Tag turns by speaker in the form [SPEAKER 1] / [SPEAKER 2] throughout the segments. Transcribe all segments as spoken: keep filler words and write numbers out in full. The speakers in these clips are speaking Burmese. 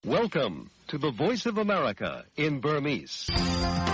[SPEAKER 1] Welcome to the Voice of America in Burmese.
[SPEAKER 2] ။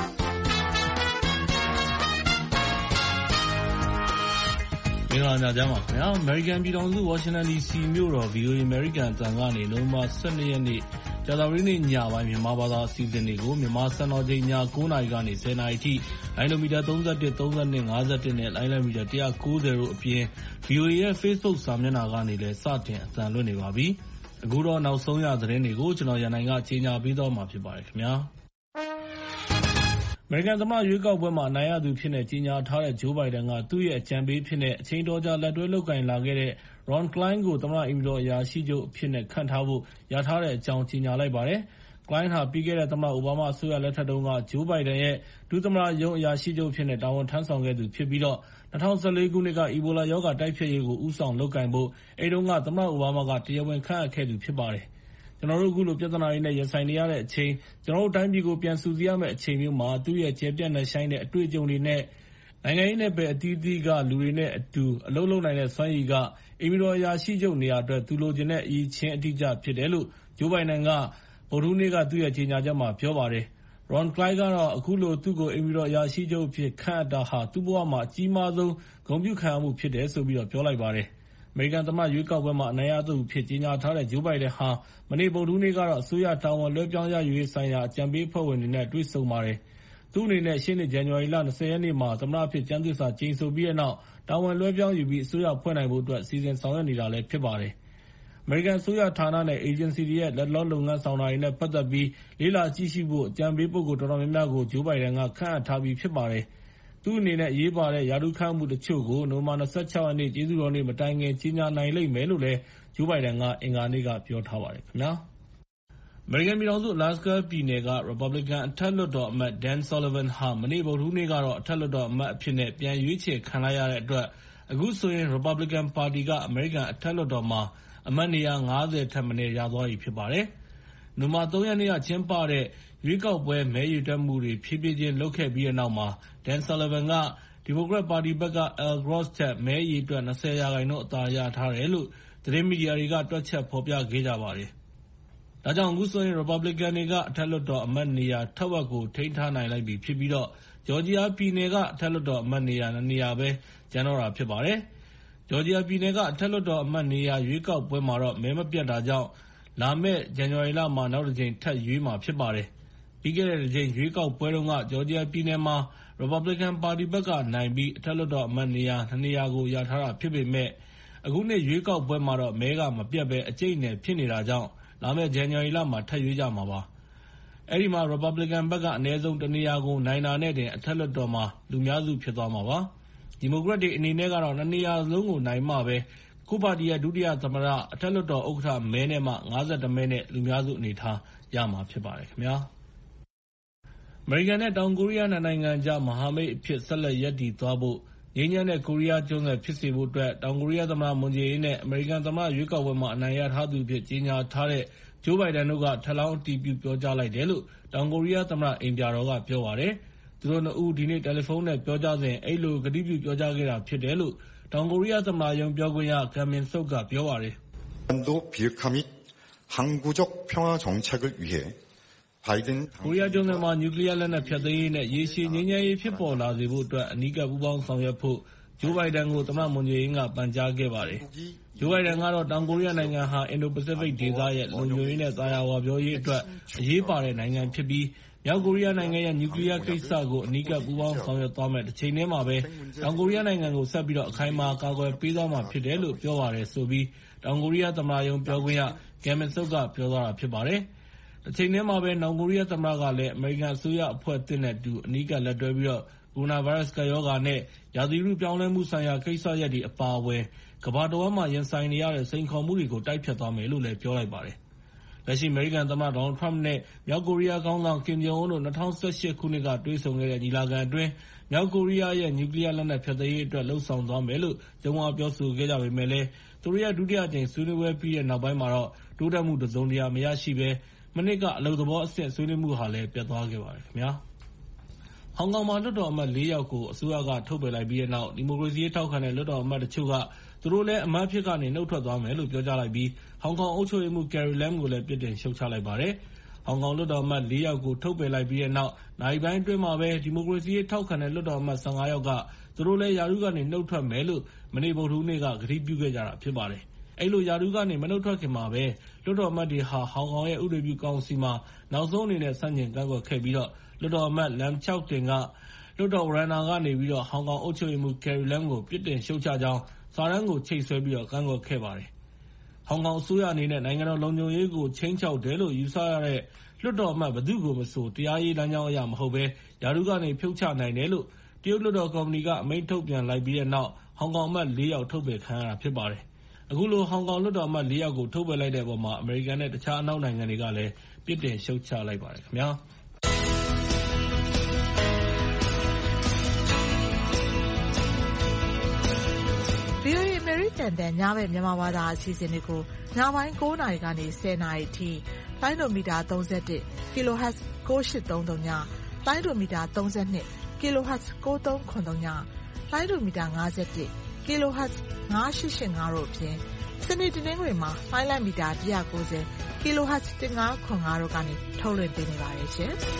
[SPEAKER 2] မင်္ဂလာညချမ်းပါခင်ဗျာ။ American ပြည်ထောင်စု Washington ဒီ စီ မြို့တော် ဗွီအိုအေ American အသံကနေနိုဝင်ဘာ ၁၂ ရက်နေ့ကြာသပတေးနေ့ညပိုင်းမြန်မာဘာသာအစီအစဉ်တွေကိုမြန်မာစံတော်ချိန်ည ၉ နာရီကနေ ၁၀ နာရီအထိလိုင်းနိုမီတာ ၃၁, ၃၂, ၅၁ နဲ့လိုင်းနိုမီတာ ၁၉၀ တို့အပြင် ဗွီအိုအေရဲ့ Facebook စာမျက်နှာကနေလည်းစတင်အသံလွှင့်နေပါပြီ။အခုတော့နောက်ဆုံးရသတင်းတွေကိုကျွန်တော်ရန်နိုင်ကကြေညာပေးသွားမှာဖြစ်ပါတယ်ခင်ဗျာ။ အမေရိကန်သမ္မတရွေးကောက်ပွဲမှာအနိုင်ရသူဖြစ်တဲ့ကြေညာထားတဲ့ဂျိုးဘိုင်ဒန်ကသူ့ရဲ့အကြံပေးဖြစ်တဲ့အချိန်တော်ကြာလက်တွဲလုပ်ကိုင်လာခဲ့တဲ့ Ron Klain ကိုသမ္မတအိမ်ဖြူတော်အရာရှိချုပ်အဖြစ်နဲ့ခန့်ထားဖို့ရထားတဲ့အကြောင်းကြေညာလိုက်ပါတယ်။ Klain ဟာပြီးခဲ့တဲ့သမ္မတအိုဘားမားအစိုးရလက်ထက်တုန်းကဂျိုးဘိုင်ဒန်ရဲ့ဒုသမ္မတရုံးအရာရှိချုပ်အဖြစ်နဲ့တာဝန်ထမ်းဆောင်ခဲ့သူဖြစ်ပြီးတော့၂၀၁၄ ခုနှစ်ကအီဘိုလာရောဂါတိုက်ဖျက်ရေးကိုဦးဆောင်လုပ်ကိုင်ဖို့အဲဒီတုန်းကသမ္မတအိုဘားမားကတရားဝင်ခန့်အပ်ခဲ့သူဖြစ်ပါတယ်။ ကျွန်တော်တို့အခုလိုပြဿနာတွေနဲ့ရင်ဆိုင်နေရတဲ့အချိန်ကျွန်တော်တို့တိုင်းပြည်ကိုပြန်စုစည်းရမယ့်အချိန်မျိုးမှာသူ့ရဲ့ကျယ်ပြန့်တဲ့ဆိုင်တဲ့အတွေ့အကြုံတွေနဲ့နိုင်ငံရေးနယ်ပယ်အသီးသီးကလူတွေနဲ့အတူအလုပ်လုပ်နိုင်တဲ့စွမ်းရည်ကအိမ်ဖြူတော်အရာရှိချုပ်နေရာအတွက်သူလိုချင်တဲ့အရည်အချင်းအတိအကျဖြစ်တယ်လို့ဂျိုးဘိုင်ဒန်ကဗုဒ္ဓဟူးနေ့ကသူ့ရဲ့ကြေညာချက်မှာပြောပါတယ်။ Ron Klain ကတော့အခုလိုသူ့ကိုအိမ်ဖြူတော်အရာရှိချုပ်အဖြစ်ခန့်အပ်တာဟာသူ့ဘဝမှာအကြီးမားဆုံးဂုဏ်ပြုခံရမှုဖြစ်တယ်ဆိုပြီးတော့ပြောလိုက်ပါတယ်။ အမေရိကန်သမ္မတရွေးကောက်ပွဲမှာအနိုင်ရသူအဖြစ်ကြေညာထားတဲ့ဂျိုးဘိုင်ဒန်ဟာမနေ့ဗုဒ္ဓဟူးနေ့ကတော့အစိုးရတာဝန်လွှဲပြောင်းရယူရေးဆိုင်ရာအကြံပေးအဖွဲ့ဝင်တွေနဲ့တွေ့ဆုံပါတယ်။ သူ့အနေနဲ့ရှေ့နှစ်ဇန်နဝါရီလ ၂၀ ရက်နေ့မှာသမ္မတအဖြစ်ကျမ်းသစ္စာကျိန်ဆိုပြီးတဲ့နောက်တာဝန်လွှဲပြောင်းယူပြီးအစိုးရဖွဲ့နိုင်ဖို့အတွက်စီစဉ်ဆောင်ရွက်နေတာလည်းဖြစ်ပါတယ်။ အမေရိကန်အစိုးရဌာနနဲ့အေဂျင်စီတွေရဲ့လက်တလောလုပ်ငန်းဆောင်တာတွေနဲ့ပတ်သက်ပြီးလေ့လာကြည့်ရှုဖို့အကြံပေးပုဂ္ဂိုလ်တော်တော်များများကိုဂျိုးဘိုင်ဒန်ကခန့်အပ်ထားပြီးဖြစ်ပါတယ်။ သူ့အနေနဲ့အရေးပါတဲ့ရာထူးခန့်အပ်မှုတချို့ကိုနိုဝင်ဘာ ၂၆ ရက်နေ့ကျေးဇူးတော်နေ့မတိုင်ခင်ကြေညာနိုင်လိမ့်မယ်လို့လည်းဂျိုးဘိုင်ဒန်ကအင်္ဂါနေ့ကပြောထားပါတယ်ခင်ဗျာ။ အမေရိကန်ပြည်ထောင်စု Alaska ပြည်နယ်က Republican အထက်လွှတ်တော်အမတ် Dan Sullivan ဟာမနေ့ဗုဒ္ဓဟူးနေ့ကတော့အထက်လွှတ်တော်အမတ်အဖြစ်နဲ့ပြန်ရွေးချယ်ခံလိုက်ရတဲ့အတွက်အခုဆိုရင် Republican ပါတီကအမေရိကန်အထက်လွှတ်တော်မှာအမတ်နေရာ ၅၀ ထက်မနည်းရသွားပြီဖြစ်ပါတယ်။ နိုဝင်ဘာ ၃ ရက်နေ့ကကျင်းပတဲ့ရွေးကောက်ပွဲမဲရေတွက်မှုတွေဖြည်းဖြည်းချင်းလုပ်ခဲ့ပြီးတဲ့နောက်မှာ Dan Sullivan ကဒီမိုကရက်ပါတီဘက်က Al Gross ထက်မဲအရေအတွက် ၂၀ ရာခိုင်နှုန်းအသာရထားတယ်လို့သတင်းမီဒီယာတွေကတွက်ချက်ဖော်ပြခဲ့ကြပါတယ်။ ဒါကြောင့်အခုဆိုရင် Republican တွေကအထက်လွှတ်တော်အမတ်နေရာထက်ဝက်ကိုထိန်းထားနိုင်လိုက်ပြီဖြစ်ပြီးတော့ဂျော်ဂျီယာပြည်နယ်ကအထက်လွှတ်တော်အမတ်နေရာ ၂ နေရာပဲကျန်တော့တာဖြစ်ပါတယ်။ ဂျော်ဂျီယာပြည်နယ်ကအထက်လွှတ်တော်အမတ်နေရာရွေးကောက်ပွဲမှာတော့မဲမပြတ်တာကြောင့်လာမယ့်ဇန်နဝါရီလမှာနောက်တစ်ကြိမ်ထပ်ရွေးမှာဖြစ်ပါတယ်။ ပြီးခဲ့တဲ့တစ်ကြိမ်ရွေးကောက်ပွဲတုန်းကဂျော်ဂျီယာပြည်နယ်မှာ Republican ပါတီဘက်ကနိုင်ပြီးအထက်လွှတ်တော်အမတ်နေရာ ၂ နေရာကိုရထားတာဖြစ်ပေမဲ့အခုနှစ်ရွေးကောက်ပွဲမှာတော့မဲကမပြတ်ဘဲအကြိတ်အနယ်ဖြစ်နေတာကြောင့်လာမယ့်ဇန်နဝါရီလမှာထပ်ရွေးကြမှာပါ။ အဲဒီမှာ Republican ဘက်ကအနည်းဆုံးတစ်နေရာကိုနိုင်တာနဲ့တင်အထက်လွှတ်တော်မှာလူများစုဖြစ်သွားမှာပါ။ ဒီမိုကရက်တွေအနေနဲ့ကတော့၂ နေရာစလုံးကိုနိုင်မှပဲကိုယ့်ပါတီရဲ့ဒုတိယသမ္မတအထက်လွှတ်တော်ဥက္ကဋ္ဌမဲနဲ့မှ ၅၁ မဲနဲ့လူများစုအနေအထားရမှာဖြစ်ပါတယ်ခင်ဗျာ။ အမေရိကန်နဲ့တောင်ကိုရီးယားနှစ်နိုင်ငံကြားမဟာမိတ်အဖြစ်ဆက်လက်ရပ်တည်သွားဖို့ငြိမ်းချမ်းတဲ့ကိုရီးယားကျွန်းဆွယ်ဖြစ်စေဖို့အတွက်တောင်ကိုရီးယားသမ္မတမွန်ဂျေအင်းနဲ့အမေရိကန်သမ္မတရွေးကောက်ပွဲမှာအနိုင်ရထားသူအဖြစ်ကြေညာထားတဲ့ဂျိုးဘိုင်ဒန်တို့ကထပ်လောင်းအတည်ပြုပြောကြားလိုက်တယ်လို့တောင်ကိုရီးယားသမ္မတအိမ်ပြာတော်ကပြောပါတယ်။ သူတို့နှစ်ဦးဒီနေ့တယ်လီဖုန်းနဲ့ပြောကြားစဉ်အဲဒီလိုကတိပြုပြောကြားခဲ့တာဖြစ်တယ်လို့တောင်ကိုရီးယားသမ္မတရုံးပြောခွင့်ရ Kang Min-seok ကပြောပါတယ်။
[SPEAKER 3] 한반도 비핵화 및 항구적 평화 정착을 위해 바이든
[SPEAKER 2] ကိုရီးယားကျွန်းဆွယ်မှာနျူကလီးယားလက်နက်ဖျက်သိမ်းရေးနဲ့ရေရှည်ငြိမ်းချမ်းရေးဖြစ်ပေါ်လာစေဖို့အတွက်အနီးကပ်ပူးပေါင်းဆောင်ရွက်ဖို့ဂျိုးဘိုင်ဒန်ကိုသမ္မတမွန်ဂျေအင်းကပန်ကြားခဲ့ပါတယ်။ ဂျိုးဘိုင်ဒန်ကတော့တောင်ကိုရီးယားနိုင်ငံဟာအင်ဒိုပစိဖိတ်ဒေသရဲ့လုံခြုံရေးနဲ့သာယာဝပြောရေးအတွက်အရေးပါတဲ့နိုင်ငံဖြစ်ပြီးမြောက်ကိုရီးယားနိုင်ငံရဲ့နျူကလီးယားကိစ္စကိုအနီးကပ်ပူးပေါင်းဆောင်ရွက်သွားမယ့်တစ်ချိန်တည်းမှာပဲတောင်ကိုရီးယားနိုင်ငံကိုဆက်ပြီးတော့အခိုင်အမာကာကွယ်ပေးသွားမှာဖြစ်တယ်လို့ပြောပါတယ်ဆိုပြီးတောင်ကိုရီးယားသမ္မတရုံးပြောခွင့်ရ Kang Min-seok ကပြောသွားတာဖြစ်ပါတယ်။ တစ်ချိန်တည်းမှာပဲတောင်ကိုရီးယားသမ္မတကလည်းအမေရိကန်အစိုးရအဖွဲ့သစ်နဲ့အတူအနီးကပ်လက်တွဲပြီးတော့ကိုရိုနာဗိုင်းရပ်စ်ကပ်ရောဂါနဲ့ရာသီဥတုပြောင်းလဲမှုဆိုင်ရာကိစ္စရပ်တွေအပါအဝင်ကမ္ဘာတဝန်းမှာရင်ဆိုင်နေရတဲ့စိန်ခေါ်မှုတွေကိုတိုက်ဖျက်သွားမယ်လို့လည်းပြောလိုက်ပါတယ်။ လက်ရှိအမေရိကန်သမ္မတဒေါ်နယ်လ်ထရမ့်နဲ့မြောက်ကိုရီးယားခေါင်းဆောင်ကင်ဂျုံအွန်းတို့၂၀၁၈ ခုနှစ်ကတွေ့ဆုံခဲ့တဲ့ညီလာခံအတွင်းမြောက်ကိုရီးယားရဲ့နျူကလီးယားလက်နက်ဖျက်သိမ်းရေးအတွက်လုပ်ဆောင်သွားမယ်လို့ကြုံးဝါးပြောဆိုခဲ့ကြပေမဲ့လည်းသူတို့ရဲ့ဒုတိယအကြိမ်ဆွေးနွေးပွဲပြီးတဲ့နောက်ပိုင်းမှာတော့တိုးတက်မှုတစုံတရာမရရှိဘဲမနှစ်ကအလုပ်သဘောအဆင့်ဆွေးနွေးမှုဟာလည်းပျက်သွားခဲ့ပါတယ်ခင်ဗျာ။ ဟောင်ကောင်မှာလွှတ်တော်အမတ် လေး ယောက်ကိုအစိုးရကထုတ်ပယ်လိုက်ပြီးတဲ့နောက်ဒီမိုကရေစီရေးထောက်ခံတဲ့လွှတ်တော်အမတ်တချို့ကသူတို့လည်းအမတ်ဖြစ်ကနေနှုတ်ထွက်သွားမယ်လို့ပြောကြားလိုက်ပြီးဟောင်ကောင်အုပ်ချုပ်ရေးမှူး Carrie Lam ကိုလည်းပြစ်တင်ရှုတ်ချလိုက်ပါတယ်။ဟောင်ကောင်လွှတ်တော်အမတ်လေးယောက်ကိုထုတ်ပယ်လိုက်ပြီးတဲ့နောက်နာရီပိုင်းအတွင်းမှာပဲဒီမိုကရေစီရေးထောက်ခံတဲ့လွှတ်တော်အမတ်၁၅ယောက်ကသူတို့လည်းယာရုကနေနှုတ်ထွက်မယ်လို့မနေ့ဗုဒ္ဓဟူးနေ့ကကတိပြုခဲ့ကြတာဖြစ်ပါတယ်။အဲ့လိုယာရုကနေမနှုတ်ထွက်ခင်မှာပဲလွှတ်တော်အမတ်တွေဟာဟောင်ကောင်ရဲ့ဥပဒေပြုကောင်စီမှာနောက်ဆုံးအနေနဲ့ဆန့်ကျင်ကန့်ကွက်ခဲ့ပြီးတော့လွှတ်တော်အမတ် Lam Chau Tin ကလွှတ်တော်ဝရန်နာကနေပြီးတော့ဟောင်ကောင်အုပ်ချုပ်ရေးမှူး Carrie Lam ကိုပြစ်တင်ရှုတ်ချကြောင်းစာတမ်းကိုချိတ်ဆွဲပြီးတော့ကန့်ကွက်ခဲ့ပါတယ်။ဟောင်ကောင်အစိုးရအနေနဲ့နိုင်ငံတော်လုံခြုံရေးကိုချိန်ချောက်တယ်လို့ယူဆရတဲ့လွှတ်တော်အမတ်ဘယ်သူကိုမဆိုတရားရေးလမ်းကြောင်းအရမဟုတ်ဘဲယာရုကနေဖြုတ်ချနိုင်တယ်လို့တရုတ်လွှတ်တော်ကော်မတီကအမိန့်ထုတ်ပြန်လိုက်ပြီးတဲ့နောက်ဟောင်ကောင်အမတ်လေးယောက်ထုတ်ပယ်ခံရတာဖြစ်ပါတယ်။အခုလိုဟောင်ကောင်လွှတ်တော်အမတ်လေးယောက်ကိုထုတ်ပယ်လိုက်တဲ့အပေါ်မှာအမေရိကန်နဲ့တခြားအနောက်နိုင်ငံတွေကလည်းပြစ်တင်ရှုတ်ချလိုက်ပါတယ်ခင်ဗျာ။
[SPEAKER 4] ဗွီအိုအေ American တန်ညဘက်မြန်မာဘာသာအစီအစဉ်တွေကိုညပိုင်း၉နာရီကနေ၁၀နာရီအထိလိုင်းဒိုမီတာ၃၁ kHz ၉၈၃၃ညလိုင်းဒိုမီတာ၃၂ kHz ၉၃၇၃ညလိုင်းဒိုမီတာ၅၁ kHz ၅၈၈၅တို့အပြင်စနေတနင်္ဂနွေမှာလိုင်းလိုက်မီတာ၁၉၀ kHz ၁၅၇၅တို့ကနေထုတ်လွှင့်ပေးနေပါတယ်ရှင်။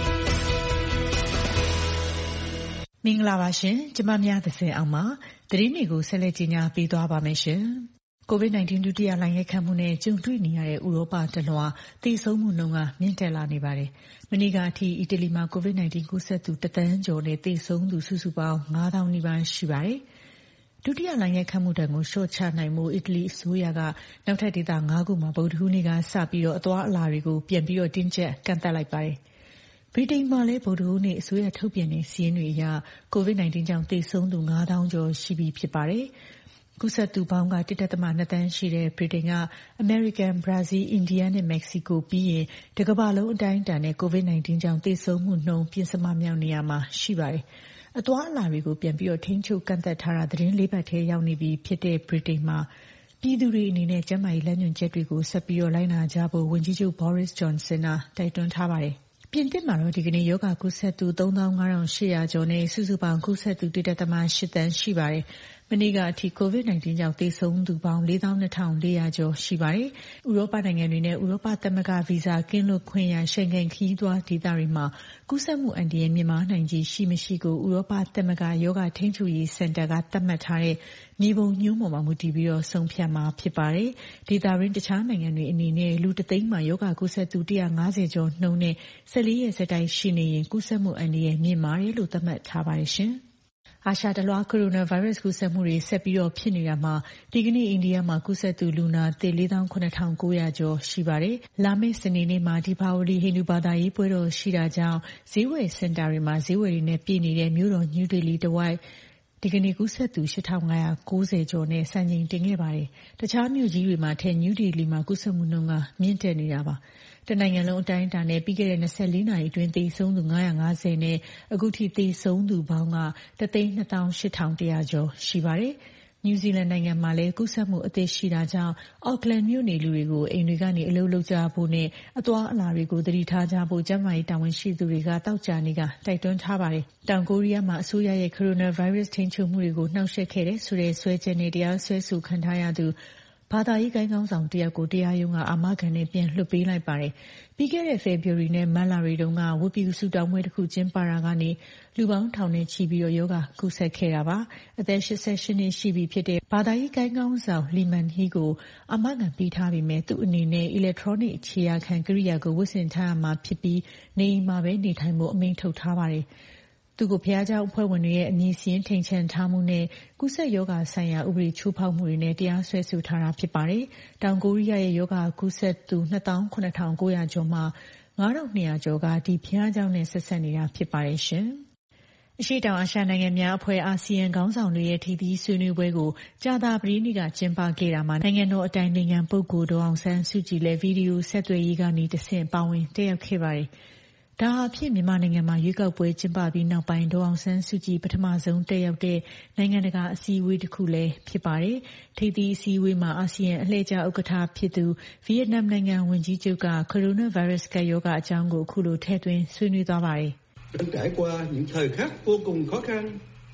[SPEAKER 4] မင်္ဂလာပါရှင်ကျမများသစင်အောင်ပါသတင်းတွေကိုဆက်လက်ကြီးညာပေးသွားပါမယ်ရှင်။ ကိုဗစ် ၁၉ ဒုတိယလှိုင်းရိုက်ခတ်မှုနဲ့ကြုံတွေ့နေရတဲ့ဥရောပတလွှားသေဆုံးမှုနှုန်းကမြင့်တက်လာနေပါတယ်။မနေ့ကအထိအီတလီမှာကိုဗစ် ၁၉ ကူးစက်သူတစ်သန်းကျော်နဲ့သေဆုံးသူစုစုပေါင်း၅သောင်းနီးပါးရှိပါတယ်။ဒုတိယလှိုင်းရိုက်ခတ်မှုတန်ကိုလျှော့ချနိုင်မှုအီတလီအစိုးရကနောက်ထပ်ဒေသ၅ခုမှာဗုဒ္ဓဟူးနေ့ကစပြီးတော့အသွားအလာတွေကိုပြန်ပြီးတော့တင်းကျပ်ကန့်သတ်လိုက်ပါတယ်။ဗြိတိန်မှာလည်းဗုဒ္ဓဟူးနေ့အစိုးရထုတ်ပြန်တဲ့စာရင်းတွေအရကိုဗစ် ၁၉ ကြောင့်သေဆုံးသူ၅သောင်းကျော်ရှိပြီဖြစ်ပါတယ်။ကူးစက်သူပေါင်းက ၁.၂ သန်းရှိတဲ့ဗြိတိန်ကအမေရိကန်၊ဘရာဇီး၊အိန္ဒိယနဲ့မက္ကဆီကိုပြီးရင်တစ်ကမ္ဘာလုံးအတိုင်းအတာနဲ့ကိုဗစ် ၁၉ ကြောင့်သေဆုံးမှုနှုန်းပြင်စမမြောက်နေရာမှာရှိပါတယ်။အသွားအလာတွေကိုပြန်ပြီးတော့ထိန်းချုပ်ကန့်သတ်ထားတာသတင်းလေးပတ်ထဲရောက်နေပြီဖြစ်တဲ့ဗြိတိန်မှာပြည်သူတွေအနေနဲ့ကျန်းမာရေးလမ်းညွှန်ချက်တွေကိုဆက်ပြီးတော့လိုက်နာကြဖို့ဝန်ကြီးချုပ် Boris Johnson ကတိုက်တွန်းထားပါတယ်။ပြင်သစ်မှာတော့ဒီကနေ့ရောဂါကူးစက်သူ၃သောင်း၅ထောင်၈ရာကျော်နဲ့စုစုပေါင်းကူးစက်သူ ၁.၈ သန်းရှိပါတယ်။မနေ့ကအထိကိုဗစ် ၁၉ ကြောင့်သေဆုံးသူပေါင်း၄သောင်း၂ထောင်၄ရာကျော်ရှိပါတယ်။ဥရောပနိုင်ငံတွေနဲ့ဥရောပသမဂ္ဂဗီဇာကင်းလွတ်ခွင့်ရရှန်ဂန်ခရီးသွားဒေသတွေမှာကူးစက်မှုအန္တရာယ်မြင့်မားနိုင်ခြေရှိမရှိကိုဥရောပသမဂ္ဂရောဂါထိန်းချုပ်ရေးစင်တာကသတ်မှတ်ထားတဲ့မြေပုံညွှန်းပေါ်မှာမူတည်ပြီးတော့ဆုံးဖြတ်မှာဖြစ်ပါတယ်။ဒေသရင်းတခြားနိုင်ငံတွေအနေနဲ့လူတသိန်းမှာရောဂါကူးစက်သူ၁၅၀ကျော်နှုန်းနဲ့၁၄ရက်ဆက်တိုက်ရှိနေရင်ကူးစက်မှုအန္တရာယ်မြင့်မားတယ်လို့သတ်မှတ်ထားပါတယ်ရှင်။အာရှတလွှားကိုရိုနာဗိုင်းရပ်စ်ကူးစက်မှုတွေဆက်ပြီးတော့ဖြစ်နေတာမှာဒီကနေ့အိန္ဒိယမှာကူးစက်သူလူနာသစ်၄သောင်း၇ထောင်၉ရာကျော်ရှိပါတယ်။လာမယ့်စနေနေ့မှာဒီပါဝလီဟိန္ဒူဘာသာရေးပွဲတော်ရှိတာကြောင့်ဈေးဝယ်စင်တာတွေမှာဈေးဝယ်တွေနဲ့ပြည့်နေတဲ့မြို့တော်နယူးဒေလီတဝိုက်ဒီကနေ့ကူးစက်သူ၈ထောင်၅ရာ၉၀ကျော်နဲ့စံချိန်တင်ခဲ့ပါတယ်။တခြားမြို့ကြီးတွေမှာထက်နယူးဒေလီမှာကူးစက်မှုနှုန်းကမြင့်တက်နေတာပါ။တနိုင်ငံလုံးအတိုင်းအတာနဲ့ပြီးခဲ့တဲ့၂၄နာရီအတွင်းသေဆုံးသူ၅၅၀နဲ့အခုထိသေဆုံးသူပေါင်းက၁သိန်း၂သောင်း၈ထောင်၁ရာကျော်ရှိပါတယ်။နယူးဇီလန်နိုင်ငံမှာလည်းကူးစက်မှုအသစ်ရှိတာကြောင့်အော့ကလန်မြို့နေလူတွေကိုအိမ်တွေကနေအလုပ်လုပ်ကြဖို့နဲ့အသွားအလာတွေကိုသတိထားကြဖို့ကျန်းမာရေးတာဝန်ရှိသူတွေကတောက်ကြနေကတိုက်တွန်းထားပါတယ်။တောင်ကိုရီးယားမှာအစိုးရရဲ့ကိုရိုနာဗိုင်းရပ်စ်ထိန်းချုပ်မှုတွေကိုနှောက်ယှက်ခဲ့တဲ့ဆိုတဲ့ဆွဲချက်နဲ့တရားစွဲဆိုခံထားရသူဘာသာရေးကိုင်းကောင်းဆောင်တယောက်ကိုတရားရုံးကအာမခံနဲ့ပြန်လွှတ်ပေးလိုက်ပါတယ်။ပြီးခဲ့တဲ့ဖေဖော်ဝါရီနဲ့မတ်လတွေတုန်းကဝတ်ပြုဆုတောင်းပွဲတစ်ခုကျင်းပတာကနေလူပေါင်းထောင်နဲ့ချီပြီးတော့ယောဂကူးစက်ခဲ့တာပါ။အသက်၈၈နှစ်ရှိပြီဖြစ်တဲ့ဘာသာရေးကိုင်းကောင်းဆောင်လီမန်ဟီကိုအာမခံပေးထားပေမဲ့သူ့အနေနဲ့ electronic ခြေရာခံကိရိယာကိုဝတ်ဆင်ထားရမှာဖြစ်ပြီးနေအိမ်မှာပဲနေထိုင်ဖို့အမိန့်ထုတ်ထားပါတယ်။သူကိုဖျားเจ้าအဖွဲ့ဝင်တွေရဲ့အမည်စရင်းထိန်ချန်ထားမှုနဲ့ကုသယောဂဆိုင်ရာဥပဒေချိုးဖောက်မှုတွေနဲ့တရားစွဲဆိုထားတာဖြစ်ပါတယ်။တောင်ကိုရီးယားရဲ့ယောဂကုသသူ၂သောင်း၇ထောင်၉ရာကျော်မှာ၅ထောင်၂ရာကျော်ကဒီဖျားเจ้าနဲ့ဆက်ဆက်နေတာဖြစ်ပါတယ်ရှင်။အရှေ့တောင်အာရှနိုင်ငံများအဖွဲ့အာဆီယံခေါင်းဆောင်တွေရဲ့ထိပ်သီးဆွေးနွေးပွဲကိုကြာသပတေးနေ့ကကျင်းပခဲ့တာမှာနိုင်ငံတော်အတိုင်ပင်ခံပုဂ္ဂိုလ်ဒေါ်အောင်ဆန်းစုကြည်လည်းဗီဒီယိုဆက်သွယ်ရေးကနေတဆင့်ပါဝင်တက်ရောက်ခဲ့ပါတယ်။ဒါဟာဖြင့်မြန်မာနိုင်ငံမှာရွေးကောက်ပွဲကျင်းပပြီးနောက်ပိုင်းဒေါ်အောင်ဆန်းစုကြည်ပထမဆုံးတက်ရောက်တဲ့နိုင်ငံတကာအစည်းအဝေးတစ်ခုလည်းဖြစ်ပါတယ်။ထိပ်သီးအစည်းအဝေးမှာအာဆီယံအလှည့်ကျဥက္ကဋ္ဌဖြစ်သူဗီယက်နမ်နိုင်ငံဝန်ကြီးချုပ်ကကိုရိုနာဗိုင်းရပ်စ်ကပ်ရောဂါအကြောင်းကိုအခုလိုထည့်သွင်းဆွေးနွေးသွားပါတယ်။
[SPEAKER 5] Trải qua những thời khắc vô cùng khó khăn,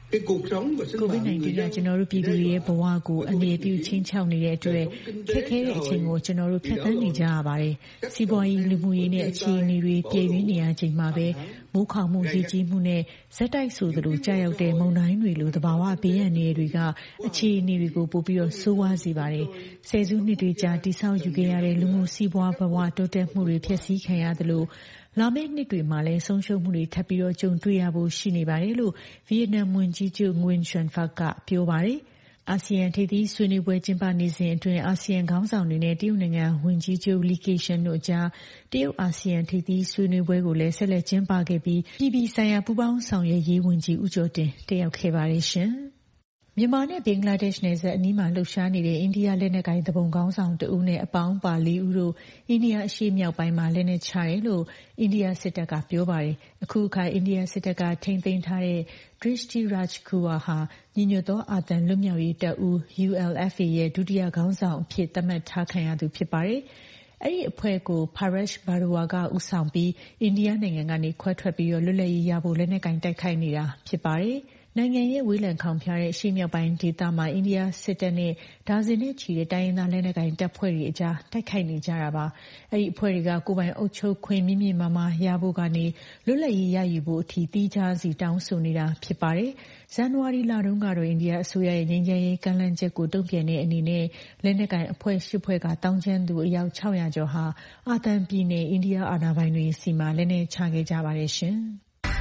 [SPEAKER 4] ကိုဗစ် nineteen ကကျွန်တော်တို့ပြည်သူတွေရဲ့ဘဝကိုအနေပြုချင်းချောက်နေတဲ့အတွက်ခက်ခဲတဲ့အချိန်ကိုကျွန်တော်တို့ဖြတ်သန်းနေကြရပါတယ်။စီးပွားရေးလူမှုရေးနဲ့အခြေအနေတွေပြည့်ဝနေရချိန်မှာပဲမိုးခေါင်မှုရေကြီးမှုနဲ့ဇက်တိုက်ဆိုသလိုကြာရောက်တဲ့မုန်တိုင်းတွေလိုသဘာဝဘေးအန္တရာယ်တွေကအခြေအနေတွေကိုပိုပြီးတော့ဆိုးဝါးစေပါတယ်။ဆယ်စုနှစ်တွေကြာတိဆောက်ယူခဲ့ရတဲ့လူမှုစီးပွားဘဝတိုးတက်မှုတွေဖျက်ဆီးခံရသလိုလာမယ့်နှစ်တွေမှာလည်းဆုံးရှုံးမှုတွေထပ်ပြီးတော့ကြုံတွေ့ရဖို့ရှိနေပါတယ်လို့ဗီယက်နမ်ဝန်ကြီးချုပ်ငွင်ရွှန်ဖတ်ကပြောပါတယ်။အာဆီယံထိပ်သီးဆွေးနွေးပွဲကျင်းပနေစဉ်အတွင်းအာဆီယံခေါင်းဆောင်တွေနဲ့တရုတ်နိုင်ငံဝန်ကြီးချုပ်လီကေရှန်တို့အကြားတရုတ်အာဆီယံထိပ်သီးဆွေးနွေးပွဲကိုလည်းဆက်လက်ကျင်းပခဲ့ပြီးပြည်ပဆိုင်ရာပူးပေါင်းဆောင်ရွက်ရေးဝန်ကြီးဦးကျော်တင်တက်ရောက်ခဲ့ပါတယ်ရှင်။မြန်မာနဲ့ဘင်္ဂလားဒေ့ရှ်နယ်စပ်အနီးမှာလှုပ်ရှားနေတဲ့အိန္ဒိယလက်နက်ကိုင်တပုံကောင်းဆောင်တဦးနဲ့အပေါင်းပါလေးဦးတို့အိန္ဒိယအရှေ့မြောက်ပိုင်းမှာလက်နက်ချတယ်လို့အိန္ဒိယစစ်တပ်ကပြောပါတယ်။အခုအခါအိန္ဒိယစစ်တပ်ကထိန်းသိမ်းထားတဲ့ Drishti Rajkua ဟာညီညွတ်သောအာသံလွတ်မြောက်ရေးတပ်ဦး U L F A ရဲ့ဒုတိယခေါင်းဆောင်အဖြစ်သတ်မှတ်ထားခံရသူဖြစ်ပါတယ်။အဲ့ဒီအဖွဲ့ကို Paresh Barua ကဦးဆောင်ပြီးအိန္ဒိယနိုင်ငံကနေခွဲထွက်ပြီးလွတ်လပ်ရေးရဖို့လက်နက်ကင်တိုက်ခိုက်နေတာဖြစ်ပါတယ်။နိုင်ငံရဲ့ဝေးလံခေါင်ဖျားတဲ့ရှေ့မြောက်ပိုင်းဒေသမှာအိန္ဒိယစစ်တပ်နဲ့ဒါဇင်နဲ့ချီတဲ့တိုင်းရင်းသားလက်နက်ကိုင်တပ်ဖွဲ့တွေအကြားတိုက်ခိုက်နေကြတာပါ။အဲ့ဒီအဖွဲ့တွေကကိုယ်ပိုင်အုပ်ချုပ်ခွင့်မြင့်မြင့်မားမားရဖို့ကနေလွတ်လပ်ရေးရယူဖို့အထိတီးခြားစီတောင်းဆိုနေတာဖြစ်ပါတယ်။ဇန်နဝါရီလတုန်းကတော့အိန္ဒိယအစိုးရရဲ့ငြိမ်းချမ်းရေးကမ်းလှမ်းချက်ကိုတုံ့ပြန်တဲ့အနေနဲ့လက်နက်ကိုင်အဖွဲ့ရှစ်ဖွဲ့ကတောင်းကျမ်းသူအယောက်၆ရာကျော်ဟာအာသံပြည်နယ်အိန္ဒိယအာဏာပိုင်တွေစီမှာလက်နက်ချခဲ့ကြပါတယ်ရှင်။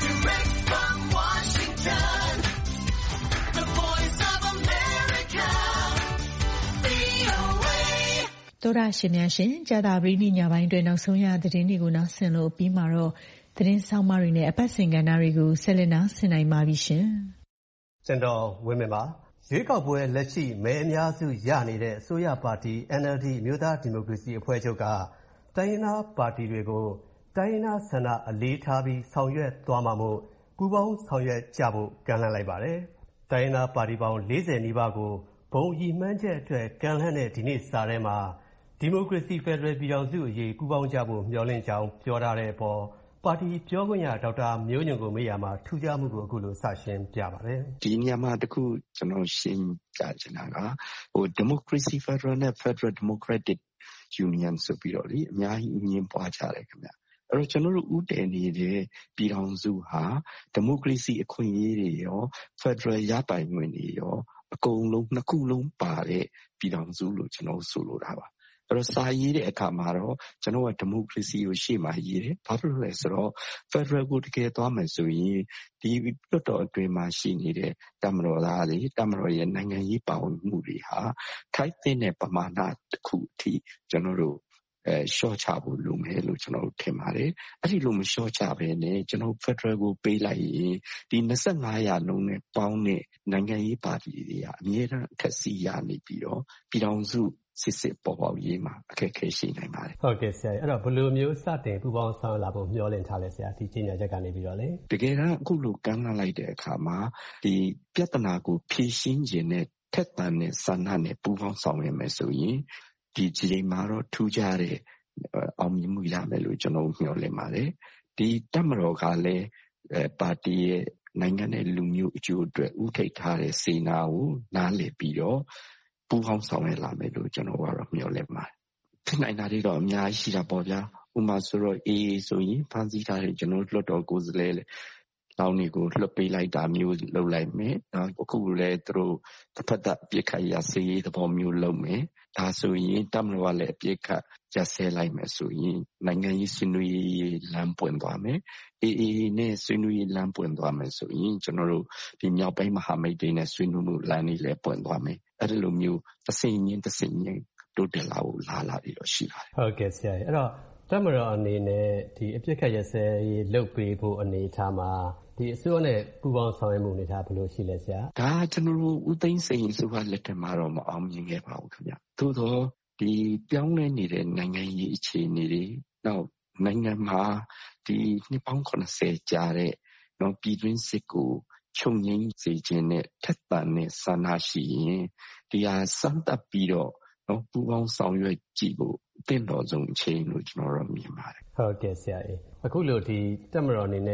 [SPEAKER 4] သောတာရှင်များရှင်ကြာသပတေးနေ့ညပိုင်းတွင်နောက်ဆုံးရသတင်းတွေကိုနားဆင်လို့ပြီးမှာတော့သတင်းဆောင်မတွေနဲ့အပတ်စဉ်ကဏ္ဍတွေကိုဆက်လက်နားဆင်နိုင်ပါပြီရှင်
[SPEAKER 5] ။ကျွန်တော်ဝင်းမင်းပါရွေးကောက်ပွဲလက်ရှိမဲအများစုရနေတဲ့အစိုးရပါတီ N L D မြို့သားဒီမိုကရေစီအဖွဲ့ချုပ်ကတိုင်းရင်းသားပါတီတွေကိုတိုင်းရင်းသားဆန္ဒအလေးထားပြီးဆောင်ရွက်သွားမှာမို့ပူးပေါင်းဆောင်ရွက်ကြဖို့ကမ်းလှမ်းလိုက်ပါတယ်။တိုင်းရင်းသားပါတီပေါင်း၄၀နီးပါးကိုဘုံရည်မှန်းချက်အတွက်ကမ်းလှမ်းတဲ့ဒီနေ့စာထဲမှာဒီမိုကရေစီဖက်ဒရယ်ပြည်ထောင်စုအရေးပူးပေါင်းကြဖို့မျှော်လင့်ကြောင်းပြောထားတဲ့အပေါ်ပါတီပြောခွင့်ရဒေါက်တာမျိုးညွန့်ကိုမေးရမှာထူးခြားမှုကိုအခုလိုစရှင်းပြပါတယ်
[SPEAKER 6] ။ဒီနေရာမှာတခုကျွန်တော်ရှင်းပြချင်တာကဟို Democracy Federal နဲ့ Federal Democratic Union ဆိုပြီးတော့လေအများကြီးအငင်းပွားကြတယ်ခင်ဗျ။အဲ့တော့ကျွန်တော်တို့ဥတည်နေတဲ့ပြည်ထောင်စုဟာဒီမိုကရေစီအခွင့်အရေးတွေရော Federal ရပိုင်ခွင့်တွေရောအကုန်လုံးနှစ်ခုလုံးပါတဲ့ပြည်ထောင်စုလို့ကျွန်တော်ဆိုလိုတာပါ။အဲ့တော့စာရေးတဲ့အခါမှာတော့ကျွန်တော်ကဒီမိုကရေစီကိုရှေ့မှာရေးတယ်။ဘာဖြစ်လို့လဲဆိုတော့ Federal ကိုတကယ်သွားမယ်ဆိုရင်ဒီလွှတ်တော်အတွင်းမှာရှိနေတဲ့တပ်မတော်သားတွေတပ်မတော်ရဲ့နိုင်ငံရေးပါဝင်မှုတွေဟာထိုက်တဲ့ပမာဏတစ်ခုအထိကျွန်တော်တို့အဲရှော့ချဖို့လိုမယ်လို့ကျွန်တော်တို့ထင်ပါတယ်။အဲ့ဒီလိုမရှော့ချဘဲနဲ့ကျွန်တော် Federal ကိုပေးလိုက်ရင်ဒီ၂၅ရာနှုန်းနဲ့ပေါင်းတဲ့နိုင်ငံရေးပါတီတွေကအမြဲတမ်းအခက်စီးရနေပြီးတော့ပြည်ထောင်စုစစ်စစ်ပေါ်ပေါက်ရေးမှာအခက်အခဲရှိနိုင်ပါတယ်
[SPEAKER 5] ။ဟုတ်ကဲ့ဆရာအဲ့တော့ဘယ်လိုမျိုးစတင်ပူပေါင်းဆောင်လာဖို့မျှော်လင့်ထားလဲဆရာဒီကြီးညာချက်ကနေပြီးတော့လေ
[SPEAKER 6] တကယ်တမ်းအခုလိုကမ်းလှမ်းလိုက်တဲ့အခါမှာဒီပြဿနာကိုဖြေရှင်းခြင်းနဲ့ထက်သန်တဲ့ဆန္ဒနဲ့ပူပေါင်းဆောင်ရမယ်ဆိုရင်ဒီချိန်မှာတော့ထူးခြားတဲ့အောင်မြင်မှုရမယ်လို့ကျွန်တော်မျှော်လင့်ပါတယ်။ဒီတပ်မတော်ကလည်းပါတီရဲ့နိုင်ငံနဲ့လူမျိုးအကျိုးအတွက်ဥထိပ်ထားတဲ့စေနာကိုနားလည်ပြီးတော့ပူးပေါင်းဆောင်ရွက်လာမယ်လို့ကျွန်တော်ကတော့မျှော်လင့်ပါတယ်။ဖြစ်နိုင်တာတွေတော့အများကြီးရှိတာပေါ့ဗျာ။ဥပမာဆိုတော့ A A ဆိုရင်ဖန်ဆီးထားတဲ့ကျွန်တော်လွှတ်တော်ကိုယ်စားလှယ်လောင်းတွေကိုလွှတ်ပေးလိုက်တာမျိုးလုပ်လိုက်မယ်။နောက်အခုလည်းသူတို့တစ်ဖက်သက်ပြစ်ခတ်ရစေးသဘောမျိုးလုပ်မယ်။ဒါဆိုရင်တပ်မတော်ကလည်းအပြစ်ခတ်ရဆဲလိုက်မယ်ဆိုရင်နိုင်ငံရေးဆွေးနွေးရေးလမ်းပွင့်သွားမယ်။ A A နဲ့ဆွေးနွေးရေးလမ်းပွင့်သွားမယ်ဆိုရင်ကျွန်တော်တို့ဒီမြောက်ပိုင်းမဟာမိတ်တွေနဲ့ဆွေးနွေးမှုလမ်းတွေလည်းပွင့်သွားမယ်။အဲ့ဒီလိုမျိုးတစ်စိမ့်ချင်းတစ်စိမ့်ချင်းတိုးတက်လာဖို့လာလာပြီးတော့ရှိပါတယ်
[SPEAKER 5] ။ဟုတ်ကဲ့ဆရာအဲ့တော့တပ်မတော်အနေနဲ့ဒီအပြစ်ခတ်ရဆဲရေးလုပ်ပေးဖို့အနေထားမှာဒီအစိုးရနဲ့ပူးပေါင်းဆောင်ရွက်မှုအနေထားဘယ်လိုရှိလဲဆရာ
[SPEAKER 6] ဒါကျွန်တော်တို့ဦးသိန်းစိန်အစိုးရလက်ထက်မှာတော့မအောင်မြင်ခဲ့ပါဘူးခင်ဗျသို့တော့ဒီပြောင်းလဲနေတဲ့နိုင်ငံရေးအခြေအနေတွေနောက်နိုင်ငံမှာဒီနှစ်ပေါင်း၇၀ကြာတဲ့နော်ပြည်တွင်းစစ်ကိုချုပ်ငြိမ်းစေခြင်းနဲ့ထက်သန်တဲ့ဆန္ဒရှိရင်ဒီဟာစမ်းသပ်ပြီးတော့နော်ပူပေါင်းဆောင်ရွက်ကြည့်ဖို့တင့်တော်ဆုံးအချိန်လို့ကျွန်တော်တို့မြင်ပါတယ်
[SPEAKER 5] ဟုတ်ကဲ့ဆရာအခုလိုဒီတပ်မတော်အနေနဲ့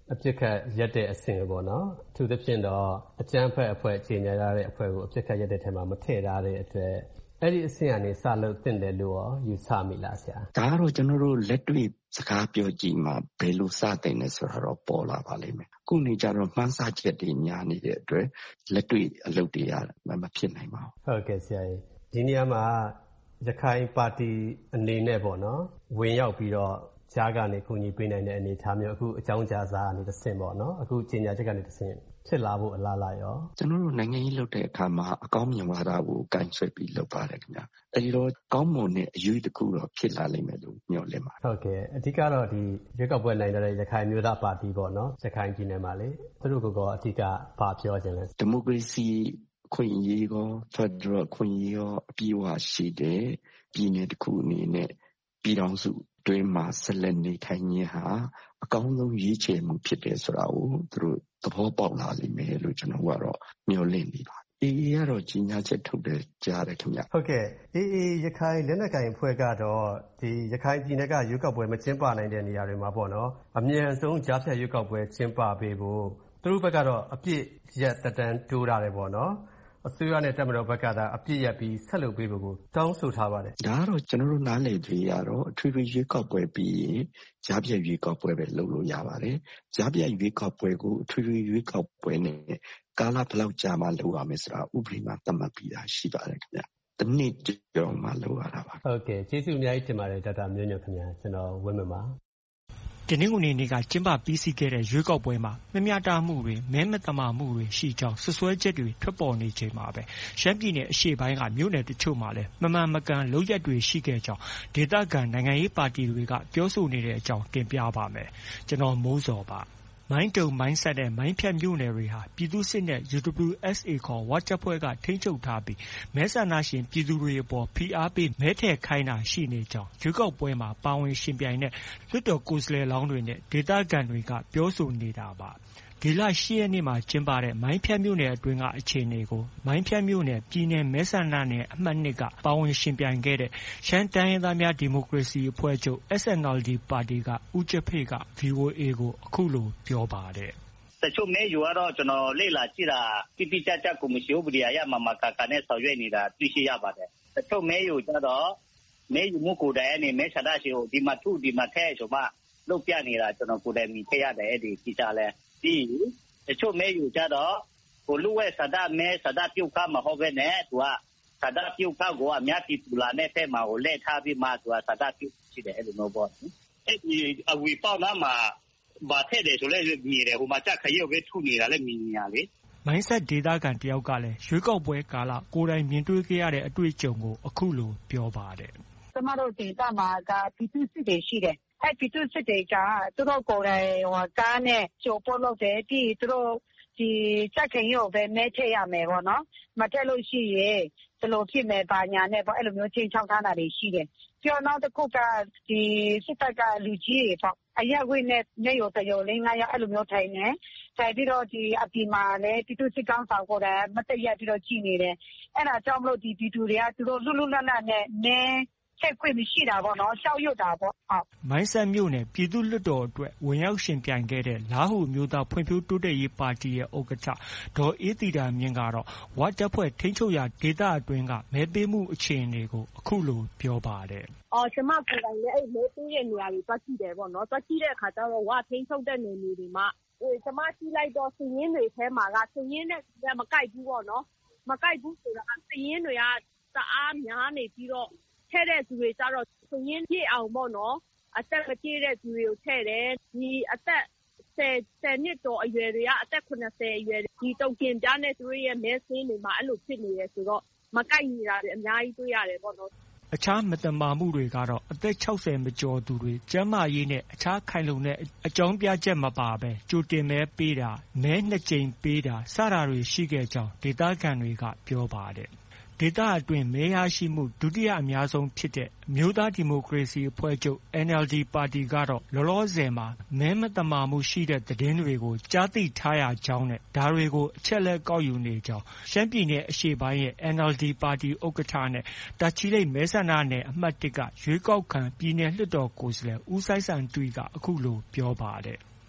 [SPEAKER 5] အပြစ်ခတ်ရက်တဲ့အဆင့်ပေါ့နော်အထူးသဖြင့်တော့အကြမ်းဖက်အဖွဲ့ကြီးညာရတဲ့အဖွဲ့ကိုအပြစ်ခတ်ရက်တဲ့ထဲမှာမထည့်ထားတဲ့အတွက်အဲ့ဒီအဆင့်ကနေစလို့တင်တယ်လို့ရောယူဆမိလားဆရာ
[SPEAKER 6] ဒါကတော့ကျွန်တော်တို့လက်တွေ့စကားပြောကြည့်မှဘယ်လိုစတင်လဲဆိုတာတော့ပေါ်လာပါလိမ့်မယ်ခုနေကြတော့မှန်းဆချက်တွေညာနေတဲ့အတွက်လက်တွေ့အလုပ်တွေရမဖြစ်နိုင်ပါဘူး
[SPEAKER 5] ဟုတ်ကဲ့ဆရာကြီးဒီနေရာမှာရခိုင်ပါတီအနေနဲ့ပေါ့နော်ဝင်ရောက်ပြီးတော့ကြားကနေခုညီပေးနိုင်တဲ့အနေအထားမျိုးအခုအကြောင်းကြားစာကနေတစ်ဆင့်ပေါ့နော်အခုကြေညာချက်ကနေတစ်ဆင့်ဖြစ်လာဖို့အလားလာရော
[SPEAKER 6] ကျွန်တော်တို့နိုင်ငံရေးလုပ်တဲ့အခါမှာအကောင်းမြင်ဝါဒကိုကင်ဆွဲပြီးလုပ်ပါတယ်ခင်ဗျအဲဒီတော့ကောင်းမွန်တဲ့အယူတစ်ခုတော့ဖြစ်လာလိမ့်မယ်လို့ညွှန်လင့်ပါတယ်
[SPEAKER 5] ဟုတ်ကဲ့အဓိကတော့ဒီရွေးကောက်ပွဲနိုင်တဲ့ရခိုင်မျိုးသားပါတီပေါ့နော်ရခိုင်ပြည်နယ်မှာလေသူတို့ကအဓိကဘာပြောခြင်းလဲ
[SPEAKER 6] ဒီမိုကရေစီခွင့်ရေးကောဖက်ဒရယ်ခွင့်ရေးရောအပြည့်အဝရှိတဲ့ပြည်နယ်တစ်ခုအနေနဲ့ပြည်ထောင်စုတွင်းမှာဆက်လက်နေထိုင်ခြင်းဟာအကောင်းဆုံးရည်ချယ်မှုဖြစ်တယ်ဆိုတာကိုသူတို့သဘောပေါက်လာလိမ့်မယ်လို့ကျွန်တော်ကတော့မျှော်လင့်နေပါတယ်အေးအေးကတော့ကြီးညာချက်ထုတ်တယ်ကြားတယ်ခင်ဗျ
[SPEAKER 5] ဟုတ်ကဲ့အေးအေးရခိုင်လက်နက်ကိုင်အဖွဲ့ကတော့ဒီရခိုင်ပြည်နယ်ကရွေးကောက်ပွဲမကျင်းပနိုင်တဲ့နေရာတွေမှာပေါ့နော်အမြန်ဆုံးကြားဖြတ်ရွေးကောက်ပွဲကျင်းပပေးဖို့သူတို့ဘက်ကတော့အပြစ်ရက်တတန်းတိုးထားတယ်ပေါ့နော်အစိုးရနဲ့တပ်မတော်ဘက်ကသာအပြစ်ရက်ပြီးဆက်လုပ်ပေးဖို့ကိုတောင်းဆိုထားပါတယ်
[SPEAKER 6] ဒါကတော့ကျွန်တော်တို့နားလည်သေးရတော့အထွေထွေရွေးကောက်ပွဲပြီးရင်ကြားဖြတ်ရွေးကောက်ပွဲပဲလုပ်လို့ရပါတယ်ကြားဖြတ်ရွေးကောက်ပွဲကိုအထွေထွေရွေးကောက်ပွဲနဲ့ကာလဘယ်လောက်ကြာမှလုပ်ရမယ်ဆိုတာဥပဒေမှာသတ်မှတ်ပြီးသားရှိပါတယ်ခင်ဗျတနည်းကြောင်မှလုပ်ရတာပါ
[SPEAKER 5] ဟုတ်ကဲ့ကျေးဇူးအများကြီးတင်ပါတယ်ဒေါက်တာမျိုးညွန့်ခင်ဗျာကျွန်တော်ဝင်းမပါ
[SPEAKER 7] တနင်္ဂနွေနေ့ကကျင်းပပြီးစီးခဲ့တဲ့ရွေးကောက်ပွဲမှာမမျှတမှုတွေမဲမတမာမှုတွေရှိကြောင်းဆွဆွဲချက်တွေထွက်ပေါ်နေချိန်မှာပဲရှမ်းပြည်နယ်အရှေ့ပိုင်းကမြို့နယ်တချို့မှာလည်းမမှန်မကန်လုပ်ရက်တွေရှိခဲ့ကြောင်းဒေသခံနိုင်ငံရေးပါတီတွေကပြောဆိုနေတဲ့အကြောင်းတင်ပြပါမယ်ကျွန်တော်မိုးစောပါမိုင်းတုံမိုင်းဆက်တဲ့မိုင်းဖြတ်မြို့နယ်တွေဟာပြည်သူ့စစ်နဲ့ ယူ ဒဘလျူ အက်စ် အေ ခေါ်ဝတပ်ဖွဲ့ကထိန်းချုပ်ထားပြီးမဲဆန္ဒရှင်ပြည်သူတွေအပေါ်ဖိအားပေးမဲထည့်ခိုင်းတာရှိနေကြောင်းရွေးကောက်ပွဲမှာပါဝင်ရှင်ပြိုင်တဲ့လွှတ်တော်ကိုယ်စားလှယ်လောင်းတွေနဲ့ဒေသခံတွေကပြောဆိုနေတာပါဒီလရှစ်ရက်နေ့မှာကျင်းပတဲ့မိုင်းဖြတ်မြို့နယ်အတွင်းကအခြေအနေကိုမိုင်းဖြတ်မြို့နယ်ပြည်နယ်မဲဆန္ဒနယ်အမှတ်နှစ်ကပါဝင်ရှင်ပြိုင်ခဲ့တဲ့ရှမ်းတိုင်းရင်းသားများဒီမိုကရေစီအဖွဲ့ချုပ် အက်စ် အန် အယ် ဒီ ပါတီကဦးကျဖေ့က ဗွီအိုအေကိုအခုလိုပြောပါတယ်
[SPEAKER 8] တချို့မဲယူကတော့ကျွန်တော်လေ့လာကြည့်တာတိတိကျကျကော်မရှင်ဥပဒေအရမှာမကာကာနဲ့ဆောင်ရွက်နေတာတွေ့ရှိရပါတယ်တချို့မဲယူကြတော့မဲယူမှုကိုယ်တိုင်နဲ့မဲဆန္ဒရှင်ကိုဒီမှာထုဒီမှာထဲဆိုမှလုပ်ပြနေတာကျွန်တော်ကိုယ်တိုင်မြင်ခဲ့ရတယ်အဲ့ဒီကြည့်ကြလဲပြီးတချို့မဲယူကြတော့ကိုလူဝဲဆန္ဒမဲဆန္ဒပြုတ်ကမဟုတ်ပဲနဲ့သူကဆန္ဒပြုတ်ကကိုအများပြည်သူလာနဲ့တဲ့မှာကိုလက်ထားပြီးမှသူကဆန္ဒပြုတ်ရှိတယ်အဲ့လိုမျိုးပေါ့အဲ့ဒီအဝီပေါက်နာမှာဘာထက်တယ်ဆိုလဲမြည်တယ်ဟိုမှာကြက်ခရုပ်ပဲထုနေတာလည်းမြင်နေရလေ
[SPEAKER 7] မိုင်းဆက်ဒေသခံတယောက်ကလည်းရွေးကောက်ပွဲကာလကိုယ်တိုင်မြင်တွေ့ခဲ့ရတဲ့အတွေ့အကြုံကိုအခုလိုပြောပါတယ်
[SPEAKER 9] ကျမတို့ဒေသမှာကပြည်သူစစ်တွေရှိတယ်အဲ့ပြည်သူစစ်တွေကသူတို့ကိုယ်တိုင်ဟိုကားနဲ့ကြိုပို့လုပ်တယ်ပြီးသူတို့ဒီကြက်ခရုပ်ပဲမဲထည့်ရမယ်ပေါ့နော်မထည့်လို့ရှိရင်ဘယ်လိုဖြစ်မယ်ဘာညာနဲ့ပေါ့အဲ့လိုမျိုးချင်းချောက်ထားတာတွေရှိတယ်ပြောနောက်တစ်ခုကဒီစစ်တပ်ကလူကြီးတွေပေါ့အရက်ဝိနဲ့နေရတရောလေးငါးရက်အဲ့လိုမျိုးထိုင်နေထိုင်ပြီးတော့ဒီအပြင်မှာလည်းပြည်သူစစ်ကောင်းဆောင်ကိုယ်တိုင်မတည့်ရက်ပြီးတော့ကြည်နေတယ်အဲ့ဒါကြောင့်မလို့ဒီပြည်သူတွေကသူတို့လွတ်လွတ်လပ်လပ်နဲ့နဲချက်ခွင့်မရှိတာပေါ့နော်ရှောက်ရွတ်တာပေါ့ဟုတ်
[SPEAKER 7] မိုင်းဆက်မြို့နယ်ပြည်သူ့လွှတ်တော်အတွက်ဝင်ရောက်ရှင်ပြိုင်ခဲ့တဲ့လားဟူမျိုးသားဖွံ့ဖြိုးတိုးတက်ရေးပါတီရဲ့ဥက္ကဋ္ဌဒေါ်အေးသီတာမြင့်ကတော့ဝတပ်ဖွဲ့ထိန်းချုပ်ရာဒေသအတွင်းကမဲပေးမှုအခြေအနေကိုအခုလိုပြောပါတယ်
[SPEAKER 9] အော်ကျမကိုယ်တိုင်လည်းအဲ့မဲပေးတဲ့နေရာတွေတွက်ကြည့်တယ်ပေါ့နော်တွက်ကြည့်တဲ့အခါကျတော့ဝထိန်းချုပ်တဲ့နေနေတွေမှာဟိုကျမကြည့်လိုက်တော့စည်ရင်းတွေထဲမှာကစည်ရင်းနဲ့မကိုက်ဘူးပေါ့နော်မကိုက်ဘူးဆိုတော့စည်ရင်းတွေကတအားများနေပြီးတော့ထဲတဲ့သူတွေကြတော့စည်ရင်းပြည့်အောင်ပေါ့နော်အသက်မပြည့်တဲ့သူတွေကိုထဲတယ်ဒီအသက်ဆယ်ဆယ်နှစ်တော်အရွယ်တွေကအသက်ခုနှစ်ဆယ်အရွယ်ဒီတုံကင်ပြားနဲ့သူတို့ရဲ့မဲစင်းတွေမှာအဲ့လိုဖြစ်နေရဆိုတော့မကိုက်နေတာတွေအများကြီးတွေ့ရတယ်ပေါ့နော်
[SPEAKER 7] အခြားမတမာမှုတွေကတော့အသက်ခြောက်ဆယ်မကျော်သူတွေကျန်းမာရေးနဲ့အခြားခိုင်လုံတဲ့အကြောင်းပြချက်မပါဘဲကြိုတင်မဲပေးတာမဲနှစ်ကြိမ်ပေးတာစတာတွေရှိခဲ့ကြောင်းဒေသခံတွေကပြောပါတယ်ဒေသအတွင်းမဲရရှိမှုဒုတိယအများဆုံးဖြစ်တဲ့မြို့သားဒီမိုကရေစီအဖွဲ့ချုပ် အန် အယ် ဒီ ပါတီကတော့လောလောဆယ်မှာမဲမတမာမှုရှိတဲ့သတင်းတွေကိုကြားသိထားရကြောင်းနဲ့ဒါတွေကိုအချက်လက်ကောက်ယူနေကြောင်းရှမ်းပြည်နယ်အရှေ့ပိုင်းရဲ့ အန် အယ် ဒီ ပါတီဥက္ကဋ္ဌနဲ့တာချီလိတ်မဲဆန္ဒနယ်အမှတ်တစ်ကရွေးကောက်ခံပြည်နယ်လွှတ်တော်ကိုယ်စားလှယ်ဦးစိုင်းစံတွီကအခုလိုပြောပါတယ်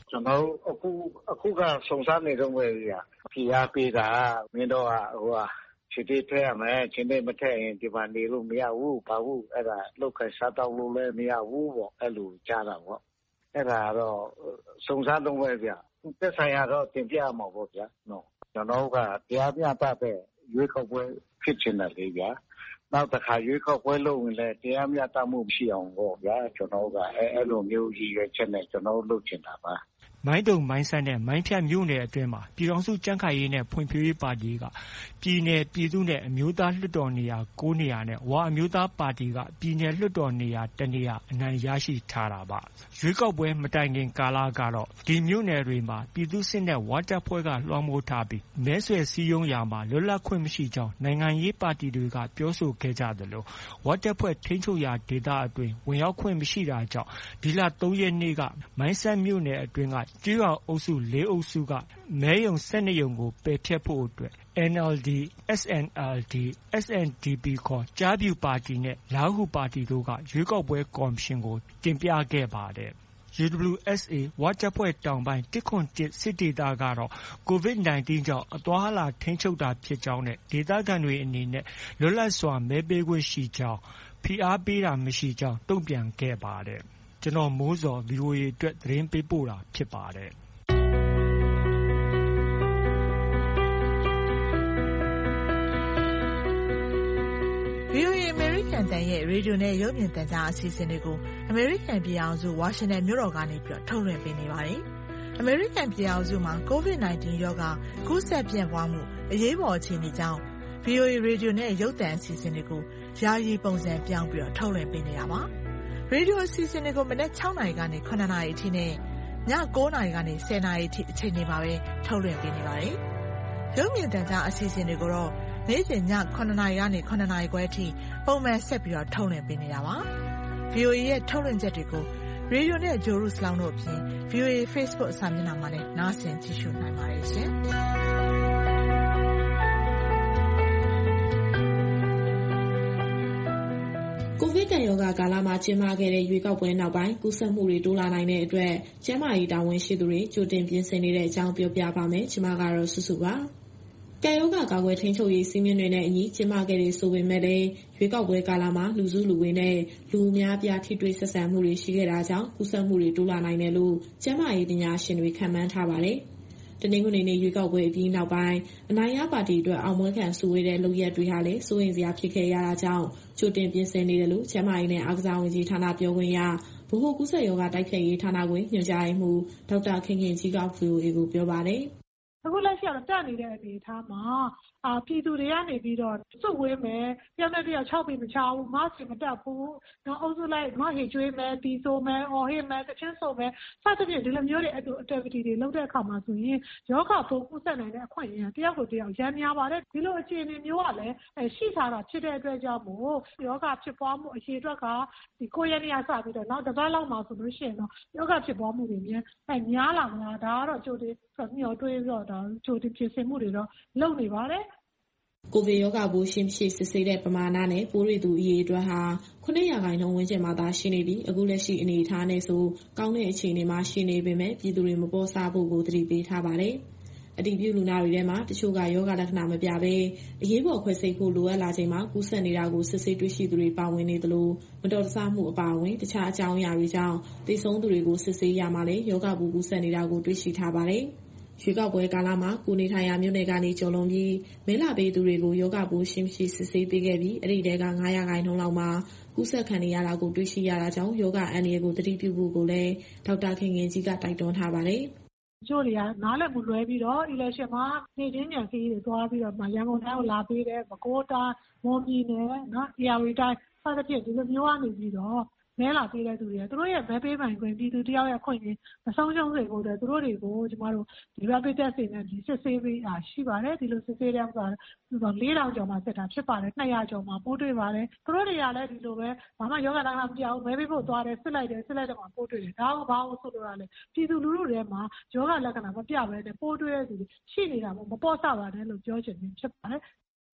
[SPEAKER 10] ကျွန်တော်အခုအခုကစုံစမ်းနေတော့ပဲဗျာဖိအားပေးတာမင်းတို့ကဟိုဟာခြေသေးထဲရမယ်ခြေသေးမထည့်ရင်ဒီမှာနေလို့မရဘူးဘာဘူးအဲ့ဒါလောက်ခိုင်းစားတော့လို့လည်းမရဘူးပေါ့အဲ့လိုကြားတာပေါ့အဲ့ဒါတော့စုံစမ်းတော့ပဲဗျာသက်ဆိုင်ရာတော့တင်ပြရမှာပေါ့ဗျာနော်ကျွန်တော်ကတရားမျှတတဲ့ရွေးကောက်ပွဲဖြစ်ချင်တယ်လေဗျာနောက်တစ်ခါရွေးကောက်ပွဲလုပ်ရင်လည်းတရားမျှတမှုမရှိအောင်ပေါ့ဗျာကျွန်တော်ကအဲအဲ့လိုမျိုးရည်ရွယ်ချက်နဲ့ကျွန်တော်လုပ်ချင်တာပါ
[SPEAKER 7] မိုင်းတုံမိုင်းဆန်းနဲ့မိုင်းဖြတ်မြို့နယ်အတွင်းမှာပြည်ထောင်စုကြံ့ခိုင်ရေးနဲ့ဖွံ့ဖြိုးရေးပါတီကပြည်နယ်ပြည်သူ့နဲ့အမျိုးသားလွှတ်တော်နေရာ၉နေရာနဲ့ဝါအမျိုးသားပါတီကပြည်နယ်လွှတ်တော်နေရာတစ်နေရာအနိုင်ရရှိထားတာပါရွေးကောက်ပွဲမတိုင်ခင်ကာလကတော့ဒီမြို့နယ်တွေမှာပြည်သူ့စစ်နဲ့ဝါတပ်ဖွဲ့ကလွှမ်းမိုးထားပြီးမဲဆွယ်စည်းရုံးရာမှာလွတ်လပ်ခွင့်မရှိကြောင်းနိုင်ငံရေးပါတီတွေကပြောဆိုခဲ့ကြသလိုဝါတပ်ဖွဲ့ထိန်းချုပ်ရာဒေသအတွင်းဝင်ရောက်ခွင့်မရှိတာကြောင့်ဒီလ၃ရက်နေ့ကမိုင်းဆန်းမြို့နယ်အတွင်းကကျွော်အုပ်စု၄အုပ်စုကမဲရုံ၁၂ရုံကိုပယ်ဖျက်ဖို့အတွက် အန် အယ်လ် ဒီ အက်စ် အန် အယ်လ် ဒီ အက်စ် အန် ဒီ ပီ ခေါ်ကျားဖြူပါတီနဲ့လားဟူပါတီတို့ကရွေးကောက်ပွဲကော်မရှင်ကိုတင်ပြခဲ့ပါတယ်။ ယူ ဒဘလျူ အက်စ် အေ ဝတပ်ဖွဲ့တောင်ပိုင်းတစ်ခွန်တစ်စစ်ဒေသကတော့ ကိုဗစ်၁၉ ကြောင့်အသွားအလာထိန်းချုပ်တာဖြစ်ကြောင်းနဲ့ဒေသခံတွေအနေနဲ့လွတ်လပ်စွာမဲပေးခွင့်ရှိကြောင်းဖိအားပေးတာမရှိကြောင်းတုံ့ပြန်ခဲ့ပါတယ်။ကျွန်တော်မိုးစော် ဗီအိုအေအတွက်သတင်းပေးပို့တာဖြစ်ပါတယ်။
[SPEAKER 4] ဗွီအိုအေ အမေရိကန်တန်ရဲ့ရေဒီယိုနဲ့ရုပ်မြင်သံကြားအစီအစဉ်တွေကိုအမေရိကန်ပြည်ထောင်စုဝါရှင်တန်မြို့တော်ကနေပြီးထုတ်လွှင့်ပေးနေပါတယ်။အမေရိကန်ပြည်ထောင်စုမှာကိုဗစ်၁၉ရောဂါကူးစက်ပြန့်ပွားမှုအရေးပေါ်အခြေအနေကြောင့် ဗွီအိုအေ ရေဒီယိုနဲ့ရုပ်သံအစီအစဉ်တွေကိုယာယီပုံစံပြောင်းပြီးတော့ထုတ်လွှင့်ပေးနေတာပါ။ရေဒီယိုအစီအစဉ်တွေကိုမနက်၆နာရီကနေ၇နာရီအထိနဲ့ည၉နာရီကနေ၁၀နာရီအထိအချိန်တွေမှာပဲထုတ်လွှင့်ပေးနေပါတယ်။ရုပ်မြင်သံကြားအစီအစဉ်တွေကိုတော့နေ့စဉ်ည၇နာရီကနေ၇နာရီခွဲအထိပုံမှန်ဆက်ပြီးတော့ထုတ်လွှင့်ပေးနေတာပါ။ ဗွီအိုအေရဲ့ထုတ်လွှင့်ချက်တွေကိုရေဒီယိုနဲ့ဂျိုရုစလောင်းတို့အပြင် ဗွီအိုအေ Facebook စာမျက်နှာမှာလည်းနားဆင်ကြည့်ရှုနိုင်ပါတယ်ရှင်။
[SPEAKER 11] ကိုဗစ်ကပ်ရောဂါကာလမှာကျင်းပခဲ့တဲ့ရွေးကောက်ပွဲနောက်ပိုင်းကူးစက်မှုတွေတိုးလာနိုင်တဲ့အတွက်ကျန်းမာရေးတာဝန်ရှိသူတွေကြိုတင်ပြင်ဆင်နေတဲ့အကြောင်းပြောပြပါမယ်။ကျွန်မကတော့စုစုပါ။ကပ်ရောဂါကာကွယ်ထိန်းချုပ်ရေးစည်းမျဉ်းတွေနဲ့အညီကျင်းပခဲ့တဲ့ဆိုပေမဲ့လည်းရွေးကောက်ပွဲကာလမှာလူစုလူဝေးနဲ့လူအများပြားထိတွေ့ဆက်ဆံမှုတွေရှိခဲ့တာကြောင့်ကူးစက်မှုတွေတိုးလာနိုင်တယ်လို့ကျန်းမာရေးပညာရှင်တွေခန့်မှန်းထားပါတယ်။တနင်္ဂနွေနေ့ရွေးကောက်ပွဲအပြီးနောက်ပိုင်းအနိုင်ရပါတီအတွက်အောင်ပွဲခံစုဝေးတဲ့လုပ်ရက်တွေဟာလည်းစိုးရိမ်စရာဖြစ်ခဲ့ရတာကြောင့်ကြိုတင်ပြင်ဆင်နေတယ်လို့ကျန်းမာရေးနဲ့အားကစားဝန်ကြီးဌာနပြောခွင့်ရဗဟိုကူးစက်ရောဂါတိုက်ဖျက်ရေးဌာနခွဲညွှန်ကြားရေးမှူးဒေါက်တာခင်ခင်ကြီးက ဗွီအိုအေကိုပြောပါတယ်။
[SPEAKER 12] အခုလက်ရှိကတော့တက်နေတဲ့အနေအထားမှာအာပြည်သူတွေကနေပြီးတော့စုဝေးမယ်တယောက်နဲ့တယောက်၆ပေမချဘူးမဆင်မတက်ဘူးနော်အုပ်စုလိုက်မဟေကျွေးမယ်တီဆိုမယ်အော်ဟေမယ်တချင်းဆိုမယ်စသဖြင့်ဒီလိုမျိုးတွေ activity တွေလုပ်တဲ့အခါမှာဆိုရင်ယောဂပိုးကူးစက်နိုင်တဲ့အခွင့်အရေးတယောက်ကိုတယောက်ရမ်းများပါတယ်ဒီလိုအခြေအနေမျိုးကလည်းရှိထားတာဖြစ်တဲ့အတွက်ကြောင့်မို့ယောဂဖြစ်ပွားမှုအရေးအတွက်ကဒီကိုယ့်ရဲ့နေရာစပြီးတော့နောက်တစ်ပတ်လောက်မှဆိုလို့ရှိရင်တော့ယောဂဖြစ်ပွားမှုတွေများအဲများလာမှာဒါကတော့ကြိုတင်မျှော်တွေးပြီးတော့ဒါကြိုတင်ပြင်ဆင်မှုတွေတော့လုပ်နေပါတယ်
[SPEAKER 11] ကိုဗစ်ရောဂါပိုးရှိမရှိစစ်ဆေးတဲ့ပမာဏနဲ့ပိုးတွေ့သူအရေအတွက်ဟာခုနှစ်ရာခိုင်နှုန်းဝန်းကျင်မှာသာရှိနေပြီးအခုလက်ရှိအနေအထားနဲ့ဆိုကောင်းတဲ့အခြေအနေမှာရှိနေပေမဲ့ပြည်သူတွေမပေါ်စားဖို့ကိုသတိပေးထားပါတယ်။အတည်ပြုလူနာတွေထဲမှာတချို့ကယောဂလက္ခဏာမပြဘဲအရေးပေါ်ခွဲစိတ်ဖို့လိုအပ်လာချိန်မှာကူးစက်နေတာကိုစစ်ဆေးတွေ့ရှိသူတွေပါဝင်နေသလိုမတော်တဆမှုအပါအဝင်တခြားအကြောင်းအရာတွေကြောင့်သေဆုံးသူတွေကိုစစ်ဆေးရမှာလေယောဂပိုးကူးစက်နေတာကိုတွေ့ရှိထားပါတယ်။ရွေးကောက်ပွဲကာလမှာကိုနေထိုင်ရာမြို့နယ်ကနေကျော်လွန်ပြီးမဲလာပေးသူတွေကိုယောဂပိုးရှိမရှိစစ်ဆေးပေးခဲ့ပြီးအဲ့ဒီတဲက၅ရာခိုင်နှုန်းလောက်မှာကူးစက်ခံနေရတာကိုတွေ့ရှိရတာကြောင့်ယောဂအန္တရာယ်ကိုသတိပြုဖို့ကိုလည်းဒေါက်တာခင်ခင်ကြီးကတိုက်တွန်းထားပါတယ်
[SPEAKER 12] ။ကျိုးတွေကနားလည်မှုလွဲပြီးတော့ election မှာနေချင်းညံခီးတွေသွားပြီးတော့ရန်ကုန်တိုင်းကိုလာပေးတယ်ပဲခူးတိုင်းမွန်ပြည်နယ်နော်အေရဝတီတိုင်းစသဖြင့်ဒီလိုမျိုးကနေပြီးတော့မဲလာပေးတဲ့သူတွေကသူတို့ရဲ့မဲပေးပိုင်ခွင့်ပြည်သူတယောက်ရဲ့ခွင့်ရမဆုံးရှုံးစေဖို့အတွက်သူတို့တွေကိုကျမတို့ဒီ rapid test တွေနဲ့ဒီစစ်ဆေးပေးတာရှိပါတယ်ဒီလိုစစ်ဆေးတဲ့ဥစ္စာလေးထောင်ကျော်မှစစ်တာဖြစ်ပါတယ်နှစ်ရာကျော်မှပိုးတွေ့ပါတယ်သူတို့တွေကလည်းဒီလိုပဲဘာမှယောဂလက္ခဏာမပြဘူးမဲပေးဖို့သွားတယ်စစ်လိုက်တယ်စစ်လိုက်တော့မှပိုးတွေ့တယ်ဒါကဘာလို့ဆိုလို့ရလဲပြည်သူလူထုတွေမှာယောဂလက္ခဏာမပြဘဲနဲ့ပိုးတွေ့တဲ့သူတွေရှိနေတာမပေါ့ဆပါနဲ့လို့ပြောချင်တယ်ဖြစ်ပါတယ်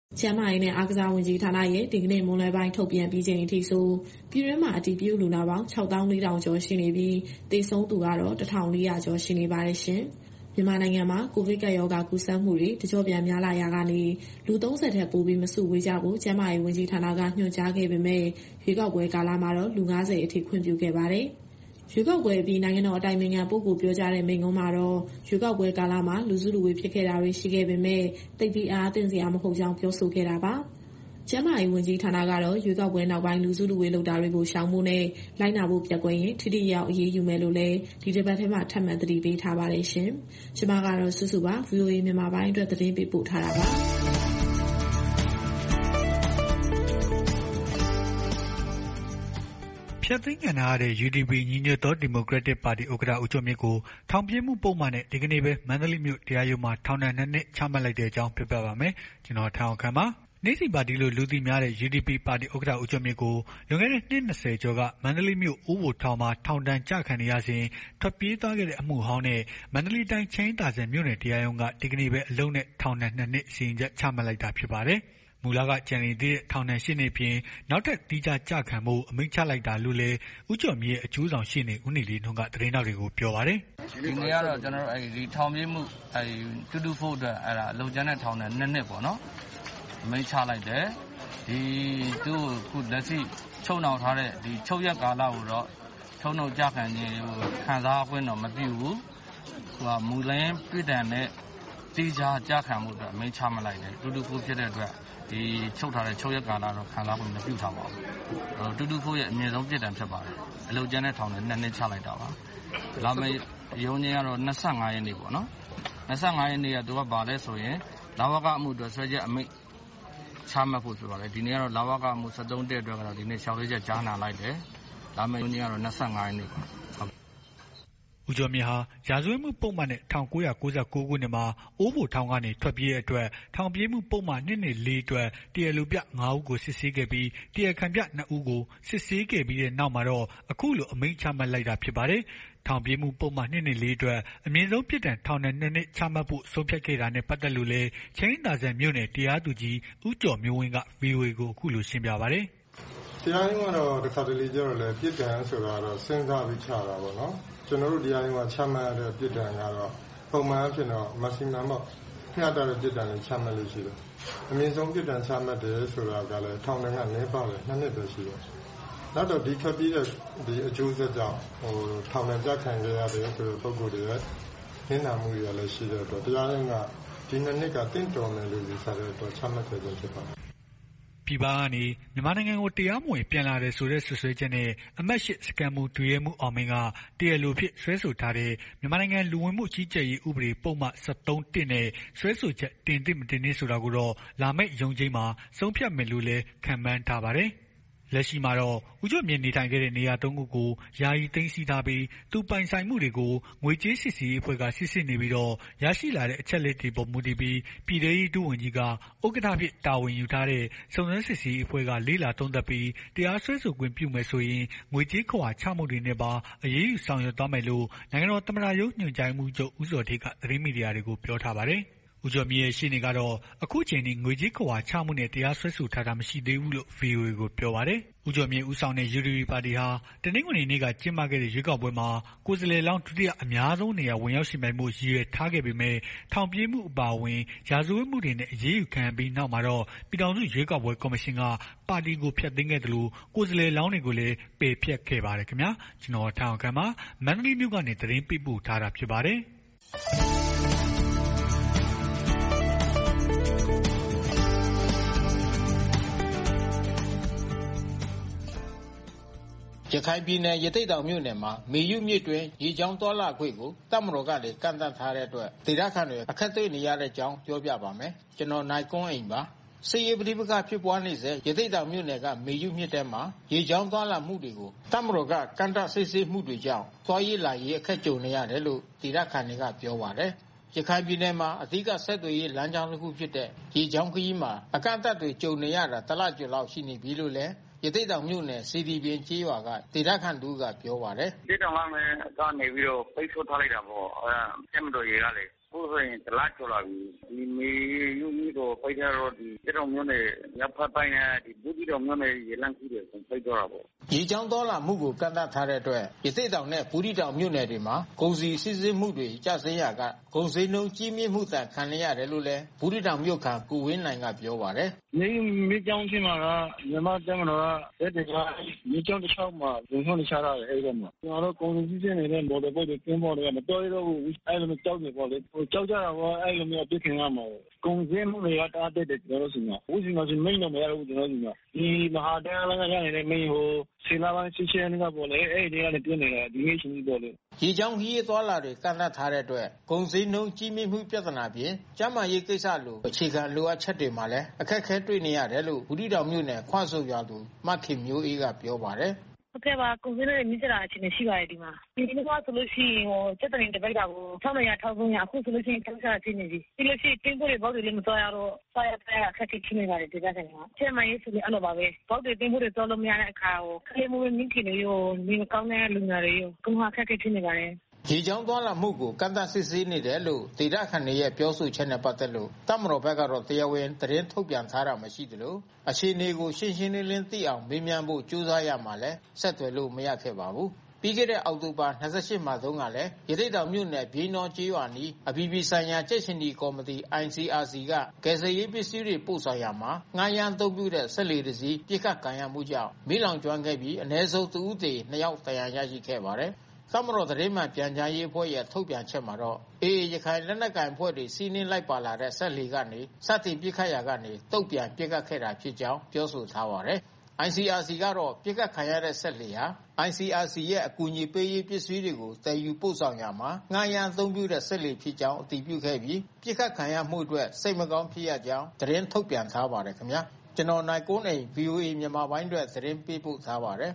[SPEAKER 11] ကျန်းမာရေးနဲ့အားကစားဝန်ကြီးဌာနရဲ့ဒီကနေ့မွန်းလွဲပိုင်းထုတ်ပြန်ပြီးချိန်အထိဆိုပြည်တွင်းမှာအတည်ပြုလူနာပေါင်းခြောက်သောင်းလေးထောင်ကျော်ရှိနေပြီးသေဆုံးသူကတော့တစ်ထောင်လေးရာကျော်ရှိနေပါတယ်ရှင်။မြန်မာနိုင်ငံမှာကိုဗစ်ကပ်ရောဂါကူးစက်မှုတွေတကြော့ပြန်များလာရာကနေလူသုံးဆယ်ထက်ပိုပြီးမစုဝေးကြဖို့ကျန်းမာရေးဝန်ကြီးဌာနကညွှန်ကြားခဲ့ပေမဲ့ရွေးကောက်ပွဲကာလမှာတော့လူငါးဆယ်အထိခွင့်ပြုခဲ့ပါတယ်။ရွေးကောက်ပွဲပြီးနိုင်ငံတော်အတိုင်ပင်ခံပုဂ္ဂိုလ်ပြောကြားတဲ့မိန့်ခွန်းမှာတော့ရွေးကောက်ပွဲကာလမှာလူစုလူဝေးဖြစ်ခဲ့တာတွေရှိခဲ့ပေမဲ့တိတ်ပြီးအားအသင့်စရာမဟုတ်ကြောင်းပြောဆိုခဲ့တာပါ။ကျန်းမာရေးဝန်ကြီးဌာနကတော့ရွေးကောက်ပွဲနောက်ပိုင်းလူစုလူဝေးလုပ်တာတွေကိုရှောင်ဖို့နဲ့လိုက်နာဖို့ပြက်ကွက်ရင်ထိထိရောက်အရေးယူမယ်လို့လည်းဒီတစ်ပတ်ထဲမှာထပ်မံသတိပေးထားပါတယ်ရှင်။ကျွန်မကတော့စုစုပါ ဗွီအိုအေ မြန်မာပိုင်းအတွက်သတင်းပေးပို့ထားတာပါ။
[SPEAKER 13] ဖျက်သိမ်းခံရတဲ့ ယူ ဒီ ပီ ညီညွတ်သောဒီမိုကရက်တစ်ပါတီဥက္ကဋ္ဌဦးကျော်မြင့်ကိုထောင်ပြေးမှုပုံမှန်နဲ့ဒီကနေ့ပဲမန္တလေးမြို့တရားရုံးမှာထောင်ဒဏ်နှစ်နှစ်ချမှတ်လိုက်တဲ့အကြောင်းပြောပြပါမယ်။ကျွန်တော်ထောင်ခမ်းပါနေ့စီပါတီလို့လူသိများတဲ့ ယူ ဒီ ပီ ပါတီဥက္ကဋ္ဌဦးကျော်မြင့်ကိုလွန်ခဲ့တဲ့နှစ်နှစ်ဆယ်ကျော်ကမန္တလေးမြို့အိုးဘိုထောင်မှာထောင်ဒဏ်ကျခံနေရစဉ်ထွက်ပြေးသွားခဲ့တဲ့အမှုဟောင်းနဲ့မန္တလေးတိုင်းချင်းသာဆန်မြို့နယ်တရားရုံးကဒီကနေ့ပဲအလုံးနဲ့ထောင်ဒဏ်နှစ်နှစ်စီရင်ချက်ချမှတ်လိုက်တာဖြစ်ပါတယ်။မူလကကြံနေသေးတဲ့ထောင်ဒဏ်ရှင်းနေပြင်နောက်ထပ်တီးခြားကြခံမှုအမိန့်ချလိုက်တာလို့လည်းဦးကျော်မြင့်ရဲ့အကျိုးဆောင်ရှင်းနေဦးနေလီနှုံးကသတင်းတော်တွေကိုပြောပါတယ်
[SPEAKER 14] ။ဒီနေ့ကတော့ကျွန်တော်တို့အဲဒီထောင်ပြေးမှုအဲဒီတူတူဖို့အတွက်အဲ့ဒါလုံခြုံတဲ့ထောင်ဒဏ်နှစ်နှစ်ပေါ့နော်။အမိန့်ချလိုက်တယ်။ဒီသူ့ခုလက်ရှိချုပ်နှောင်ထားတဲ့ဒီချုပ်ရက်ကာလကိုတော့ထုံးနှုတ်ကြခံခြင်းကိုခံစားခွင့်တော့မပြုဘူး။ဟိုကမူလင်းပြည်တံနဲ့တီးခြားကြခံမှုအတွက်အမိန့်ချမှတ်လိုက်တယ်။တူတူဖို့ဖြစ်တဲ့အတွက်ဒီချုပ်ထားတဲ့ချုပ်ရက်ကာလတော့ခံစားခွင့်မပြုထားပါဘူး။အဲတူတူဖို့ရဲ့အမြင့်ဆုံးပြည်တံဖြစ်ပါတယ်။အလုံကျန်းတဲ့ထောင်နဲ့နှစ်နှစ်ချလိုက်တာပါ။လာမယ့်ရုံးချင်းကတော့နှစ်ဆယ့်ငါးရက်နေ့ပေါ့နော်။နှစ်ဆယ့်ငါးရက်နေ့ကသူကဘာလဲဆိုရင်လာဝကအမှုအတွက်ဆွဲချက်အမိန့်ချမှတ်ဖို့ဆိုပါတယ်။ဒီနေ့ကတော့လာဝကအမှုဆက်သုံးတဲ့အတွက်ကတော့ဒီနေ့ရှောက်လေးချက်ကြားနာလိုက်တယ်။လာမယ့်ရုံးချင်းကတော့နှစ်ဆယ့်ငါးရက်နေ့ပါ။
[SPEAKER 13] ဦးကျော်မြင့်ဟာရာဇဝတ်မှုပုံမှန်နဲ့၁၉၉၉ခုနှစ်မှာအိုးဘိုထောင်ကနေထွက်ပြေးတဲ့အတွက်ထောင်ပြေးမှုပုံမှန်နှစ်နှစ်လေးအတွက်တရားလိုပြငါးဦးကိုစစ်ဆေးခဲ့ပြီးတရားခံပြနှစ်ဦးကိုစစ်ဆေးခဲ့ပြီးတဲ့နောက်မှာတော့အခုလိုအမိန့်ချမှတ်လိုက်တာဖြစ်ပါတယ်။ထောင်ပြေးမှုပုံမှန်နှစ်နှစ်လေးအတွက်အမြင့်ဆုံးပြစ်ဒဏ်ထောင်ဒဏ်နှစ်နှစ်ချမှတ်ဖို့ဆုံးဖြတ်ခဲ့တာနဲ့ပတ်သက်လို့လည်းချင်းသာဆန်မြို့နယ်တရားသူကြီးဦးကျော်မျိုးဝင်းက ဗွီအိုအေကိုအခုလိုရှင်းပြပါတယ်
[SPEAKER 3] ။တရားရုံးကတော့တစ်ခါတလေကျတော့လည်းပြစ်ဒဏ်ဆိုတာတော့စဉ်းစားပြီးချတာပေါ့နော်။ကျွန်တော်တို့တရားရုံးကချမှတ်ရတဲ့ပြည်တံကတော့ပုံမှန်အဖြစ်တော့ maximum ပေါ့မျှတတဲ့ပြည်တံကိုချမှတ်လို့ရှိတယ်။အမြင့်ဆုံးပြည်တံချမှတ်တယ်ဆိုတာကလည်းထောင်ဒဏ်ကနည်းပါးတယ်နှစ်နှစ်ပဲရှိတယ်။နောက်တော့ဒီခပ်ပြီးတဲ့ဒီအကျိုးဆက်ကြောင့်ဟိုထောင်ဒဏ်ကြခံရရတယ်ဆိုတဲ့ပုံစံတွေရဲ့ဟင်းနာမှုတွေလည်းရှိတဲ့အတွက်တရားရုံးကဒီနှစ်နှစ်ကတင့်တော်မယ်လို့ယူဆတဲ့အတွက်ချမှတ်ခဲ့ခြင်းဖြစ်ပါတယ်။
[SPEAKER 13] ပြည်ပကနေမြန်မာနိုင်ငံကိုတရားမဝင်ပြန်လာတယ်ဆိုတဲ့ဆွဆွဲချက်နဲ့အမတ်ရှစ်စကန်မှုဒွေရဲမှုအောင်မင်းကတရားလိုဖြစ်ဆွဲဆိုထားတဲ့မြန်မာနိုင်ငံလူဝင်မှုကြီးကြပ်ရေးဥပဒေပုံမှန်၁၃ တစ်နဲ့ဆွဲဆိုချက်တင်သင့်မတင်သင့်ဆိုတာကိုတော့လာမယ့်ရုံးချိန်းမှာဆုံးဖြတ်မယ်လို့လည်းခန့်မှန်းထားပါတယ်။လက်ရှိမှာတော့ဦးကျော်မြင့်နေထိုင်ခဲ့တဲ့နေရာသုံးခုကိုယာယီသိမ်းဆည်းထားပြီးသူပိုင်ဆိုင်မှုတွေကိုငွေကြေးစစ်ဆေးရေးအဖွဲ့ကစစ်ဆေးနေပြီးတော့ရရှိလာတဲ့အချက်လက်တွေပေါ်မူတည်ပြီးပြည်ထောင်စုဒုဝန်ကြီးကဥက္ကဋ္ဌဖြစ်တာဝန်ယူထားတဲ့စုံစမ်းစစ်ဆေးရေးအဖွဲ့ကလေးလာသုံးသပ်ပြီးတရားစွဲဆိုခွင့်ပြုမယ်ဆိုရင်ငွေကြေးခွာချမှုတွေနဲ့ပါအရေးယူဆောင်ရွက်သွားမယ်လို့နိုင်ငံတော်သမ္မတရုံးညွှန်ကြားမှုချုပ်ဦးစောထေးကသတင်းမီဒီယာတွေကိုပြောထားပါတယ်။ဦးကျော်မြင့်ရဲ့ရှေ့နေကတော့အခုချိန်ထိငွေကြေးခွာချမှုနဲ့တရားစွဲဆိုထားတာမရှိသေးဘူးလို့ ဗွီအိုအေကိုပြောပါတယ်။ဦးကျော်မြင့်ဦးဆောင်တဲ့ ယူ ဒီ ပီ ပါတီဟာတနင်္ဂနွေနေ့ကကျင်းပခဲ့တဲ့ရွေးကောက်ပွဲမှာကိုယ်စားလှယ်လောင်းဒုတိယအများဆုံးနေရာဝင်ရောက်ရှင်ပြိုင်မှုရည်ရွယ်ထားခဲ့ပေမဲ့ထောင်ပြေးမှုအပါအဝင်ရာဇဝတ်မှုတွေနဲ့အရေးယူခံပြီးနောက်မှာတော့ပြည်ထောင်စုရွေးကောက်ပွဲကော်မရှင်ကပါတီကိုဖျက်သိမ်းခဲ့တယ်လို့ကိုယ်စားလှယ်လောင်းတွေကိုလည်းပယ်ဖျက်ခဲ့ပါတယ်ခင်ဗျာကျွန်တော်ထောင်ခံမှာမန္တလေးမြို့ကနေသတင်းပေးပို့ထားတာဖြစ်ပါတယ်။
[SPEAKER 15] ရခိုင်ပြည်နယ်ရသေ့တောင်မြို့နယ်မှာမေယုမြစ်တွင်ရေကြောင်းသွားလာခွင့်ကိုတပ်မတော်ကနေကန့်သတ်ထားတဲ့အတွက်ဒေသခံတွေအခက်တွေ့နေရတဲ့အကြောင်းပြောပြပါမယ်။ကျွန်တော်နိုင်ကွန်းအိမ်ပါ။စစ်ရေးပဋိပက္ခဖြစ်ပွားနေစေရသေ့တောင်မြို့နယ်ကမေယုမြစ်ထဲမှာရေကြောင်းသွားလာမှုတွေကိုတပ်မတော်ကကန့်သတ်စစ်ဆေးမှုတွေကြောင့်သွားရေးလာရေးအခက်ကြုံနေရတယ်လို့ဒေသခံတွေကပြောပါတယ်။ရခိုင်ပြည်နယ်မှာအဓိကဆက်သွယ်ရေးလမ်းကြောင်းတစ်ခုဖြစ်တဲ့ရေကြောင်းခရီးမှာအကန့်အသတ်တွေကြုံနေရတာတလကျော်လောက်ရှိနေပြီလို့လည်းရသေ့တောင်မြို့နယ်စီဒီပင်ကျေးရွာကဒေသခံတူကပြောပါတယ်
[SPEAKER 16] ။ဒေသတောင်ကနေပြီးတော့ပိတ်ဆို့ထားလိုက်တာပေါ့။အဲတက်မတော်ရေကလေဟ
[SPEAKER 10] အခုဆိုရင်တလားကျော်လာပြီဒီမေယူမီတို့ပိတ်ထားတော့ဒီတတော်မျိုးနဲ့ညဖက်ပိုင်းနဲ့ဒီဘူးတီတော်မျိုးနဲ့ရေလန့်ကြီးတွေပိတ်တော့တာပေါ့
[SPEAKER 15] ရေချောင်းသွားလာမှုကိုကန့်သတ်ထားတဲ့အတွက်ရသေ့တောင်နဲ့ဘူးတီတောင်မြို့နယ်တွေမှာကုန်စည်စီးဆင်းမှုတွေကျဆင်းရကကုန်စည်နှုန်းကြီးမြင့်မှုတန်ခံရရတယ်လို့လည်းဘူးတီတောင်မြို့ခံကိုဝင်းနိုင်ကပြောပါတယ်
[SPEAKER 16] ။မြေမြေကြောင်းချင်းမှာကမြန်မာတပ်မတော်ကတဲ့တဲ့ကမြေကြောင်းတစ်ချောင်းမှာဇုံဆောင်နေချတာလေအဲ့ဒါမှာကျွန်တော်တို့ကုန်စည်စီးဆင်းနေတဲ့မော်ဒယ်ဘုတ်တွေကျင်းပေါ်တွေကမတော်ရတော့ဘူးအဲ့လိုမျိုးကြောက်နေပေါ့လေဟိုကြောက်ကြတာပေါ့အဲ့လိုမျိုးပြစ်ခင်ရမှာကုန်စည်မှုတွေကတားတဲ့ကျွန်တော်တို့စီမှာဦးစီမရှိမိန်တော့မရဘူးကျွန်တော်တို့စီမှာဒီမဟာတန်လမ်းကရနေတဲ့မိန်ဟိုဆီလာပိုင်းစီချန်ကပေါ့လေအဲ့ဒီကနေပြင်းနေတာဒီနေ့ချင်းပေါ့လေ
[SPEAKER 15] ရေချောင်းခီးသွားလာတွေကန့်သတ်ထားတဲ့အတွက်ကုန်စည်နှုန်းကြီးမြင့်မှုပြဿနာပြင်ကျန်းမာရေးကိစ္စလိုအခြေခံလိုအပ်ချက်တွေမှာလည်းအခက်အခဲတွေ့နေရတယ်လို့ဘူးတီတောင်မြို့နယ်ခွဆုပ်ရွာသူမခင်မျိုးအေးကပြောပါတယ်
[SPEAKER 9] ဟုတ်ကဲ့ပါကုန်စည်တွေမြင့်ကြတာအခြေအနေရှိပါတယ်ဒီမှာဒီနေ့ကဆိုလို့ရှိရင်ဟိုစက်တရင်တစ်ပိတ်တာကို၆နေရ၁၃ရအခုဆိုလို့ရှိရင်ကျောင်းစားချင်းနေပြီဒီလိုရှိတင်းဖို့တွေဘောက်တွေလည်းမတော်ရတော့စားရတဲ့အခက်အခဲဖြစ်နေပါတယ်ဒီကဆိုင်ကချက်မရေးဆိုပြီးအဲ့လိုပါပဲဘောက်တွေတင်းဖို့တွေတော်လို့မရတဲ့အခါကိုခလေးမိုးမြင့်ခင်တွေရောဒီမကောင်းတဲ့လူငယ်တွေရောကုန်ဟာအခက်အခဲဖြစ်နေပါတယ်
[SPEAKER 15] ရေချောင်းသွားလာမှုကိုကန့်သတ်စစ်ဆေးနေတယ်လို့ဒေသခံတွေရဲ့ပြောဆိုချက်နဲ့ပတ်သက်လို့တပ်မတော်ဘက်ကတော့တရားဝင်သတင်းထုတ်ပြန်ထားတာမရှိသလိုအခြေအနေကိုရှင်းရှင်းလင်းလင်းသိအောင်မေးမြန်းဖို့ကြိုးစားရမှာလဲဆက်သွယ်လို့မရခဲ့ပါဘူးပြီးခဲ့တဲ့အောက်တိုဘာ၂၈မှာတုန်းကလည်းရသေ့တောင်မြို့နယ်ပြင်းတော်ကျေးရွာနီးအပြည်ပြည်ဆိုင်ရာကြက်ရှင်ဒီကော်မတီ I C R C ကကယ်ဆယ်ရေးပစ္စည်းတွေပို့ဆောင်ရမှာငှားရမ်းအသုံးပြုတဲ့စက်လှေတစ်စီးပြစ်ခတ်ခံရမှုကြောင့်မီးလောင်ကျွမ်းခဲ့ပြီးအနည်းဆုံးတစ်ဦးသေနှစ်ယောက်ဒဏ်ရာရရှိခဲ့ပါတယ်သမတော်သတင်းမှန်ပြန်ကြားရေးအဖွဲ့ရဲ့ထုတ်ပြန်ချက်မှာတော့အေအေရခိုင်လက်နက်ကိုင်အဖွဲ့တွေစီးနင်းလိုက်ပါလာတဲ့ဆက်လီကနေစတင်ပြစ်ခတ်ရာကနေတုတ်ပြန်ပြစ်ခတ်ခဲ့တာဖြစ်ကြောင်းပြောဆိုထားပါတယ်။ I C R C ကတော့ပြစ်ခတ်ခံရတဲ့ဆက်လီဟာ I C R C ရဲ့အကူအညီပေးရေးပစ္စည်းတွေကိုတည်ယူပို့ဆောင်ရမှာငှားရမ်းအသုံးပြုတဲ့ဆက်လီဖြစ်ကြောင်းအတည်ပြုခဲ့ပြီးပြစ်ခတ်ခံရမှုအတွက်စိတ်မကောင်းဖြစ်ရကြောင်းသတင်းထုတ်ပြန်ထားပါတယ်ခင်ဗျာကျွန်တော်နိုင်ကွန်းအိမ် V O A မြန်မာပိုင်းအတွက်သတင်းပေးပို့ထားပါတယ်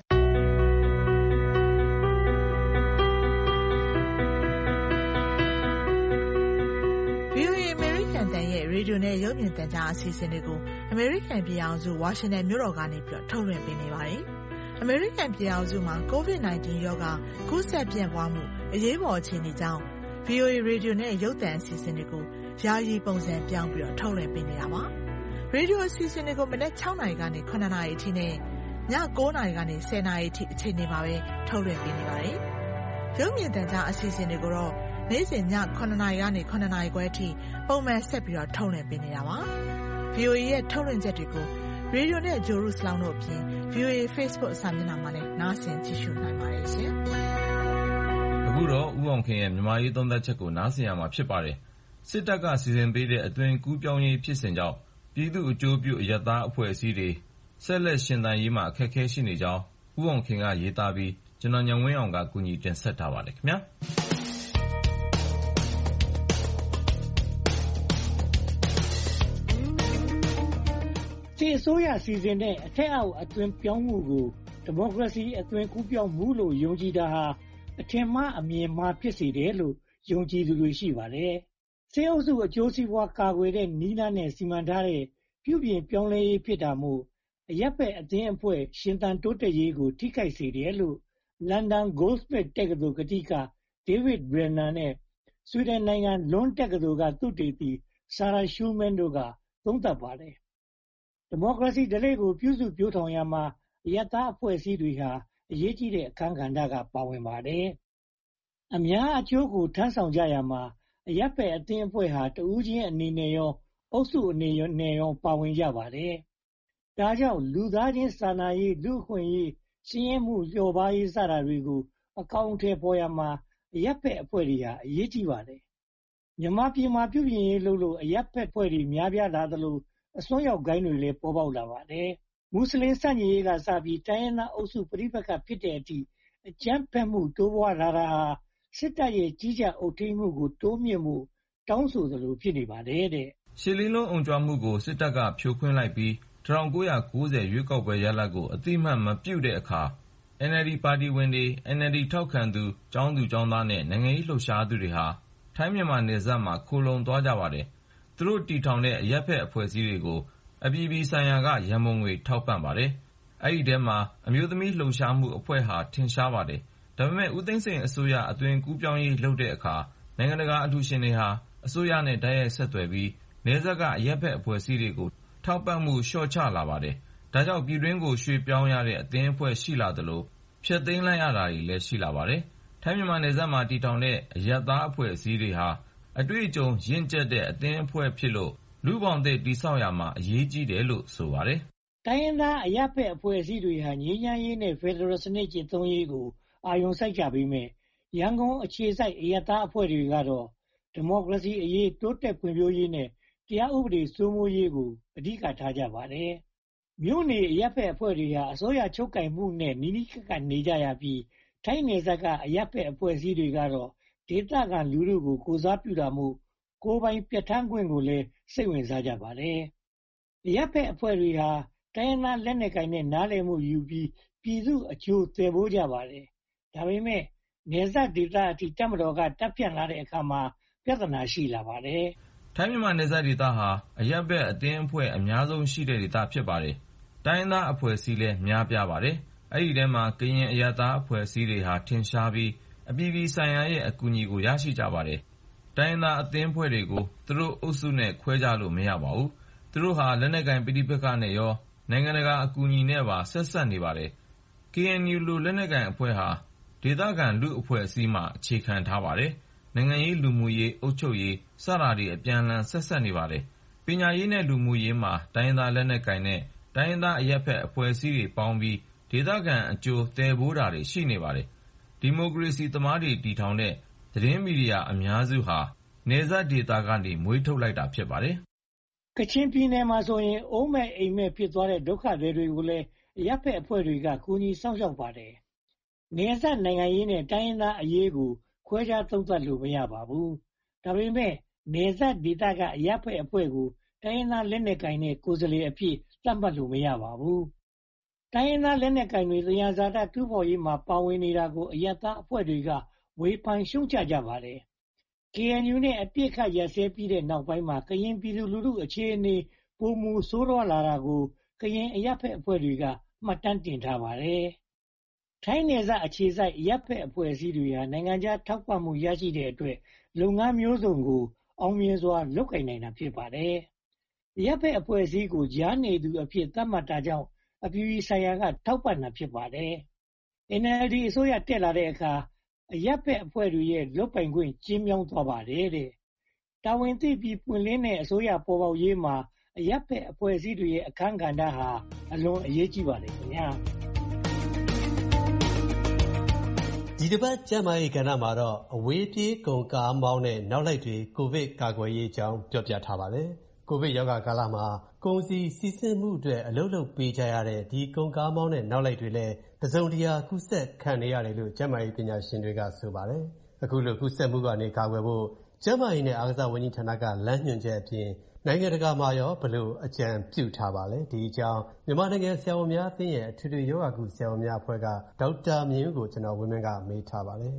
[SPEAKER 17] ရဲ့ရေဒီယိုနဲ့ရုပ်မြင်သံကြားအစီအစဉ်တွေကိုအမေရိကန်ပြည်အောင်စုဝါရှင်တန်မြို့တော်ကနေပြီးထုတ်လွှင့်ပေးနေပါတယ်။အမေရိကန်ပြည်အောင်စုမှာ ကိုဗစ် ၁၉ ရောဂါကူးစက်ပြန့်ပွားမှုအရေးပေါ်အခြေအနေကြောင့် V O A ရေဒီယိုနဲ့ရုပ်သံအစီအစဉ်တွေကိုယာယီပုံစံပြောင်းပြီးတော့ထုတ်လွှင့်ပေးနေတာပါ။ရေဒီယိုအစီအစဉ်တွေကိုမနက်၆နာရီကနေ၇နာရီအထိနဲ့ည၉နာရီကနေ၁၀နာရီအထိအချိန်တွေမှာပဲထုတ်လွှင့်ပေးနေပါတယ်။ရုပ်မြင်သံကြားအစီအစဉ်တွေကိုတော့နေ့စဉ်ည၇နာရီကနေ၇နာရီခွဲအထိပုံမှန်ဆက်ပြီးတော့ထုတ်လွှင့်ပေးနေတာပါ။ V O A ရဲ့ထုတ်လွှင့်ချက်တွေကိုရေဒီယိုနဲ့ဂျိုရုစလောင်းတို့အပြင် V O A Facebook စာမျက်နှာမှာလည်းနားဆင်ကြည့်ရှုနိုင်ပါတယ်ရှင်
[SPEAKER 18] ။အခုတော့ဦးအောင်ခင်ရဲ့မြန်မာရေးသုံးသပ်ချက်ကိုနားဆင်ရမှာဖြစ်ပါတယ်။စစ်တပ်ကစီစဉ်ပေးတဲ့အသွင်ကူးပြောင်းရေးဖြစ်စဉ်ကြောင့်ပြည်သူ့အကျိုးပြုအရပ်သားအဖွဲ့အစည်းတွေဆက်လက်ရှင်သန်ရေးမှာအခက်အခဲရှိနေကြောင်းဦးအောင်ခင်ကရေးသားပြီးကျွန်တော်ညံဝင်းအောင်ကကူညီတင်ဆက်ထားပါတယ်ခင်ဗျာ။
[SPEAKER 19] စစ်အစိုးရစီစဉ်တဲ့အထက်အောက်အသွင်ပြောင်းမှုကိုဒီမိုကရေစီအသွင်ကူးပြောင်းမှုလို့ယုံကြည်တာဟာအထင်မှားအမြင်မှားဖြစ်စေတယ်လို့ယုံကြည်သူတွေရှိပါတယ်။စစ်အုပ်စုအကျိုးစီးပွားကာကွယ်တဲ့နည်းလမ်းနဲ့စီမံထားတဲ့ပြုပြင်ပြောင်းလဲရေးဖြစ်တာမို့အရပ်ဘက်အသင်းအဖွဲ့ရှင်သန်တိုးတက်ရေးကိုထိခိုက်စေတယ်လို့လန်ဒန် Goldsmith တက္ကသိုလ်ကတိက David Brenner နဲ့ဆွီဒင်နိုင်ငံ Lund တက္ကသိုလ်ကသုတေသီ Sarah Schulman တို့ကသုံးသပ်ပါတယ်။ဒီမိုကရေစီဓလေ့ကိုပြုစုပျိုးထောင်ရာမှာအရပ်သားအဖွဲ့အစည်းတွေဟာအရေးကြီးတဲ့အခန်းကဏ္ဍကပါဝင်ပါတယ်။အများအကျိုးကိုထမ်းဆောင်ကြရမှာအရပ်ဘက်အသင်းအဖွဲ့ဟာတဦးချင်းအနေနဲ့ရောအုပ်စုအနေနဲ့ရောပါဝင်ကြပါတယ်။ဒါကြောင့်လူသားချင်းစာနာရေးလူ့အခွင့်အရေးစည်းရဲမှုလျော်ပါးရေးစတာတွေကိုအကောင့်ထဲပေါ်ရမှာအရပ်ဘက်အဖွဲ့တွေဟာအရေးကြီးပါတယ်။မြန်မာပြည်မှာပြုပြင်ရေးလုပ်လို့အရပ်ဘက်အဖွဲ့တွေများပြားလာသလိုအစွန်းရောက်ဂိုဏ်းတွေလည်းပေါ်ပေါက်လာပါတယ်။မွတ်စလင်စန့်ကျင်ရေးကစပြီးတိုင်းရင်းသားအုပ်စုပဋိပက္ခဖြစ်တဲ့အထိအကြမ်းဖက်မှုတိုးပွားလာတာဟာစစ်တပ်ရဲ့ကြီးကြပ်အုပ်ထိန်းမှုကိုတိုးမြှင့်မှုတောင်းဆိုသလိုဖြစ်နေပါတယ်တဲ့
[SPEAKER 18] ။ရှစ်လေးလုံးအုံကြွမှုကိုစစ်တပ်ကဖြိုခွင်းလိုက်ပြီး၁၉၉၀ရွေးကောက်ပွဲရလဒ်ကိုအတိအမှတ်မပြုတဲ့အခါ N L D ပါတီဝင်တွေ N L D ထောက်ခံသူကျောင်းသူကျောင်းသားနဲ့နိုင်ငံရေးလှုပ်ရှားသူတွေဟာထိုင်းမြန်မာနယ်စပ်မှာခိုလှုံသွားကြပါတယ်။သူတို့တည်ထောင်တဲ့အရပ်ဘက်အဖွဲ့အစည်းတွေကိုအပြည်ပြည်ဆိုင်ရာကရန်ပုံငွေထောက်ပံ့ပါတယ်။အဲဒီထဲမှာအမျိုးသမီးလှုပ်ရှားမှုအဖွဲ့ဟာထင်ရှားပါတယ်။ဒါပေမဲ့ဦးသိန်းစိန်အစိုးရအသွင်ကူးပြောင်းရေးလုပ်တဲ့အခါနိုင်ငံတကာအလှူရှင်တွေဟာအစိုးရနဲ့တိုက်ရိုက်ဆက်သွယ်ပြီးနယ်စပ်ကအရပ်ဘက်အဖွဲ့အစည်းတွေကိုထောက်ပံ့မှုလျှော့ချလာပါတယ်။ဒါကြောင့်ပြည်တွင်းကိုရွှေ့ပြောင်းရတဲ့အသင်းအဖွဲ့ရှိလာသလိုဖျက်သိမ်းလိုက်ရတာတွေလည်းရှိလာပါတယ်။ထိုင်းမြန်မာနယ်စပ်မှာတည်ထောင်တဲ့အရပ်သားအဖွဲ့အစည်းတွေဟာအတွေ့အကြုံရင့်ကျက်တဲ့အသင်းအဖွဲ့ဖြစ်လို့လူ့ဘောင်သစ်တည်ဆောက်ရာမှာအရေးကြီးတယ်လို့ဆိုပါတယ်
[SPEAKER 19] ။တိုင်းရင်းသားအရပ်ဘက်အဖွဲ့အစည်းတွေဟာငြိမ်းချမ်းရေးနဲ့ဖက်ဒရယ်စနစ်ကျင့်သုံးရေးကိုအာရုံစိုက်ကြပေမယ့်ရန်ကုန်အခြေစိုက်အရပ်သားအဖွဲ့တွေကတော့ဒီမိုကရေစီအရေးတိုးတက်ဖွံ့ဖြိုးရေးနဲ့တရားဥပဒေစိုးမိုးရေးကိုအဓိကထားကြပါတယ်။မြို့နယ်အရပ်ဘက်အဖွဲ့တွေဟာအစိုးရချုပ်ကိုင်မှုနဲ့နီးနီးကပ်ကပ်နေကြရပြီးထိုင်းနယ်စပ်ကအရပ်ဘက်အဖွဲ့အစည်းတွေကတော့ဒေသခံလူထုကိုကိုစားပြုတာမှုကိုယ်ပိုင်ပြဋ္ဌာန်းခွင့်ကိုလည်းစိတ်ဝင်စားကြပါတယ်။အရပ်ဘက်အဖွဲ့တွေဟာတိုင်းရင်းသားလက်နက်ကိုင်နဲ့နားလည်မှုယူပြီးပြည်သူအကျိုးသယ်ပိုးကြပါတယ်။ဒါပေမဲ့နယ်စပ်ဒေသအထိတပ်မတော်ကတပ်ဖြတ်လာတဲ့အခါမှာပြဿနာရှိလာပါတယ်
[SPEAKER 18] ။ထိုင်းမြန်မာနယ်စပ်ဒေသဟာအရပ်ဘက်အသင်းအဖွဲ့အများဆုံးရှိတဲ့ဒေသဖြစ်ပါတယ်။တိုင်းရင်းသားအဖွဲ့အစည်းလည်းများပြားပါတယ်။အဲဒီထဲမှာကရင်အရပ်သားအဖွဲ့အစည်းတွေဟာထင်ရှားပြီးအပြည်ပြည်ဆိုင်ရာရဲ့အကူအညီကိုရရှိကြပါတယ်။တိုင်းရင်းသားအသင်းအဖွဲ့တွေကိုသူတို့အုပ်စုနဲ့ခွဲခြားလို့မရပါဘူး။သူတို့ဟာလက်နက်ကိုင်ပဋိပက္ခနဲ့ရောနိုင်ငံတကာအကူအညီနဲ့ပါဆက်စပ်နေပါတယ်။ ကေအန်ယူ လိုလက်နက်ကိုင်အဖွဲ့ဟာဒေသခံလူ့အဖွဲ့အစည်းမှာအခြေခံထားပါတယ်။နိုင်ငံရေးလူမှုရေးအုပ်ချုပ်ရေးစတာတွေအပြန်အလှန်ဆက်စပ်နေပါတယ်။ပညာရေးနဲ့လူမှုရေးမှာတိုင်းရင်းသားလက်နက်ကိုင်နဲ့တိုင်းရင်းသားအရပ်ဘက်အဖွဲ့အစည်းတွေပေါင်းပြီးဒေသခံအကျိုးသယ်ပိုးတာတွေရှိနေပါတယ်။ဒီမိုကရေစီသမားတွေတည်ထောင်တဲ့သတင်းမီဒီယာအများစုဟာနယ်စပ်ဒေသကနေမွေးထုတ်လိုက်တာဖြစ်ပါတယ်
[SPEAKER 19] ။ကချင်ပြည်နယ်မှာဆိုရင်အိုးမဲ့အိမ်မဲ့ဖြစ်သွားတဲ့ဒုက္ခသည်တွေကိုလည်းအရပ်ဘက်အဖွဲ့တွေကကူညီစောင့်ရှောက်ပါတယ်။နယ်စပ်နိုင်ငံရေးနဲ့တိုင်းရင်းသားအရေးကိုခွဲခြားသုံးသပ်လို့မရပါဘူး။ဒါပေမဲ့နယ်စပ်ဒေသကအရပ်ဘက်အဖွဲ့ကိုတိုင်းရင်းသားလက်နက်ကိုင်တဲ့ကိုယ်စားလှယ်အဖြစ်သတ်မှတ်လို့မရပါဘူး။တိုင်းရင်းသားလက်နက်ကိုင်တွေသယံဇာတတူးဖော်ရေးမှာပါဝင်နေတာကိုအရပ်သားအဖွဲ့တွေကဝေဖန်ရှုံချကြပါတယ်။ ကေအန်ယူ နဲ့အပစ်အခတ်ရပ်စဲပြီးတဲ့နောက်ပိုင်းမှာကရင်ပြည်သူလူထုအခြေအနေပိုမိုဆိုးရွားလာတာကိုကရင်အရပ်ဘက်အဖွဲ့တွေကမှတ်တမ်းတင်ထားပါတယ်။ထိုင်းနယ်စပ်အခြေစိုက်အရပ်ဘက်အဖွဲ့အစည်းတွေဟာနိုင်ငံခြားထောက်ပံ့မှုရရှိတဲ့အတွက်လုပ်ငန်းမျိုးစုံကိုအောင်မြင်စွာလုပ်ကိုင်နိုင်တာဖြစ်ပါတယ်။အရပ်ဘက်အဖွဲ့အစည်းကိုကြားနေသူအဖြစ်သတ်မှတ်တာကြောင့်အပြည်ပြည်ဆိုင်ရာကထောက်ပံ့တာဖြစ်ပါတယ်။ အန်အယ်လ်ဒီ အစိုးရတက်လာတဲ့အခါအရပ်ဘက်အဖွဲ့တွေရဲ့လုပ်ပိုင်ခွင့်ကျဉ်းမြောင်းသွားပါတယ်တဲ့။တာဝန်သိပြီးပွင့်လင်းတဲ့အစိုးရပေါ်ပေါက်ရေးမှာအရပ်ဘက်အဖွဲ့အစည်းတွေရဲ့အခန်းကဏ္ဍဟာအလွန်အရေးကြီးပါတယ်ခင်ဗျာ။
[SPEAKER 5] ဒီတစ်ပတ်ကျန်းမာရေးကဏ္ဍမှာတော့အဝေးပြေးကုန်ကားမောင်းတဲ့နောက်လိုက်တွေကိုဗစ်ကာကွယ်ရေးအကြောင်းပြောပြထားပါတယ်။ကိုဗစ်ရောဂါကာလမှာကုန်စည်စီးဆင်းမှုအတွက်အလုပ်လုပ်ပေးကြရတဲ့ဒီကုန်ကားမောင်းတဲ့နောက်လိုက်တွေလည်းတစုံတရာကူးစက်ခံနေရတယ်လို့ကျန်းမာရေးပညာရှင်တွေကဆိုပါတယ်။အခုလိုကူးစက်မှုကနေကာကွယ်ဖို့ကျန်းမာရေးနဲ့အားကစားဝန်ကြီးဌာနကလမ်းညွှန်ချက်အပြင်နိုင်ငံတကာမှာရောဘယ်လိုအကြံပြုထားပါလဲဒီအကြောင်းမြန်မာနိုင်ငံဆရာဝန်များအသင်းရဲ့အထွေထွေယောဂကုဆရာဝန်များအဖွဲ့ကဒေါက်တာမြင့်ဦးကိုကျွန်တော်ဝင်းမင်းကမေးထားပါတယ်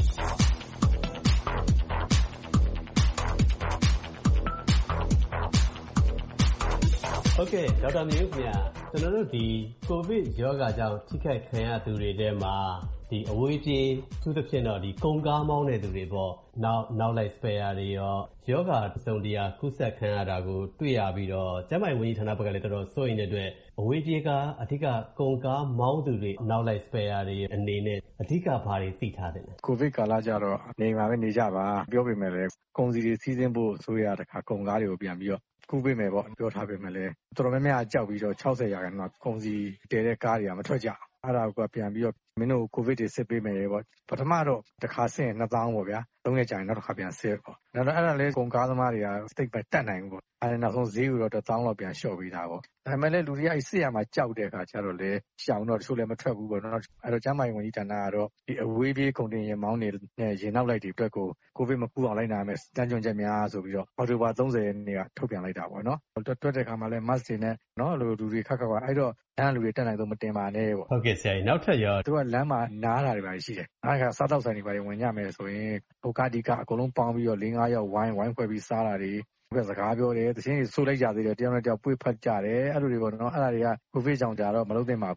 [SPEAKER 5] ဟုတ်ကဲ့ဒေါက်တာမြင့်ဦးခင်ဗျာကျွန်တော်တို့ဒီကိုဗစ်ရောဂါကြောင့်ထိခိုက်ခံရသူတွေထဲမှာဒီအဝေးပြေးသူသဖြင့်တော့ဒီကုန်ကားမောင်းတဲ့သူတွေပေါ့နောက်နောက်လိုက်စပယ်ယာတွေရောယောဂတစုံတရာကူးစက်ခံရတာကိုတွေ့ရပြီးတော့ကျန်းမာရေးဝန်ကြီးဌာနဘက်ကလည်းတော်တော်စိုးရိမ်တဲ့အတွက်အဝေးပြေးကအဓိကကုန်ကားမောင်းသူတွေနောက်လိုက်စပယ်ယာတွေအနေနဲ့အဓိကဘာတွေသိထားတယ်လဲ
[SPEAKER 20] ကိုဗစ်ကာလကြတော့နေမှာပဲနေကြပါပြောပေမဲ့လည်းကုန်စည်တွေစီးဆင်းဖို့ဆိုရတဲ့ခါကုန်ကားတွေကိုပြန်ပြီးတော့ကူးပေးမယ်ပေါ့ပြောထားပေမဲ့လည်းတော်တော်များများကြောက်ပြီးတော့၆၀ရာခိုင်နှုန်းကုန်စည်တည်တဲ့ကားတွေကမထွက်ကြအဲ့ဒါကပြန်ပြီးတော့မင်းတို့ကိုဗစ်တွေစစ်ပေးမယ်ပေါ့ပထမတော့တစ်ခါဆင်းနှစ်သောင်းပေါ့ဗျာသုံးရက်ကြာရင်နောက်တစ်ခါပြန်စစ်ပေါ့နောက်တော့အဲ့ဒါလေးကုန်ကားသမားတွေကစိတ်ပဲတတ်နိုင်ဘူးပေါ့အဲ့ဒါနောက်ဆုံးဈေးကိုတော့တစ်သောင်းလောက်ပြန်လျှော့ပေးတာပေါ့ဒါပေမဲ့လည်းလူတွေကအဲ့စစ်ရမှာကြောက်တဲ့အခါကျတော့လေရှောင်တော့တချို့လည်းမထွက်ဘူးပေါ့နော်အဲ့တော့ကျန်းမာရေးဝန်ကြီးဌာနကတော့ဒီအဝေးပြေးကုန်တင်ယာဉ်မောင်းတွေနဲ့ယာဉ်နောက်လိုက်တွေအတွက်ကိုကိုဗစ်မကူအောင်လိုက်နာမယ်တန်းကျွမ်းချက်များဆိုပြီးတော့အောက်တိုဘာ၃၀ရက်နေ့ကထုတ်ပြန်လိုက်တာပေါ့နော်တွက်တဲ့အခါမှာလည်း mask တွေနဲ့နော်လူလူတွေခက်ခက်ပါအဲ့တော့လမ်းလူတွေတက်နိုင်တော့မတင်ပါနဲ့ပေါ့
[SPEAKER 5] ဟုတ်ကဲ့ဆရာကြီးနောက်ထပ်ရော
[SPEAKER 20] သူကလမ်းမှာနားတာတွေပါရှိတယ်အဲ့ဒါကစားတော့ဆိုင်တွေပါဝင်ကြမယ်ဆိုရင်ဟိုကဒီကအကုန်လုံးပေါင်းပြီးတော့၄၅ယောက်ဝိုင်းဝိုင်းဖွဲ့ပြီးစားတာတွေပဲစကားပြောတယ်တခြင်းတွေဆိုးလိုက်ကြသေးတယ်တယောက်နဲ့တယောက်ပွေ့ဖတ်ကြတယ်အဲ့လိုတွေပေါ့နော်အဲ့ဒါတွေကကိုဗစ်ကြောင့်ကြတော့မလုပ်သင့်ပါဘူး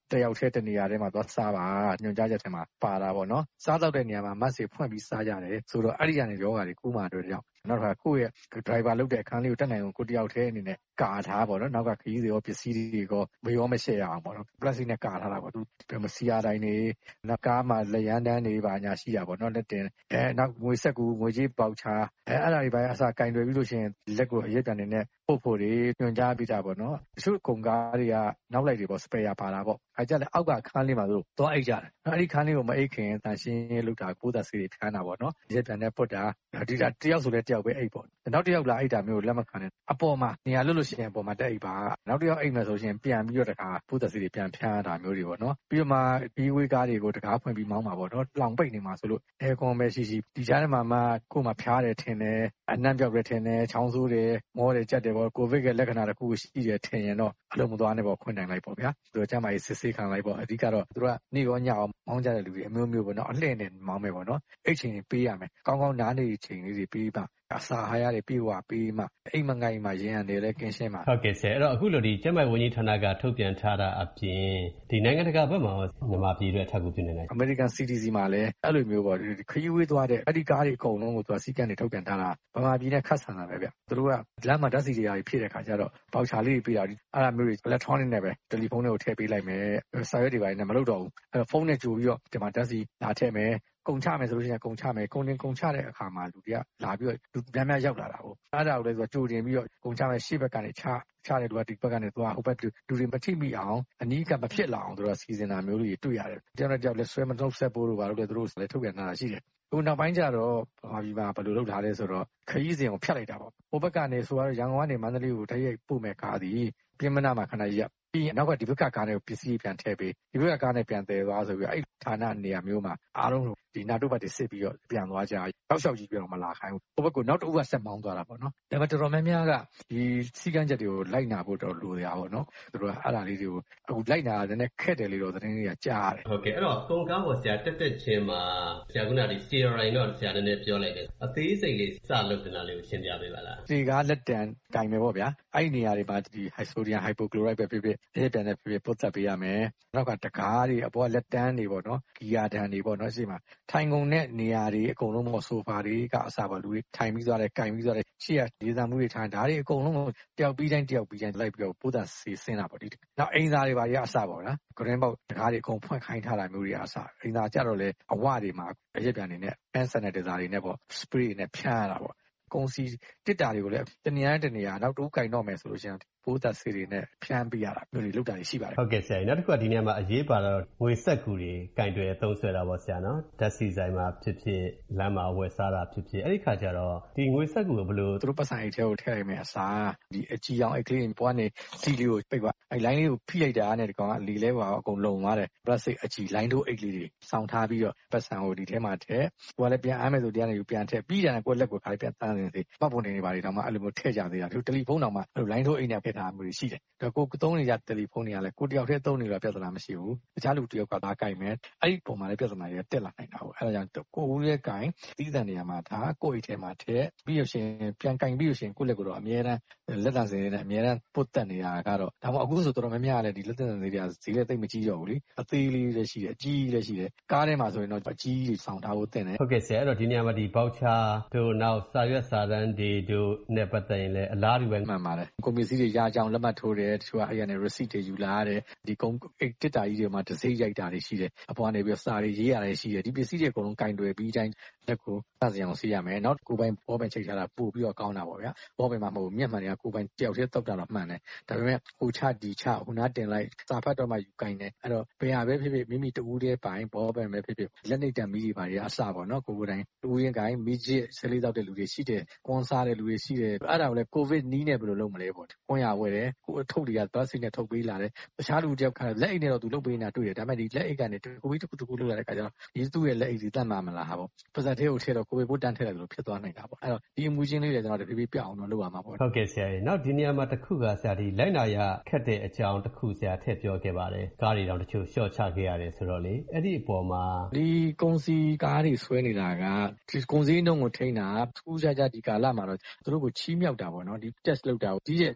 [SPEAKER 20] တယောက်တည်းတနေရာထဲမှာသွားစားပါညွှန်ကြားချက်ထဲမှာပါတာပေါ့နော်စားတော့တဲ့နေရာမှာ mask တွေဖွင့်ပြီးစားကြတယ်ဆိုတော့အဲ့ဒီကနေရောဂါတွေကူးမှာတို့ကြောင့်နောက်တစ်ခါကိုယ့်ရဲ့ driver လုပ်တဲ့အခန်းလေးကိုတက်နိုင်အောင်ကိုတယောက်တည်းအနေနဲ့ကာထားပေါ့နော်နောက်ကခရီးတွေရောပစ္စည်းတွေရောမရောမရှက်ရအောင်ပေါ့နော် plastic နဲ့ကာထားတာပေါ့သူမစီယာတိုင်းနေနောက်ကားမှာလက်ရန်တန်းတွေပါညာရှိတာပေါ့နော်လက်တင်အဲနောက်ငွေဆက်ကူငွေကြေးပေါက်ချအဲအဲ့ဒါတွေပိုင်းအစားကင်တွယ်ပြီးလို့ရှိရင်လက်ကိုအရက်ပြန်နေတဲ့ပို့ဖို့တွေညွှန်ကြားပြီးတာပေါ့နော်တချို့ကုန်ကားတွေကနောက်လိုက်တွေပေါ့စပယ်ယာပါတာပေါ့အဲကြက်လည်းအောက်ကခန်းလေးမှာသူသွားအိတ်ကြတယ်အဲ့ဒီခန်းလေးကိုမအိတ်ခင်တန်ရှင်းလုပ်တာပိုးသက်ဆေးတွေဖျန်းတာပေါ့နော်ရက်ပြန်တဲ့ပုတ်တာဒီတာတယောက်ဆိုလဲတယောက်ပဲအိတ်ပေါ့နောက်တယောက်လာအိတ်တာမျိုးလက်မခံနဲ့အပေါ်မှာနေရာလွတ်လို့ရှိရင်အပေါ်မှာတက်အိတ်ပါနောက်တယောက်အိတ်မယ်ဆိုရှင်ပြန်ပြီးတော့တခါပိုးသက်ဆေးတွေပြန်ဖျန်းတာမျိုးတွေပေါ့နော်ပြီးတော့မှဘီဝေးကားတွေကိုတကားဖွင့်ပြီးမောင်းမှာပေါ့နော်လောင်ပိတ်နေမှာဆိုလို့အဲကွန်ပဲရှိရှိဒီကြားထဲမှာမှကိုယ်မှဖျားတယ်ထင်တယ်အနံ့ပြောက်တယ်ထင်တယ်ချောင်းဆိုးတယ်မောတယ်ကြက်တယ်ပေါ့ကိုဗစ်ရဲ့လက္ခဏာတစ်ခုရှိတယ်ထင်ရင်တော့အလုံးမသွားနဲ့ပေါ့ခွင့်တိုင်လိုက်ပေါ့ဗျာသူတို့ကျမ်းမာရေးစစ်ဆေးခံလိုက်ပေါ့အဓိကတော့သူတို့ကနေရောညအောင်မောင်းကြတဲ့လူတွေအမျိုးမျိုးပေါ့နော်အလှည့်နဲ့မောင်းမယ်ပေါ့နော်အဲ့ချိန်တွေပေးရမယ်ကောင်းကောင်းနားနေချိန်လေးတွေပေးပါအစာဟာရတွေပြေဝပေးမှအိမ်မငိုင်မှရင်းရတယ်လဲကင်းရှင်းပါ
[SPEAKER 5] ဟုတ်ကဲ့ဆရာအဲ့တော့အခုလိုဒီကျန်းမာရေးဝန်ကြီးဌာနကထုတ်ပြန်ထားတာအပြင်ဒီနိုင်ငံတကာဘက်မှာမြန်မာပြည်အတွက်ထပ်ကူပြုနေတယ်
[SPEAKER 20] American C D C မှာလည်းအဲ့လိုမျိုးပေါ့ခရီးဝေးသွားတဲ့အဲ့ဒီကားတွေအကုန်လုံးကိုသူကစီကံတွေထုတ်ပြန်ထားတာဗမာပြည်နဲ့ခတ်ဆန်တာပဲဗျသူတို့ကလမ်းမှာဓာတ်စီတွေရာဖြစ်တဲ့ခါကျတော့ဘောက်ချာလေးတွေပေးတာအဲ့ဒါမျိုးတွေ electronic နဲ့ပဲတယ်လီဖုန်းတွေကိုထည့်ပေးလိုက်မယ်စာရွက်တွေပိုင်းနဲ့မလုပ်တော့ဘူးအဲ့တော့ဖုန်းနဲ့ကြိုပြီးတော့ဒီမှာဓာတ်စီလာထည့်မယ်ကုန်ချမယ်ဆိုလို့ရှိရင်ကုန်ချမယ်ကုန်တင်ကုန်ချတဲ့အခါမှာလူတွေကလာပြီးတော့လူများများရောက်လာတာပေါ့အဲ့ဒါကိုလည်းဆိုကြိုတင်ပြီးတော့ကုန်ချမယ်ရှေ့ဘက်ကနေချချတဲ့လူကဒီဘက်ကနေသွားဟိုဘက်လူတွေမထိမိအောင်အနီးကမဖြစ်လာအောင်သူတို့စီစဉ်တာမျိုးတွေတွေ့ရတယ်တယောက်နဲ့တယောက်လည်းဆွဲမနှုတ်ဆက်ဖို့တို့ဘာလို့လဲသူတို့လည်းထုတ်ပြန်ထားတာရှိတယ်ဟိုနောက်ပိုင်းကျတော့ဗမာပြည်မှာဘယ်လိုလုပ်ထားလဲဆိုတော့ခရီးစဉ်ကိုဖျက်လိုက်တာပေါ့ဟိုဘက်ကနေဆိုတော့ရန်ကုန်ကနေမန္တလေးကိုတရက်ပို့မဲ့ကားသည်ပြင်းမနာမှာခဏရက်ပြီးနောက်ကဒီဘက်ကကားနဲ့ပစ္စည်းပြန်ထည့်ပေးဒီဘက်ကကားနဲ့ပြန်တည်သွားဆိုပြီးအဲ့ဌာနနေရာမျိုးမှာအားလုံးဒီနာတုဘတ်တွေစစ်ပြီးတော့ပြန်သွားကြတောက်လျှောက်ကြီးပြန်မလာခိုင်းဘူးဟိုဘက်ကနောက်တစ်ဦးကဆက်မောင်းသွားတာပေါ့နော်ဒါပေမဲ့တော်တော်များများကဒီစီကန်းချက်တွေကိုလိုက်နာဖို့တော့လိုရပါတော့သူတို့ကအဲ့ဒါလေးတွေကိုအခုလိုက်နာရတယ်နဲ့ခက်တယ်လေတော့သတင်းတွေကကြားရတယ်
[SPEAKER 5] ဟုတ်ကဲ့အဲ့တော့ကုန်ကားပေါ်ဆရာတက်တက်ချင်းမှာဆရာကဒီ C R I တော့ဆရာလည်းပြောလိုက်တယ်အသေးစိတ်လေးစလုပ်တင်တာလေးကိုရှင်းပြပေးပါလား
[SPEAKER 20] ဒီကားလက်တံတိုင်မယ်ပေါ့ဗျာအဲ့ဒီနေရာတွေမှာဒီ sodium hypochlorite ပဲဖြစ်ဖြစ်အဲ့ပြန်တဲ့ဖြစ်ဖြစ်ပုတ်သက်ပေးရမယ်နောက်ကတကားတွေအပေါ်လက်တန်းတွေပေါ့နော်ဂီယာတန်တွေပေါ့နော်ရှိမှာထိုင်ကုန်တဲ့နေရာတွေအကုန်လုံးပေါ့ဆိုဖာတွေကအစားပေါ့လူတွေထိုင်ပြီးသွားတယ်ကင်ပြီးသွားတယ်ရှေ့ကရေသံမှုတွေထိုင်ဒါတွေအကုန်လုံးတယောက်ပြီးတိုင်းတယောက်ပြီးတိုင်းလိုက်ပြီးတော့ပိုးသက်စီဆင်းတာပေါ့ဒီနောက်အိမ်သားတွေပါရအစားပေါ့နော်ဂရင်းပေါက်တကားတွေအကုန်ဖွင့်ခိုင်းထားတာမျိုးတွေအစားအိမ်သားကြတော့လေအဝတွေမှာအရက်ပြန်နေနဲ့ hand sanitizer တွေနဲ့ပေါ့ spray နဲ့ဖြန်းရတာပေါ့ကုန်စီတစ်တာတွေကိုလည်းတနေရာတနေရာနောက်တူးကင်တော့မယ်ဆိုလို့ရှိရင်ပိုးသက်ဆေးတွေနဲ့ဖြန်းပေးရတာမျိုးတွေလုပ်တာရှိပါတယ်
[SPEAKER 5] ဟုတ်ကဲ့ဆရာနောက်တစ်ခုကဒီနေရာမှာအရေးပါတော့ငွေဆက်ကူတွေကင်တွေအသုံးဆွဲတာပေါ့ဆရာနော်ဓာတ်စီဆိုင်မှာဖြစ်ဖြစ်လမ်းမှာဝယ်စားတာဖြစ်ဖြစ်အဲ့ဒီခါကျတော့ဒီငွေဆက်ကူကိုဘယ်လို
[SPEAKER 20] သူတို့ပတ်စံအိတ်ထဲကိုထည့်လိုက်မယ်အစားဒီအကြီးအောင်အိတ်ကလေးပွားနေစီလေးကိုပိတ်သွားအဲ့ line လေးကိုဖိလိုက်တာနဲ့ဒီကောင်ကလေလဲပါအကုန်လုံသွားတယ် plastic အကြီး line တို့အိတ်လေးတွေစောင်းထားပြီးတော့ပတ်စံကိုဒီထဲမှာထည့်ကိုကလည်းပြန်အားမယ်ဆိုတရားနေပြန်ထည့်ပြီးတယ်ကိုလက်ကိုခါလေးပြန်တန်းနေသေးပတ်ပုံနေနေပါလေတော့မှအဲ့လိုမျိုးထည့်ကြသေးတာဒီတယ်လီဖုန်းတော့မှအဲ့လို line တို့အိတ်နဲ့ထည့်ထားမျိုးတွေရှိတယ်ဒါကိုသုံးနေကြတယ်လီဖုန်းတွေကလည်းကိုတယောက်တည်းသုံးနေလို့ပြဿနာမရှိဘူးတခြားလူတယောက်ကသားကြိုက်မယ်အဲ့ဒီပုံမှာလည်းပြဿနာတွေတက်လာနိုင်တာပေါ့အဲ့ဒါကြောင့်ကိုဦးရဲ့ကြိုင်သီးသန့်နေရာမှာဒါကိုအိတ်ထဲမှာထည့်ပြီးရရှင်ပြန်ကြိုင်ပြီးရရှင်ကိုလက်ကိုတော့အမြဲတမ်းလက်တံစင်တွေနဲ့အမြဲတမ်းပုတ်တက်နေတာကတော့ဒါမှအခုဆိုတော်တော်များများလည်းဒီလက်တံစင်တွေကဈေးလည်းသိမကြည့်တော့ဘူးလေအသေးလေးလည်းရှိတယ်အကြီးလည်းရှိတယ်ကားထဲမှာဆိုရင်တော့အကြီးကြီးဆောင်ထားဖို့တင်တယ်
[SPEAKER 5] ဟုတ်ကဲ့ဆရာအဲ့တော့ဒီနေရာမှာဒီဘောက်ချာတို့နောက်စာရွက်စာတမ်းတွေတို့နဲ့ပတ်သက်ရင်လည်းအလားတူပဲ
[SPEAKER 20] မှန်ပါတယ်ကွန်ပျူတာတွေရကြအောင်လက်မှတ်ထိုးတယ်တချို့ကအဲ့ရနေ receipt တွေယူလာရတယ်ဒီကုန်းတစ်တာကြီးတွေမှာတစ်စိမ့်ရိုက်တာတွေရှိတယ်အပေါ်ကနေပြီးစာတွေရေးရတယ်ရှိတယ်ဒီပစ္စည်းတွေအကုန်လုံးကင်တွယ်ပြီးတိုင်းလက်ကိုစစအောင်ဆေးရမယ်နောက်ကိုယ်ပိုင်ဘောပင်ချိတ်ထားတာပို့ပြီးတော့ကောင်းတာပေါ့ဗျာဘောပင်မှာမဟုတ်မျက်မှန်တွေကကိုယ်ပိုင်တယောက်တည်းတောက်တာတော့မှန်တယ်ဒါပေမဲ့ဟိုချဒီချဟိုနားတင်လိုက်စာဖတ်တော့မှယူကင်တယ်အဲ့တော့ဘယ်ဟာပဲဖြစ်ဖြစ်မိမိတူဦးတည်းပိုင်ဘောပင်ပဲဖြစ်ဖြစ်လက်နှိပ်တံမီးတွေပါတွေအစပေါ့နော်ကိုယ်ကိုယ်တိုင်တူရင်းကင်မီးချစ်ဆဲလေးတောက်တဲ့လူတွေရှိတယ်ကွန်စားတဲ့လူတွေရှိတယ်အဲ့ဒါကိုလည်းကိုဗစ်နီးနဲ့ဘယ်လိုလုပ်မလဲပေါ့ကွန်ရဝဲတယ်ကိုအထုပ်တွေကသတ်စိနဲ့ထုတ်ပေးလာတယ်တခြားလူတယောက်ကလက်အိတ်နဲ့တော့သူလုပ်ပေးနေတာတွေ့တယ်ဒါပေမဲ့ဒီလက်အိတ်ကနေကိုဗစ်တစ်ခုတစ်ခုလုပ်လာတဲ့အခါကျတော့ဒီသူ့ရဲ့လက်အိတ်တွေတတ်မှာမလားဟာပေါ့ပါဇက်သေးကိုထည့်တော့ကိုဗစ်ပိုးတန်းထည့်လိုက်လို့ဖြစ်သွားနိုင်တာပေါ့အဲ့တော့ဒီအမူချင်းလေးတွေကျွန်တော်တဖြည်းဖြည်းပြအောင်တော့လုပ်ရမှာပေါ့
[SPEAKER 5] ဟုတ်ကဲ့ဆရာကြီးနောက်ဒီနေရာမှာတစ်ခုကဆရာဒီလိုက်နာရခက်တဲ့အကြောင်းတစ်ခုဆရာထည့်ပြောခဲ့ပါတယ်ကားတွေတောင်တချို့ရှော့ချခဲ့ရတယ်ဆိုတော့လေအဲ့ဒီအပေါ်မှာ
[SPEAKER 20] ဒီကုန်စီကားတွေဆွဲနေတာကဒီကုန်စည်နှုန်းကိုထိန်းတာထူးခြားခြားဒီကာလမှာတော့သူတို့ကိုချီးမြှောက်တာပေါ့နော်ဒီ test လုပ်တာကိုဒီရဲ့ကျွန်တော်တို့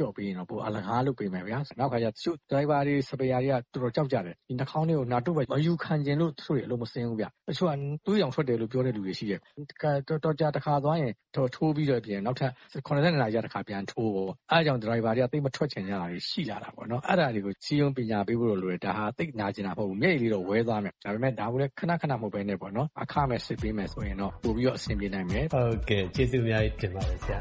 [SPEAKER 20] လျှော့ပေးရင်တော့ပိုအလကားလုပ်ပေးမယ်ဗျာနောက်ခါကျတချို့ driver တွေစပယ်ယာတွေကတော်တော်ကြောက်ကြတယ်ဒီနှာခေါင်းလေးကိုနာတုတ်ပဲမယူခံကျင်လို့သူတို့အလုံးမစင်းဘူးဗျတချို့ကသွေးရောင်ထွက်တယ်လို့ပြောတဲ့လူတွေရှိတယ်တော်တော်ကြာတစ်ခါသွားရင်တော့ထိုးပြီးတော့ပြင်နောက်ထပ်ခုနှစ်နာရီတစ်ခါပြန်ထိုးပေါ့အဲအကြောင်း driver တွေကသိမထွက်ချင်ကြတာတွေရှိလာတာပေါ့နော်အဲ့ဒါတွေကိုစီယုံပညာပေးဖို့လိုတယ်ဒါဟာသိနာကျင်တာမဟုတ်ဘူးမျက်ရည်လေးတော့ဝဲသွားမယ်ဒါပေမဲ့ဒါကိုလည်းခဏခဏမဟုတ်ဘဲနဲ့ပေါ့နော်အခမဲ့စစ်ပေးမယ်ဆိုရင်တော့ပို့ပြီးတော့အဆင်ပြေနိုင်မယ်
[SPEAKER 5] ဟုတ်ကဲ့ကျေးဇူးအများကြီးတင်ပါတယ်ဆရာ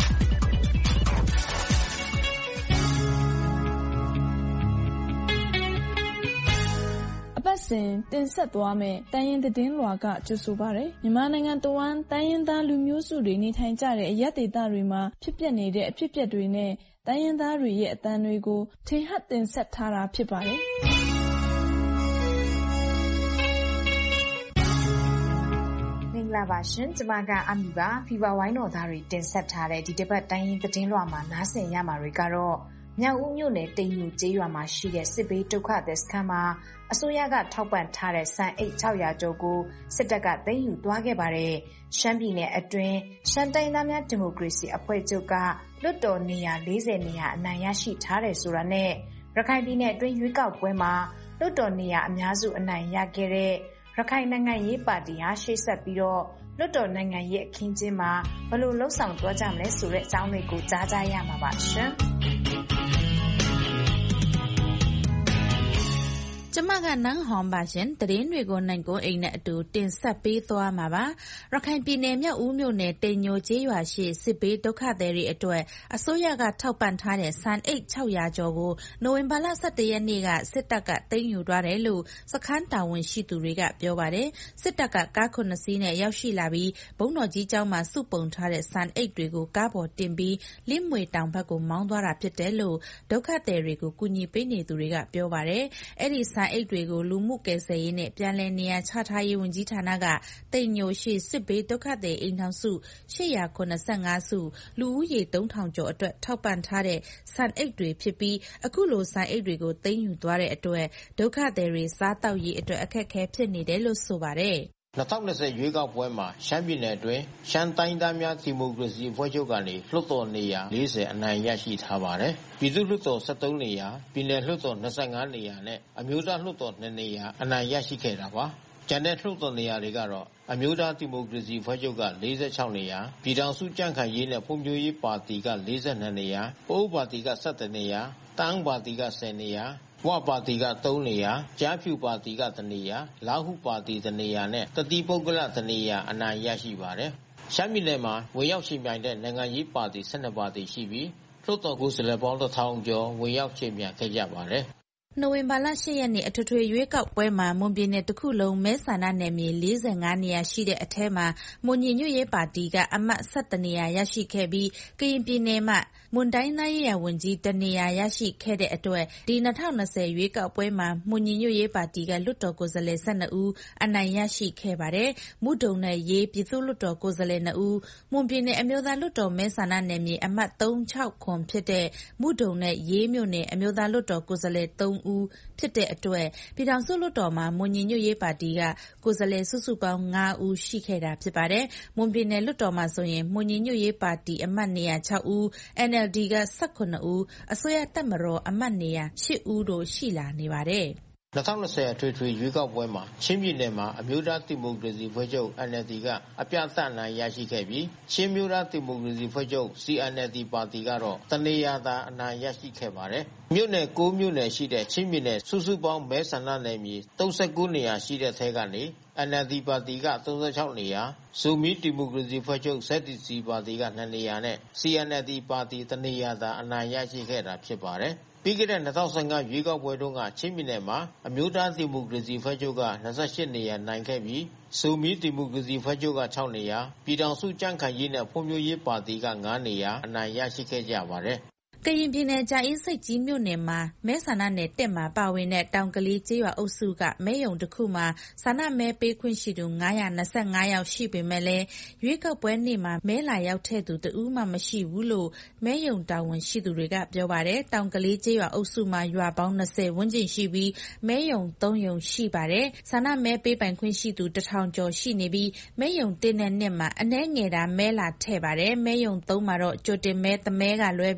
[SPEAKER 11] အပတ်စဉ်တင်ဆက်သွားမယ်တိုင်းရင်းသတင်းလွှာကကြိုဆိုပါရယ်မြန်မာနိုင်ငံတဝန်းတိုင်းရင်းသားလူမျိုးစုတွေနေထိုင်ကြတဲ့အရပ်ဒေသတွေမှာဖြစ်ပျက်နေတဲ့အဖြစ်အပျက်တွေနဲ့တိုင်းရင်းသားတွေရဲ့အသံတွေကိုထင်ဟပ်တင်ဆက်ထားတာဖြစ်ပါတယ်
[SPEAKER 21] မင်္ဂလာပါရှင်ကျွန်မကအမီပါဖီဗာဝိုင်းတော်သားတွေတင်ဆက်ထားတဲ့ဒီတစ်ပတ်တိုင်းရင်းသတင်းလွှာမှာနားဆင်ရမှာတွေကတော့မြောက်ဦးမြို့နယ်တိမ်ညိုကျေးရွာမှာရှိတဲ့စစ်ဘေးဒုက္ခသည်စခန်းမှာအစိုးရကထောက်ပံ့ထားတဲ့ဆန်အိတ်၆၀၀ကျော်ကိုစစ်တပ်ကသိမ်းယူသွားခဲ့ပါတယ်။ရှမ်းပြည်နယ်အတွင်းရှမ်းတိုင်းသားများဒီမိုကရေစီအဖွဲ့ချုပ်ကလွတ်တော်နေရာ၄၀နေရာအနိုင်ရရှိထားတယ်ဆိုတာနဲ့ရခိုင်ပြည်နယ်အတွင်းရွေးကောက်ပွဲမှာလွတ်တော်နေရာအများစုအနိုင်ရခဲ့တဲ့ရခိုင်နိုင်ငံရေးပါတီဟာရှေ့ဆက်ပြီးတော့လွတ်တော်နိုင်ငံရေးအခင်းကျင်းမှာဘယ်လိုလှုပ်ဆောင်သွားကြမလဲဆိုတဲ့အကြောင်းတွေကိုကြားကြရမှာပါရှင်။ကျမကနန်းဟောင်းပါရှင်တရင်တွေကိုနိုင်ကိုအိမ်နဲ့အတူတင်ဆက်ပေးသွားမှာပါရခိုင်ပြည်နယ်မြောက်ဦးမြို့နယ်တိမ်ညိုကျေးရွာရှိစစ်ဘေးဒုက္ခသည်တွေအတွက်အစိုးရကထောက်ပံ့ထားတဲ့ဆန်အိတ်၆၀၀ကျော်ကိုနိုဝင်ဘာလ၁၁ရက်နေ့ကစစ်တပ်ကသိမ်းယူသွားတယ်လို့စခန်းတာဝန်ရှိသူတွေကပြောပါတယ်စစ်တပ်ကကားခုနှစ်စီးနဲ့ရောက်ရှိလာပြီးဘုံတော်ကြီးကျောင်းမှာစုပုံထားတဲ့ဆန်အိတ်တွေကိုကားပေါ်တင်ပြီးလင်းမွေတောင်ဘက်ကိုမောင်းသွားတာဖြစ်တယ်လို့ဒုက္ခသည်တွေကိုကူညီပေးနေသူတွေကပြောပါတယ်အဲ့ဒီဆန်အိတ်တွေကိုလူမှုကယ်ဆယ်ရေးနဲ့ပြန်လည်နေရာချထားရေးဝန်ကြီးဌာနကတိမ်ညိုရှိစစ်ဘေးဒုက္ခသည်အိမ်ထောင်စု၈၇၅စုလူဦးရေ၃ထောင်ကျော်အတွက်ထောက်ပံ့ထားတဲ့ဆန်အိတ်တွေဖြစ်ပြီးအခုလိုဆန်အိတ်တွေကိုသိမ်းယူသွားတဲ့အတွက်ဒုက္ခသည်တွေစားတောက်ရေးအတွက်အခက်အခဲဖြစ်နေတယ်လို့ဆိုပါတယ်
[SPEAKER 15] ၂၀၂၀ရွေးကောက်ပွဲမှာရှမ်းပြည်နယ်အတွင်းရှမ်းတိုင်းသားများဒီမိုကရေစီအဖွဲ့ချုပ်ကနေလွှတ်တော်နေရာ၄၀အနိုင်ရရှိထားပါတယ်။ပြည်သူ့လွှတ်တော်၁၃နေရာပြည်နယ်လွှတ်တော်၂၅နေရာနဲ့အမျိုးသားလွှတ်တော်၂နေရာအနိုင်ရရှိခဲ့တာပါ။ကျန်တဲ့လွှတ်တော်နေရာတွေကတော့အမျိုးသားဒီမိုကရေစီအဖွဲ့ချုပ်က၄၆နေရာပြည်ထောင်စုကြံ့ခိုင်ရေးနဲ့ဖွံ့ဖြိုးရေးပါတီက၄၂နေရာပအိုးပါတီက၁၁နေရာတန်းပါတီက၁၀နေရာဝပါတီက၃နေရာကြားဖြူပါတီကတစ်နေရာလားဟုပါတီတစ်နေရာနဲ့တတိပုဂ္ဂလတစ်နေရာအနိုင်ရရှိပါတယ်။ရှမ်းပြည်နယ်မှာဝင်ရောက်ရှင်ပြိုင်တဲ့နိုင်ငံရေးပါတီ၁၂ပါတီရှိပြီးလွှတ်တော်ကိုယ်စားလှယ်ပေါင်းတစ်ထောင်ကျော်ဝင်ရောက်ရှင်ပြိုင်ခဲ့ကြပါတယ်။
[SPEAKER 21] နိုဝင်ဘာလ၈ရက်နေ့အထွေထွေရွေးကောက်ပွဲမှာမွန်ပြည်နယ်တစ်ခုလုံးမဲဆန္ဒနယ်မြေ၄၅နေရာရှိတဲ့အထက်မှာမွန်ညီညွတ်ရေးပါတီကအမတ်၁၁နေရာရရှိခဲ့ပြီးကရင်ပြည်နယ်မှာမွန်တိုင်းသားရေးရာဝန်ကြီးတနေရာရရှိခဲ့တဲ့အတွက်ဒီ၂၀၂၀ရွေးကောက်ပွဲမှာမွန်ညီညွတ်ရေးပါတီကလွှတ်တော်ကိုယ်စားလှယ်၁၂ဦးအနိုင်ရရှိခဲ့ပါတယ်။မုဒုံနဲ့ရေးပြည်သူ့လွှတ်တော်ကိုယ်စားလှယ်၂ဦးမွန်ပြည်နယ်အမျိုးသားလွှတ်တော်မဲဆန္ဒနယ်မြေအမတ်၃၆၇ဖြစ်တဲ့မုဒုံနဲ့ရေးမြို့နယ်အမျိုးသားလွှတ်တော်ကိုယ်စားလှယ်၃ဦးဖြစ်တဲ့အတွက်ပြည်ထောင်စုလွှတ်တော်မှာမွန်ညီညွတ်ရေးပါတီကကိုယ်စားလှယ်စုစုပေါင်း၅ဦးရှိခဲ့တာဖြစ်ပါတယ်။မွန်ပြည်နယ်လွှတ်တော်မှာဆိုရင်မွန်ညီညွတ်ရေးပါတီအမတ်နေရာ၆ဦး အန်အယ်လ်ဒီ က၁၇ဦးအစိုးရတပ်မတော်အမတ်နေရာ၈ဦးတို့ရှိလာနေပါတယ်။
[SPEAKER 15] ၂၀၂၀အထွေထွေရွေးကောက်ပွဲမှာချင်းပြည်နယ်မှာအမျိုးသားဒီမိုကရေစီအဖွဲ့ချုပ် အန်အယ်လ်ဒီ ကအပြတ်အသတ်နိုင်ရရှိခဲ့ပြီးချင်းမျိုးသားဒီမိုကရေစီအဖွဲ့ချုပ် စီ အန်အယ်လ်ဒီ ပါတီကတော့တနေရာသာအနိုင်ရရှိခဲ့ပါတယ်။မြို့နယ်၉မြို့နယ်ရှိတဲ့ချင်းပြည်နယ်စုစုပေါင်းမဲဆန္ဒနယ်မြေ၃၉နေရာရှိတဲ့ထဲကနေအန်အယ်လ်ဒီ ပါတီက၃၆နေရာဇိုမီဒီမိုကရေစီအဖွဲ့ချုပ် ဇက် ဒီ စီ ပါတီက၂နေရာနဲ့ စီ အန်အယ်လ်ဒီ ပါတီတနေရာသာအနိုင်ရရှိခဲ့တာဖြစ်ပါတယ်။ပြီးခဲ့တဲ့၂၀၁၅ရွေးကောက်ပွဲတုန်းကချင်းပြည်နယ်မှာအမျိုးသားဒီမိုကရေစီအဖွဲ့ချုပ်က၂၈နေရာနိုင်ခဲ့ပြီးဇိုမီဒီမိုကရေစီအဖွဲ့ချုပ်က၆နေရာပြည်ထောင်စုကြံ့ခိုင်ရေးနဲ့ဖွံ့ဖြိုးရေးပါတီက၅နေရာအနိုင်ရရှိခဲ့ကြပါတယ်။
[SPEAKER 21] ကရင်ပြည်နယ်ကြာအင်းဆိပ်ကြီးမြို့နယ်မှာမဲဆန္ဒနယ်တက်မှာပါဝင်တဲ့တောင်ကလေးကျေးရွာအုပ်စုကမဲရုံတစ်ခုမှာဆန္ဒမဲပေးခွင့်ရှိသူ၅၂၅ယောက်ရှိပေမဲ့လည်းရွေးကောက်ပွဲနေ့မှာမဲလာရောက်တဲ့သူတဦးမှမရှိဘူးလို့မဲရုံတာဝန်ရှိသူတွေကပြောပါတယ်။တောင်ကလေးကျေးရွာအုပ်စုမှာရွာပေါင်း၂၀ဝန်းကျင်ရှိပြီးမဲရုံ၃ရုံရှိပါတယ်။ဆန္ဒမဲပေးပိုင်ခွင့်ရှိသူတစ်ထောင်ကျော်ရှိနေပြီးမဲရုံ၁နဲ့၂မှာအနည်းငယ်သာမဲလာထည့်ပါတယ်။မဲရုံ၃မှာတော့ကြိုတင်မဲတမဲကလွဲပြီးတ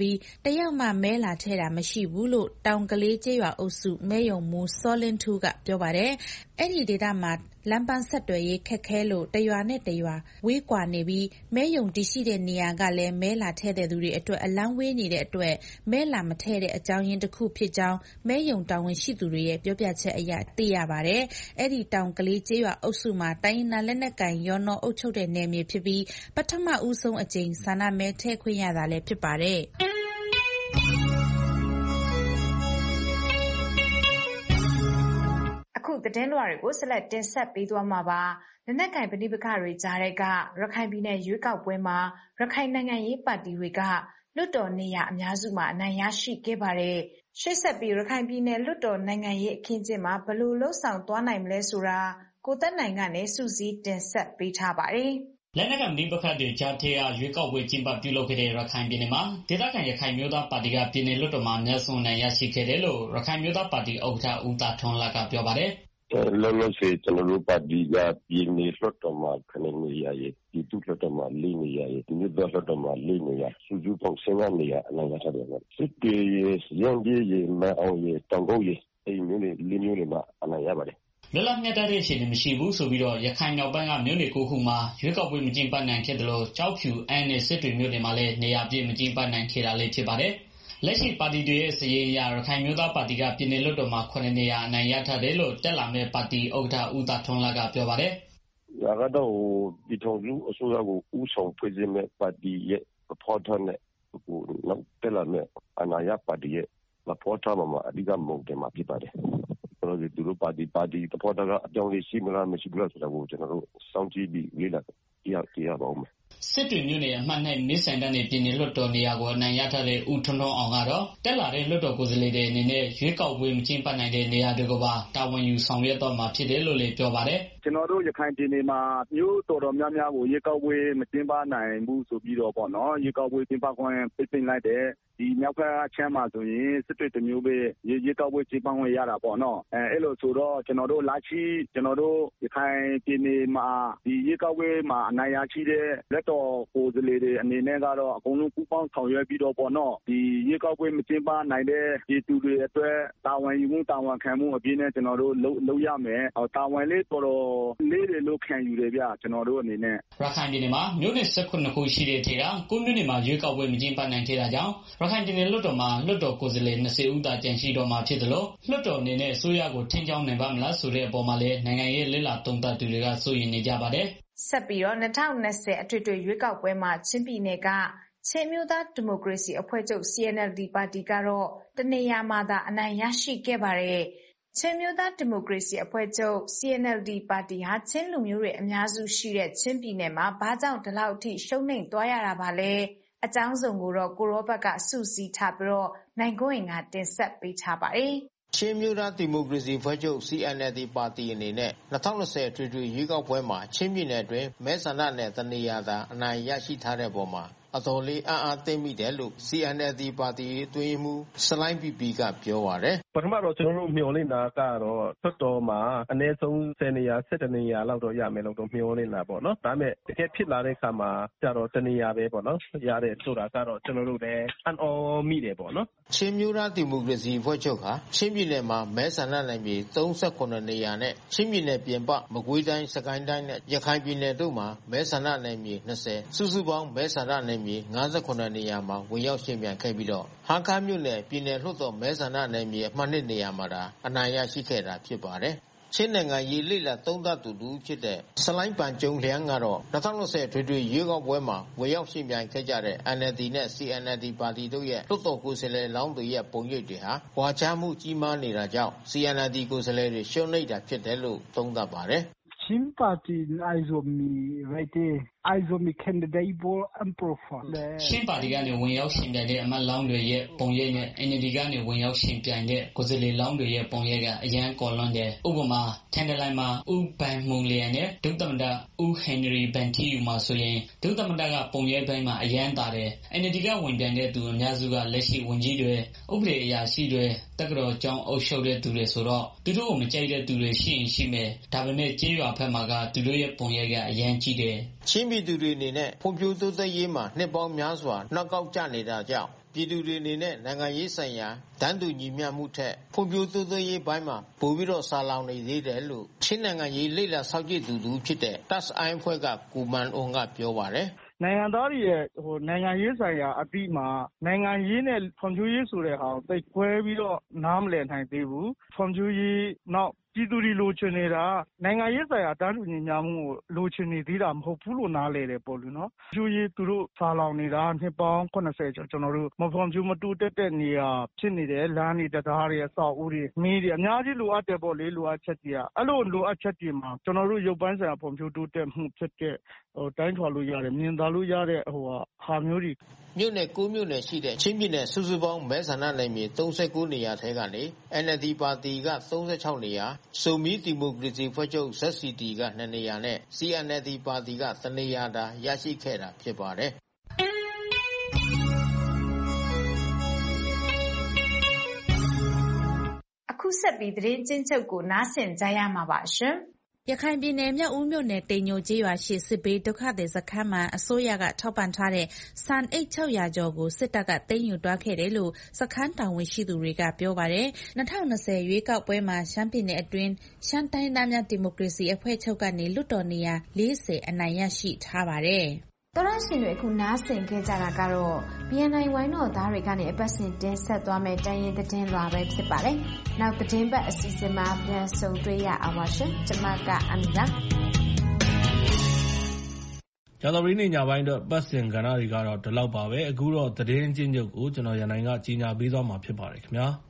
[SPEAKER 21] ယောက်မှမဲလာထည့်တာမရှိဘူးလို့တောင်ကလေးကျေးရွာအုပ်စုမဲယုံမူစောလင်းထူးကပြောပါတယ်။အဲ့ဒီဒေသမှာလမ်းပန်းဆက်သွယ်ရေးခက်ခဲလို့တရွာနဲ့တရွာဝေးကွာနေပြီးမဲယုံတရှိတဲ့နေရာကလည်းမဲလာထည့်တဲ့သူတွေအတွက်အလန်းဝေးနေတဲ့အတွက်မဲလာမထည့်တဲ့အကြောင်းရင်းတစ်ခုဖြစ်ကြောင်းမဲယုံတာဝန်ရှိသူတွေရဲ့ပြောပြချက်အရသိရပါတယ်။အဲ့ဒီတောင်ကလေးကျေးရွာအုပ်စုမှာတိုင်းရင်းသားလက်နက်ကိုင်ရောနှောအုပ်ချုပ်တဲ့နယ်မြေဖြစ်ပြီးပထမဦးဆုံးအကြိမ်ဆန္ဒမဲထည့်ခွင့်ရတာလည်းဖြစ်ပါတယ်။
[SPEAKER 1] အခုသတင်းလွှာတွေကိုဆက်လက်တင်ဆက်ပေးသွားမှာပါ။လက်နက်ကိုင်ပဋိပက္ခတွေကြားတဲ့ကရခိုင်ပြည်နယ်ရွေးကောက်ပွဲမှာရခိုင်နိုင်ငံရေးပါတီတွေကလွှတ်တော်နေရာအများစုမှာအနိုင်ရရှိခဲ့ပါတယ်။ရှေ့ဆက်ပြီးရခိုင်ပြည်နယ်လွှတ်တော်နိုင်ငံရေးအခင်းအကျင်းမှာဘယ်လိုလှုပ်ဆောင်သွားနိုင်မလဲဆိုတာကိုသက်နိုင်ကနေစူးစီးတင်ဆက်ပေးထားပါတယ်။
[SPEAKER 22] လက်နက်ကိုင်ပဋိပက္ခတွေကြားထဲကရွေးကောက်ပွဲကျင်းပပြုလုပ်ခဲ့တဲ့ရခိုင်ပြည်နယ်မှာဒေသခံရခိုင်မျိုးသားပါတီကပြည်နယ်လွှတ်တော်မှာအများဆုံးနိုင်ရရှိခဲ့တယ်လို့ရခိုင်မျိုးသားပါတီဥက္ကဋ္ဌဦးသာထွန်းလကပြောပါတယ်
[SPEAKER 23] ။လောလောဆယ်ကျွန်တော်တို့ပါတီကပြည်နယ်လွှတ်တော်မှာခဏနေရရဲ့ဒီတုလွှတ်တော်မှာလေးနေရရဲ့ဒီမြို့တော်လွှတ်တော်မှာလေးနေရစုစုပေါင်းဆယ်နေရအနိုင်ရထားတယ်ပေါ့။စစ်တေးရန်ကြီးရမအောင်ရတောင်ကုတ်ရအိမ်မျိုးတွေလေးမျိုးတွေမှာအနိုင်ရပါတယ်
[SPEAKER 22] ။လွတ်လပ်မြတ်တဲ့အခြေအနေမရှိဘူးဆိုပြီးတော့ရခိုင်မြောက်ပိုင်းကမြို့နယ်ကိုခုမှာရွေးကောက်ပွဲမကျင်းပနိုင်ခဲ့တယ်လို့ကြောက်ဖြူအန်းနဲ့စစ်တွေမြို့နယ်မှာလည်းနေရာပြည့်မကျင်းပနိုင်ခဲ့တာလည်းဖြစ်ပါတယ်။လက်ရှိပါတီတွေရဲ့စည်ရရရခိုင်မျိုးသားပါတီကပြည်နယ်လွှတ်တော်မှာခုနှစ်နေရာအနိုင်ရထားတယ်လို့တက်လာမဲ့ပါတီဥက္ကဋ္ဌဦးသာထွန်းလကပြောပါတယ်
[SPEAKER 23] ။ဒါကတော့ဒီထုံးစုအစိုးရကိုဥဆောင်ဖွဲ့စည်းမဲ့ပါတီရဲ့ဖော်ထားတဲ့ဟိုနောက်တက်လာမဲ့အနာရပါတီရဲ့ဖော်ထားမှာအဓိကမဟုတ်တယ်မှာဖြစ်ပါတယ်။ကျွန်တော်တို့ဒီလိုပါတီပါတီဖော်ထားကအကြောင်းလေးရှိမလားမရှိဘူးလားဆိုတာကိုကျွန်တော်တို့စောင့်ကြည့်ပြီးလေ့လာကြည့်ရပါဦးမယ်
[SPEAKER 22] ။စစ်တွေမြို့နယ်အမှတ်နဲ့မစ်ဆိုင်တန်းနဲ့ပြည်နယ်လွှတ်တော်နေရာကိုအနိုင်ရထားတဲ့ဦးထွန်းထွန်းအောင်ကတော့တက်လာတဲ့လွှတ်တော်ကိုယ်စားလှယ်တွေအနေနဲ့ရွေးကောက်ပွဲမကျင်းပနိုင်တဲ့နေရာတွေကိုပါတာဝန်ယူဆောင်ရွက်တော့မှာဖြစ်တယ်လို့လည်းပြောပါတယ်
[SPEAKER 24] ။ကျွန်တော်တို့ရခိုင်ပြည်နယ်မှာမြို့တော်တော်များများကိုရွေးကောက်ပွဲမကျင်းပနိုင်ဘူးဆိုပြီးတော့ပေါ့နော်ရွေးကောက်ပွဲကျင်းပခွင့်ပိတ်ပင်လိုက်တဲ့ဒီမြောက်ကချမ်းမှာဆိုရင်စစ်တွေတမျိုးပဲရွေးကောက်ပွဲကျင်းပခွင့်ရတာပေါ့နော်အဲအဲ့လိုဆိုတော့ကျွန်တော်တို့လာချီကျွန်တော်တို့ရခိုင်ပြည်နယ်မှာဒီရွေးကောက်ပွဲမှာအနိုင်ရရှိတဲ့လက်တော်ကိုယ်စားလှယ်တွေအနေနဲ့ကတော့အကုန်လုံးပူးပေါင်းဆောင်ရွက်ပြီးတော့ပေါ့နော်ဒီရွေးကောက်ပွဲမကျင်းပနိုင်တဲ့ဒီသူတွေအတွက်တာဝန်ယူမှုတာဝန်ခံမှုအပြည့်နဲ့ကျွန်တော်တို့လုပ်ရမယ်တာဝန်လေးတော်တော်လေးတွေလို့ခံယူတယ်ဗျကျွန်တော်တို့အနေနဲ့
[SPEAKER 22] ရခိုင်ပြည်နယ်မှာမြို့နယ်၁၇ခုရှိတဲ့ထဲကကိုမြို့နယ်မှာရွေးကောက်ပွဲမကျင်းပနိုင်ခဲ့တာကြောင့်ရခိုင်ပြည်နယ်လွှတ်တော်မှာလွှတ်တော်ကိုယ်စားလှယ်၂၀ဦးသာကျန်ရှိတော့မှာဖြစ်တယ်လို့လွှတ်တော်အနေနဲ့အစိုးရကိုထင်ကြောင်းနိုင်ပါမလားဆိုတဲ့အပေါ်မှာလည်းနိုင်ငံရေးလက်လာသုံးသပ်သူတွေကစိုးရိမ်နေကြပါတယ်
[SPEAKER 1] ဆက်ပြီးတော့၂၀၂၀အထွေထွေရွေးကောက်ပွဲမှာချင်းပြည်နယ်ကချင်းမျိုးသားဒီမိုကရေစီအဖွဲ့ချုပ် C N L D ပါတီကတော့တနေရာမှာသာအနိုင်ရရှိခဲ့ပါတယ်။ချင်းမျိုးသားဒီမိုကရေစီအဖွဲ့ချုပ် C N L D ပါတီဟာချင်းလူမျိုးတွေအများစုရှိတဲ့ချင်းပြည်နယ်မှာဘာကြောင့်ဒီလောက်အထိရှုံးနိမ့်သွားရတာပါလဲ။အကြောင်းစုံကိုတော့ကိုရောဘတ်ကစုစည်းထားပြီးတော့နိုင်ကိုရင်ကတင်ဆက်ပေးထားပါတယ်
[SPEAKER 15] ။ချင်းမျိုးသားဒီမိုကရေစီဖွဲ့ချုပ် C N L D ပါတီအနေနဲ့၂၀၂၀ထွေထွေရွေးကောက်ပွဲမှာချင်းပြည်နယ်အတွင်းမဲဆန္ဒနယ်တနေရာသာအနိုင်ရရှိထားတဲ့ပေါ်မှာအတော်လေးအံ့အားသင့်မိတယ်လို့ C N L D ပါတီအတွင်းမှုစလိုင်းပီပီကပြောပါတယ်
[SPEAKER 25] ပထမတော့ကျွန်တော်တို့မျှော်လင့်တာကတော့သွတ်တော်မှာအနည်းဆုံး၁၀နေရာ၁၁နေရာလောက်တော့ရမယ်လို့တော့မျှော်လင့်တာပေါ့နော်ဒါပေမဲ့တကယ်ဖြစ်လာတဲ့အခါမှာကျတော့တနေရာပဲပေါ့နော်ရတဲ့ဆိုတာကတော့ကျွန်တော်တို့လည်းအံ့ဩမိတယ်ပေါ့နော်
[SPEAKER 15] ချင်းမျိုးသားဒီမိုကရေစီဖွဲ့ချုပ်ဟာချင်းပြည်နယ်မှာမဲဆန္ဒနယ်မြေ၃၇နေရာနဲ့ချင်းပြည်နယ်ပြင်ပမကွေးတိုင်းစကိုင်းတိုင်းနဲ့ရခိုင်ပြည်နယ်တို့မှာမဲဆန္ဒနယ်မြေ၂၀စုစုပေါင်းမဲဆန္ဒနယ်မြေ၅၇နေရာမှာဝင်ရောက်ရှင်ပြိုင်ခဲ့ပြီးတော့ဟားခါးမြို့နယ်ပြည်နယ်လွှတ်တော်မဲဆန္ဒနယ်မြေအမှတ်၂နေရာမှာသာအနိုင်ရရှိခဲ့တာဖြစ်ပါတယ်။ချင်းနိုင်ငံရေးလိလာသုံးသပ်သူတူဖြစ်တဲ့စလိုင်းပန်ကျုံလျန်းကတော့၂၀၂၀ထွေထွေရွေးကောက်ပွဲမှာဝင်ရောက်ရှင်ပြိုင်ခဲ့ကြတဲ့ N L D နဲ့ C N L D ပါတီတို့ရဲ့လွှတ်တော်ကိုယ်စားလှယ်လောင်းတွေရဲ့ပုံရိပ်တွေဟာဝါချမှုကြီးမားနေတာကြောင့် C N L D ကိုယ်စားလှယ်တွေရှုံးနိမ့်တာဖြစ်တယ်လို့သုံးသပ်ပါတယ်
[SPEAKER 26] ။ချင်းပါတီအိုင်ဇိုမီရိုက်တဲ့အိုင်ဇိုမီကန်ဒီဒေးဘောအမ်ပရိုဖိုင်
[SPEAKER 22] ချင်းပါတီကနေဝင်ရောက်ရှင်ပြိုင်တဲ့အမတ်လောင်းတွေရဲ့ပုံရိပ်နဲ့ N L D ကနေဝင်ရောက်ရှင်ပြိုင်တဲ့ကိုယ်စားလှယ်လောင်းတွေရဲ့ပုံရိပ်ကအရန်ကော်လွန်တယ်ဥပမာထန်တလိုင်းမှာဦးဘန်မုံလျံနဲ့ဒုသမ္မတဦးဟန်နရီဘန်တီယူမှာဆိုရင်ဒုသမ္မတကပုံရိပ်ပိုင်းမှာအရန်တာတယ် N L D ကဝင်ပြိုင်တဲ့သူအများစုကလက်ရှိဝန်ကြီးတွေဥပဒေအရာရှိတွေတက္ကသိုလ်ကျောင်းအုပ်ချုပ်တဲ့သူတွေဆိုတော့သူတို့ကိုမကြိုက်တဲ့သူတွေရှိရင်ရှိမယ်ဒါပေမဲ့ကြေးရွာဖက်မှာကသူတို့ရဲ့ပုံရိပ်ကအရန်ကြီးတယ်
[SPEAKER 15] ချင်းပြည်သူတွေအနေနဲ့ဖွံ့ဖြိုးတိုးတက်ရေးမှာနှစ်ပေါင်းများစွာနောက်ကောက်ကျနေတာကြောင့်ပြည်သူတွေအနေနဲ့နိုင်ငံရေးဆိုင်ရာတန်းတူညီမျှမှုထက်ဖွံ့ဖြိုးတိုးတက်ရေးပိုင်းမှာပိုပြီးတော့ဆာလောင်နေသေးတယ်လို့ချင်းနိုင်ငံရေးလေ့လာစောင့်ကြည့်သူသူဖြစ်တဲ့ Tas အိုင်းဖွဲ့ကကိုမန်အွန်ကပြောပါတယ်
[SPEAKER 26] နိုင်ငံသားတွေရဲ့ဟိုနိုင်ငံရေးဆိုင်ရာအပြီးမှာနိုင်ငံရေးနဲ့ဖွံ့ဖြိုးရေးဆိုတဲ့ဟာကိုသိကွဲပြီးတော့နားမလည်နိုင်သေးဘူးဖွံ့ဖြိုးရေးနောက်ပြည်သူတွေလိုချင်နေတာနိုင်ငံရေးဆိုင်ရာတန်းတူညီမျှမှုကိုလိုချင်နေသေးတာမဟုတ်ဘူးလို့နားလည်တယ်ပေါ့လူနော်။ဖြိုးရေးသူတို့ဆာလောင်နေတာနှစ်ပေါင်းခုနှစ်ဆယ်ကျော်ကျွန်တော်တို့မဖွံ့ဖြိုးမတိုးတက်တဲ့နေရာဖြစ်နေတယ်လမ်းတွေတရားတွေအဆောက်အဦတွေမီးတွေအများကြီးလိုအပ်တယ်ပေါ့လေလိုအပ်ချက်တွေကအဲ့လိုလိုအပ်ချက်တွေမှာကျွန်တော်တို့ရုပ်ပိုင်းဆိုင်ရာဖွံ့ဖြိုးတိုးတက်မှုဖြစ်တဲ့ဟိုတိုင်းထွာလို့ရတယ်မြင်သာလို့ရတဲ့ဟိုဟာမျိုးတွေ
[SPEAKER 15] မြို့နယ်ကိုမြို့နယ်ရှိတဲ့ချင်းပြည်နယ်စုစုပေါင်းမဲဆန္ဒနယ်မြေသုံးဆယ့်ကိုးနေရာထဲကနေ N L D ပါတီကသုံးဆယ့်ခြောက်နေရာစုံမီဒီမိုကရေစီဖွဲ့ချုပ် Z C D ကနှစ်နေရာနဲ့ C N L D ပါတီကတစ်နေရာသာရရှိခဲ့တာဖြစ်ပါတယ်
[SPEAKER 1] အခုဆက်ပြီးသတင်းချင်းချုပ်ကိုနားဆင်ကြရမှာပါရှင်
[SPEAKER 21] ရခိုင်ပြည်နယ်မြောက်ဦးမြို့နယ်တိမ်ညိုကျေးရွာရှိစစ်ဘေးဒုက္ခသည်စခန်းမှာအစိုးရကထောက်ပံ့ထားတဲ့ဆန်အိတ်၆ရာကျော်ကိုစစ်တပ်ကသိမ်းယူသွားခဲ့တယ်လို့စခန်းတာဝန်ရှိသူတွေကပြောပါတယ်။၂၀၂၀ရွေးကောက်ပွဲမှာရှမ်းပြည်နယ်အတွင်းရှမ်းတိုင်းသားများဒီမိုကရေစီအဖွဲ့ချုပ်ကနေလွှတ်တော်နေရာ၄၀အနိုင်ရရှိထားပါတယ်။တော်ရရှင်တွေအခုနားဆင်ခဲ့ကြတာကတော့ B N I ဝိုင်းတော်သားတွေကနေအပတ်စဉ်တင်ဆက်သွားမယ့်တိုင်းရင်းသတင်းလွှာပဲဖြစ်ပါတယ်။နောက်သတင်းပတ်အစီအစဉ်မှာပြန်ဆုံတွေ့ရအောင်ပါရှင်။ကျွန်မကအမီလာ
[SPEAKER 2] ။ကြာသပတေးနေ့ညပိုင်းတော့ပတ်စဉ်ကဏ္ဍတွေကတော့ဒီလောက်ပါပဲ။အခုတော့သတင်းချင်းချုပ်ကိုကျွန်တော်ရန်နိုင်ကကြီးညာပေးသွားမှာဖြစ်ပါတယ်ခင်ဗျာ။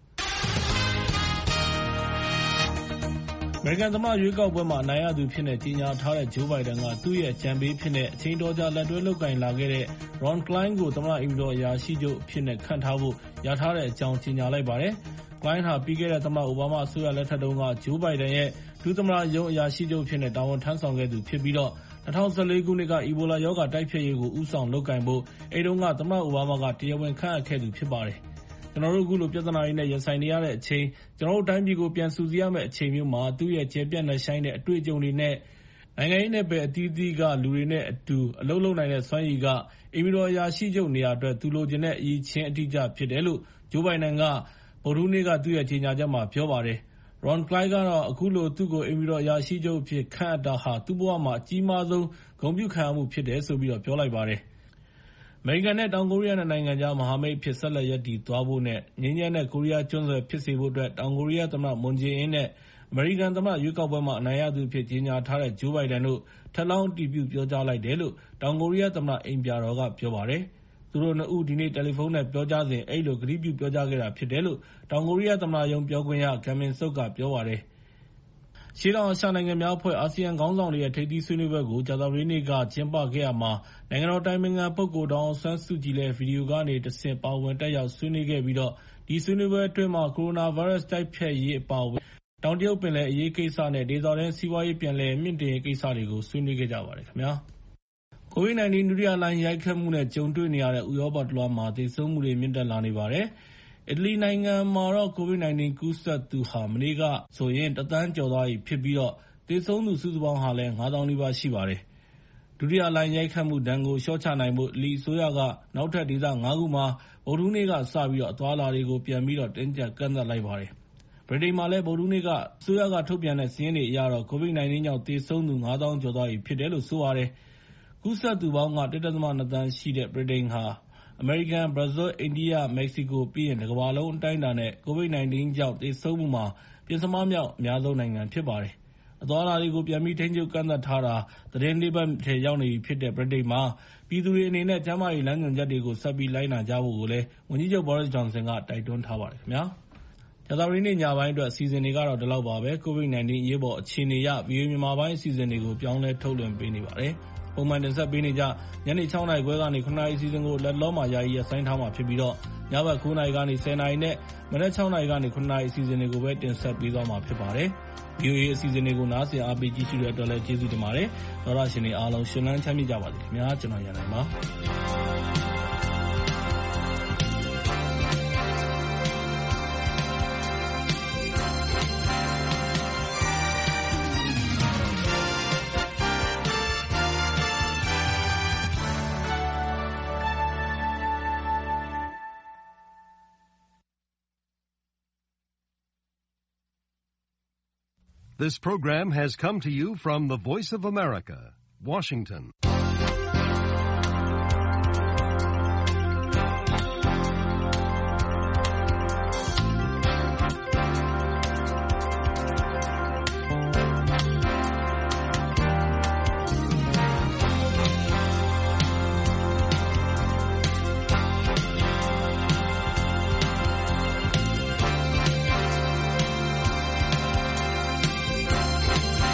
[SPEAKER 2] အမေရိကန်သမ္မတရွေးကောက်ပွဲမှာအနိုင်ရသူဖြစ်တဲ့ကြီးညာထားတဲ့ဂျိုးဘိုင်ဒန်ကသူ့ရဲ့ကြံပေးဖြစ်တဲ့အချိန်တော်ကြာလက်တွဲလုပ်ကင်လာခဲ့တဲ့ Ron Klein ကိုသမ္မတအိမ်တော်အရာရှိချုပ်အဖြစ်နဲ့ခန့်ထားဖို့ရထားတဲ့အကြောင်းကြီးညာလိုက်ပါတယ်။ Klein ဟာပြီးခဲ့တဲ့သမ္မတအိုဘားမားအစိုးရလက်ထက်တုန်းကဂျိုးဘိုင်ဒန်ရဲ့ဒုသမ္မတရုံးအရာရှိချုပ်ဖြစ်တဲ့တာဝန်ထမ်းဆောင်ခဲ့သူဖြစ်ပြီးတော့၂၀၁၄ခုနှစ်ကအီဘိုလာရောဂါတိုက်ဖျက်ရေးကိုဦးဆောင်လုပ်ကင်ဖို့အဲဒီတုန်းကသမ္မတအိုဘားမားကတရားဝင်ခန့်အပ်ခဲ့သူဖြစ်ပါတယ်။ကျွန်တော်တို့အခုလိုပြဿနာတွေနဲ့ရင်ဆိုင်နေရတဲ့အချိန်ကျွန်တော်တို့တိုင်းပြည်ကိုပြန်စုစည်းရမယ့်အချိန်မျိုးမှာသူ့ရဲ့ကျေပြန့်နဲ့ဆိုင်တဲ့အတွေ့အကြုံတွေနဲ့နိုင်ငံရေးနယ်ပယ်အသီးသီးကလူတွေနဲ့အတူအလုပ်လုပ်နိုင်တဲ့စွမ်းရည်ကအီမီတော်အရာရှိချုပ်နေရာအတွက်သူလိုချင်တဲ့အရေးချင်းအတိအကျဖြစ်တယ်လို့ဂျိုးဘိုင်ဒန်ကဗုဒ္ဓဟူးနေ့ကသူ့ရဲ့ကြေညာချက်မှာပြောပါတယ်။ Ron Klein ကတော့အခုလိုသူ့ကိုအီမီတော်အရာရှိချုပ်အဖြစ်ခန့်အပ်တာဟာသူ့ဘဝမှာအကြီးမားဆုံးဂုဏ်ပြုခံရမှုဖြစ်တယ်ဆိုပြီးတော့ပြောလိုက်ပါတယ်။အမေရိကန်နဲ့တောင်ကိုရီးယားနိုင်ငံကြားမဟာမိတ်အဖြစ်ဆက်လက်ရပ်တည်သွားဖို့နဲ့ငြိမ်းချမ်းတဲ့ကိုရီးယားကျွန်းဆွယ်ဖြစ်စေဖို့အတွက်တောင်ကိုရီးယားသမ္မတမွန်ဂျေအင်းနဲ့အမေရိကန်သမ္မတရွေးကောက်ပွဲမှာအနိုင်ရသူအဖြစ်ကြေညာထားတဲ့ဂျိုးဘိုင်ဒန်တို့ထပ်လောင်းအတည်ပြုပြောကြားလိုက်တယ်လို့တောင်ကိုရီးယားသမ္မတအိမ်ပြာတော်ကပြောပါတယ်။သူတို့နှစ်ဦးဒီနေ့တယ်လီဖုန်းနဲ့ပြောကြားစဉ်အဲ့လိုကတိပြုပြောကြားခဲ့တာဖြစ်တယ်လို့တောင်ကိုရီးယားသမ္မတရုံးပြောခွင့်ရဂမ်မင်ဆုတ်ကပြောပါတယ်။ရှေ့တောင်အာရှနိုင်ငံများအဖွဲ့အာဆီယံခေါင်းဆောင်တွေရဲ့ထိပ်သီးဆွေးနွေးပွဲကိုကြာသပတေးနေ့ကကျင်းပခဲ့ရမှာနိုင်ငံတော်တိုင်ပင်ခံပုဂ္ဂိုလ်ဒေါ်အောင်ဆန်းစုကြည်လည်းဗီဒီယိုကနေတဆင့်ပါဝင်တက်ရောက်ဆွေးနွေးခဲ့ပြီးတော့ဒီဆွေးနွေးပွဲအတွင်းမှာကိုရိုနာဗိုင်းရပ်စ်တိုက်ဖျက်ရေးအပါအဝင်တောင်တရုတ်ပင်လယ်အရေးကိစ္စနဲ့ဒေသတွင်းစီးပွားရေးပြန်လည်မြင့်တင်ရေးကိစ္စတွေကိုဆွေးနွေးခဲ့ကြပါတယ်ခင်ဗျာ။ ကိုဗစ်၁၉ ဒုတိယလှိုင်းရိုက်ခတ်မှုနဲ့ကြုံတွေ့နေရတဲ့ဥရောပတလွှားမှာသေဆုံးမှုတွေမြင့်တက်လာနေပါတယ်။အီတလီနိုင်ငံမှာတော့ကိုဗစ်၁၉ကူးစက်သူဟာမနေ့ကဆိုရင်တစ်သန်းကျော်သွားပြီဖြစ်ပြီးတော့သေဆုံးသူစုစုပေါင်းဟာလည်းငါးသောင်းနီးပါးရှိပါတယ်။ဒုတိယလှိုင်းရိုက်ခတ်မှုဒဏ်ကိုလျှော့ချနိုင်ဖို့အီတလီအစိုးရကနောက်ထပ်ဒေသငါးခုမှာဗုဒ္ဓဟူးနေ့ကစပြီးတော့အသွားအလာတွေကိုပြန်ပြီးတော့တင်းကျပ်ကန့်သတ်လိုက်ပါတယ်။ဗြိတိန်မှာလည်းဗုဒ္ဓဟူးနေ့ကအစိုးရကထုတ်ပြန်တဲ့စာရင်းတွေအရတော့ကိုဗစ်၁၉ကြောင့်သေဆုံးသူငါးသောင်းကျော်သွားပြီဖြစ်တယ်လို့ဆိုပါတယ်။ကူးစက်သူပေါင်းက တစ်ဒသမနှစ်သန်းရှိတဲ့ဗြိတိန်ဟာအမေရိကန်၊ဘရာဇီး၊အိန္ဒိယ၊မက္ကဆီကိုပြီးရင်တစ်ကမ္ဘာလုံးအတိုင်းအတာနဲ့ကိုဗစ်၁၉ကြောင့်သေဆုံးမှုမှာပြင်စမမြောက်အများဆုံးနိုင်ငံဖြစ်ပါတယ်။အသွားအလာတွေကိုပြန်ပြီးထိန်းချုပ်ကန့်သတ်ထားတာသီတင်းလေးပတ်ထဲရောက်နေပြီဖြစ်တဲ့ဗြိတိန်မှာပြည်သူတွေအနေနဲ့ကျန်းမာရေးလမ်းညွှန်ချက်တွေကိုဆက်ပြီးလိုက်နာကြဖို့ကိုလည်းဝန်ကြီးချုပ်ဘောရစ်ဂျွန်ဆင်ကတိုက်တွန်းထားပါတယ်ခင်ဗျာ။ကြာသပတေးနေ့ညပိုင်းအတွက်အစီအစဉ်တွေကတော့ဒီလောက်ပါပဲ။ကိုဗစ်၁၉အရေးပေါ်အခြေအနေအရဗီအိုအေမြန်မာပိုင်းအစီအစဉ်တွေကိုပြောင်းလဲထုတ်လွှင့်ပေးနေပါတယ်။ပုံမှန်တင်ဆက်ပေးနေကြညနေ၆နာရီခွဲကနေခုနှစ်နာရီအစီအစဉ်ကိုလက်လောမှာယာယီရပ်ဆိုင်းထားမှာဖြစ်ပြီးတော့ညဘက်၉နာရီကနေ၁၀နာရီနဲ့မနက်၆နာရီကနေခုနှစ်နာရီအစီအစဉ်တွေကိုပဲတင်ဆက်ပေးသွားမှာဖြစ်ပါတယ်။ ဗီအိုအေအစီအစဉ်တွေကိုနားဆင်အားပေးကြည့်ရှုတဲ့အတွက်လည်းကျေးဇူးတင်ပါတယ်။သောရရှင်တွေအားလုံးရှင်လန်းချမ်းမြေ့ကြပါစေခင်ဗျာ။ကျွန်တော်ရန်နိုင်ပါ
[SPEAKER 4] This program has come to you from the Voice of America, Washington.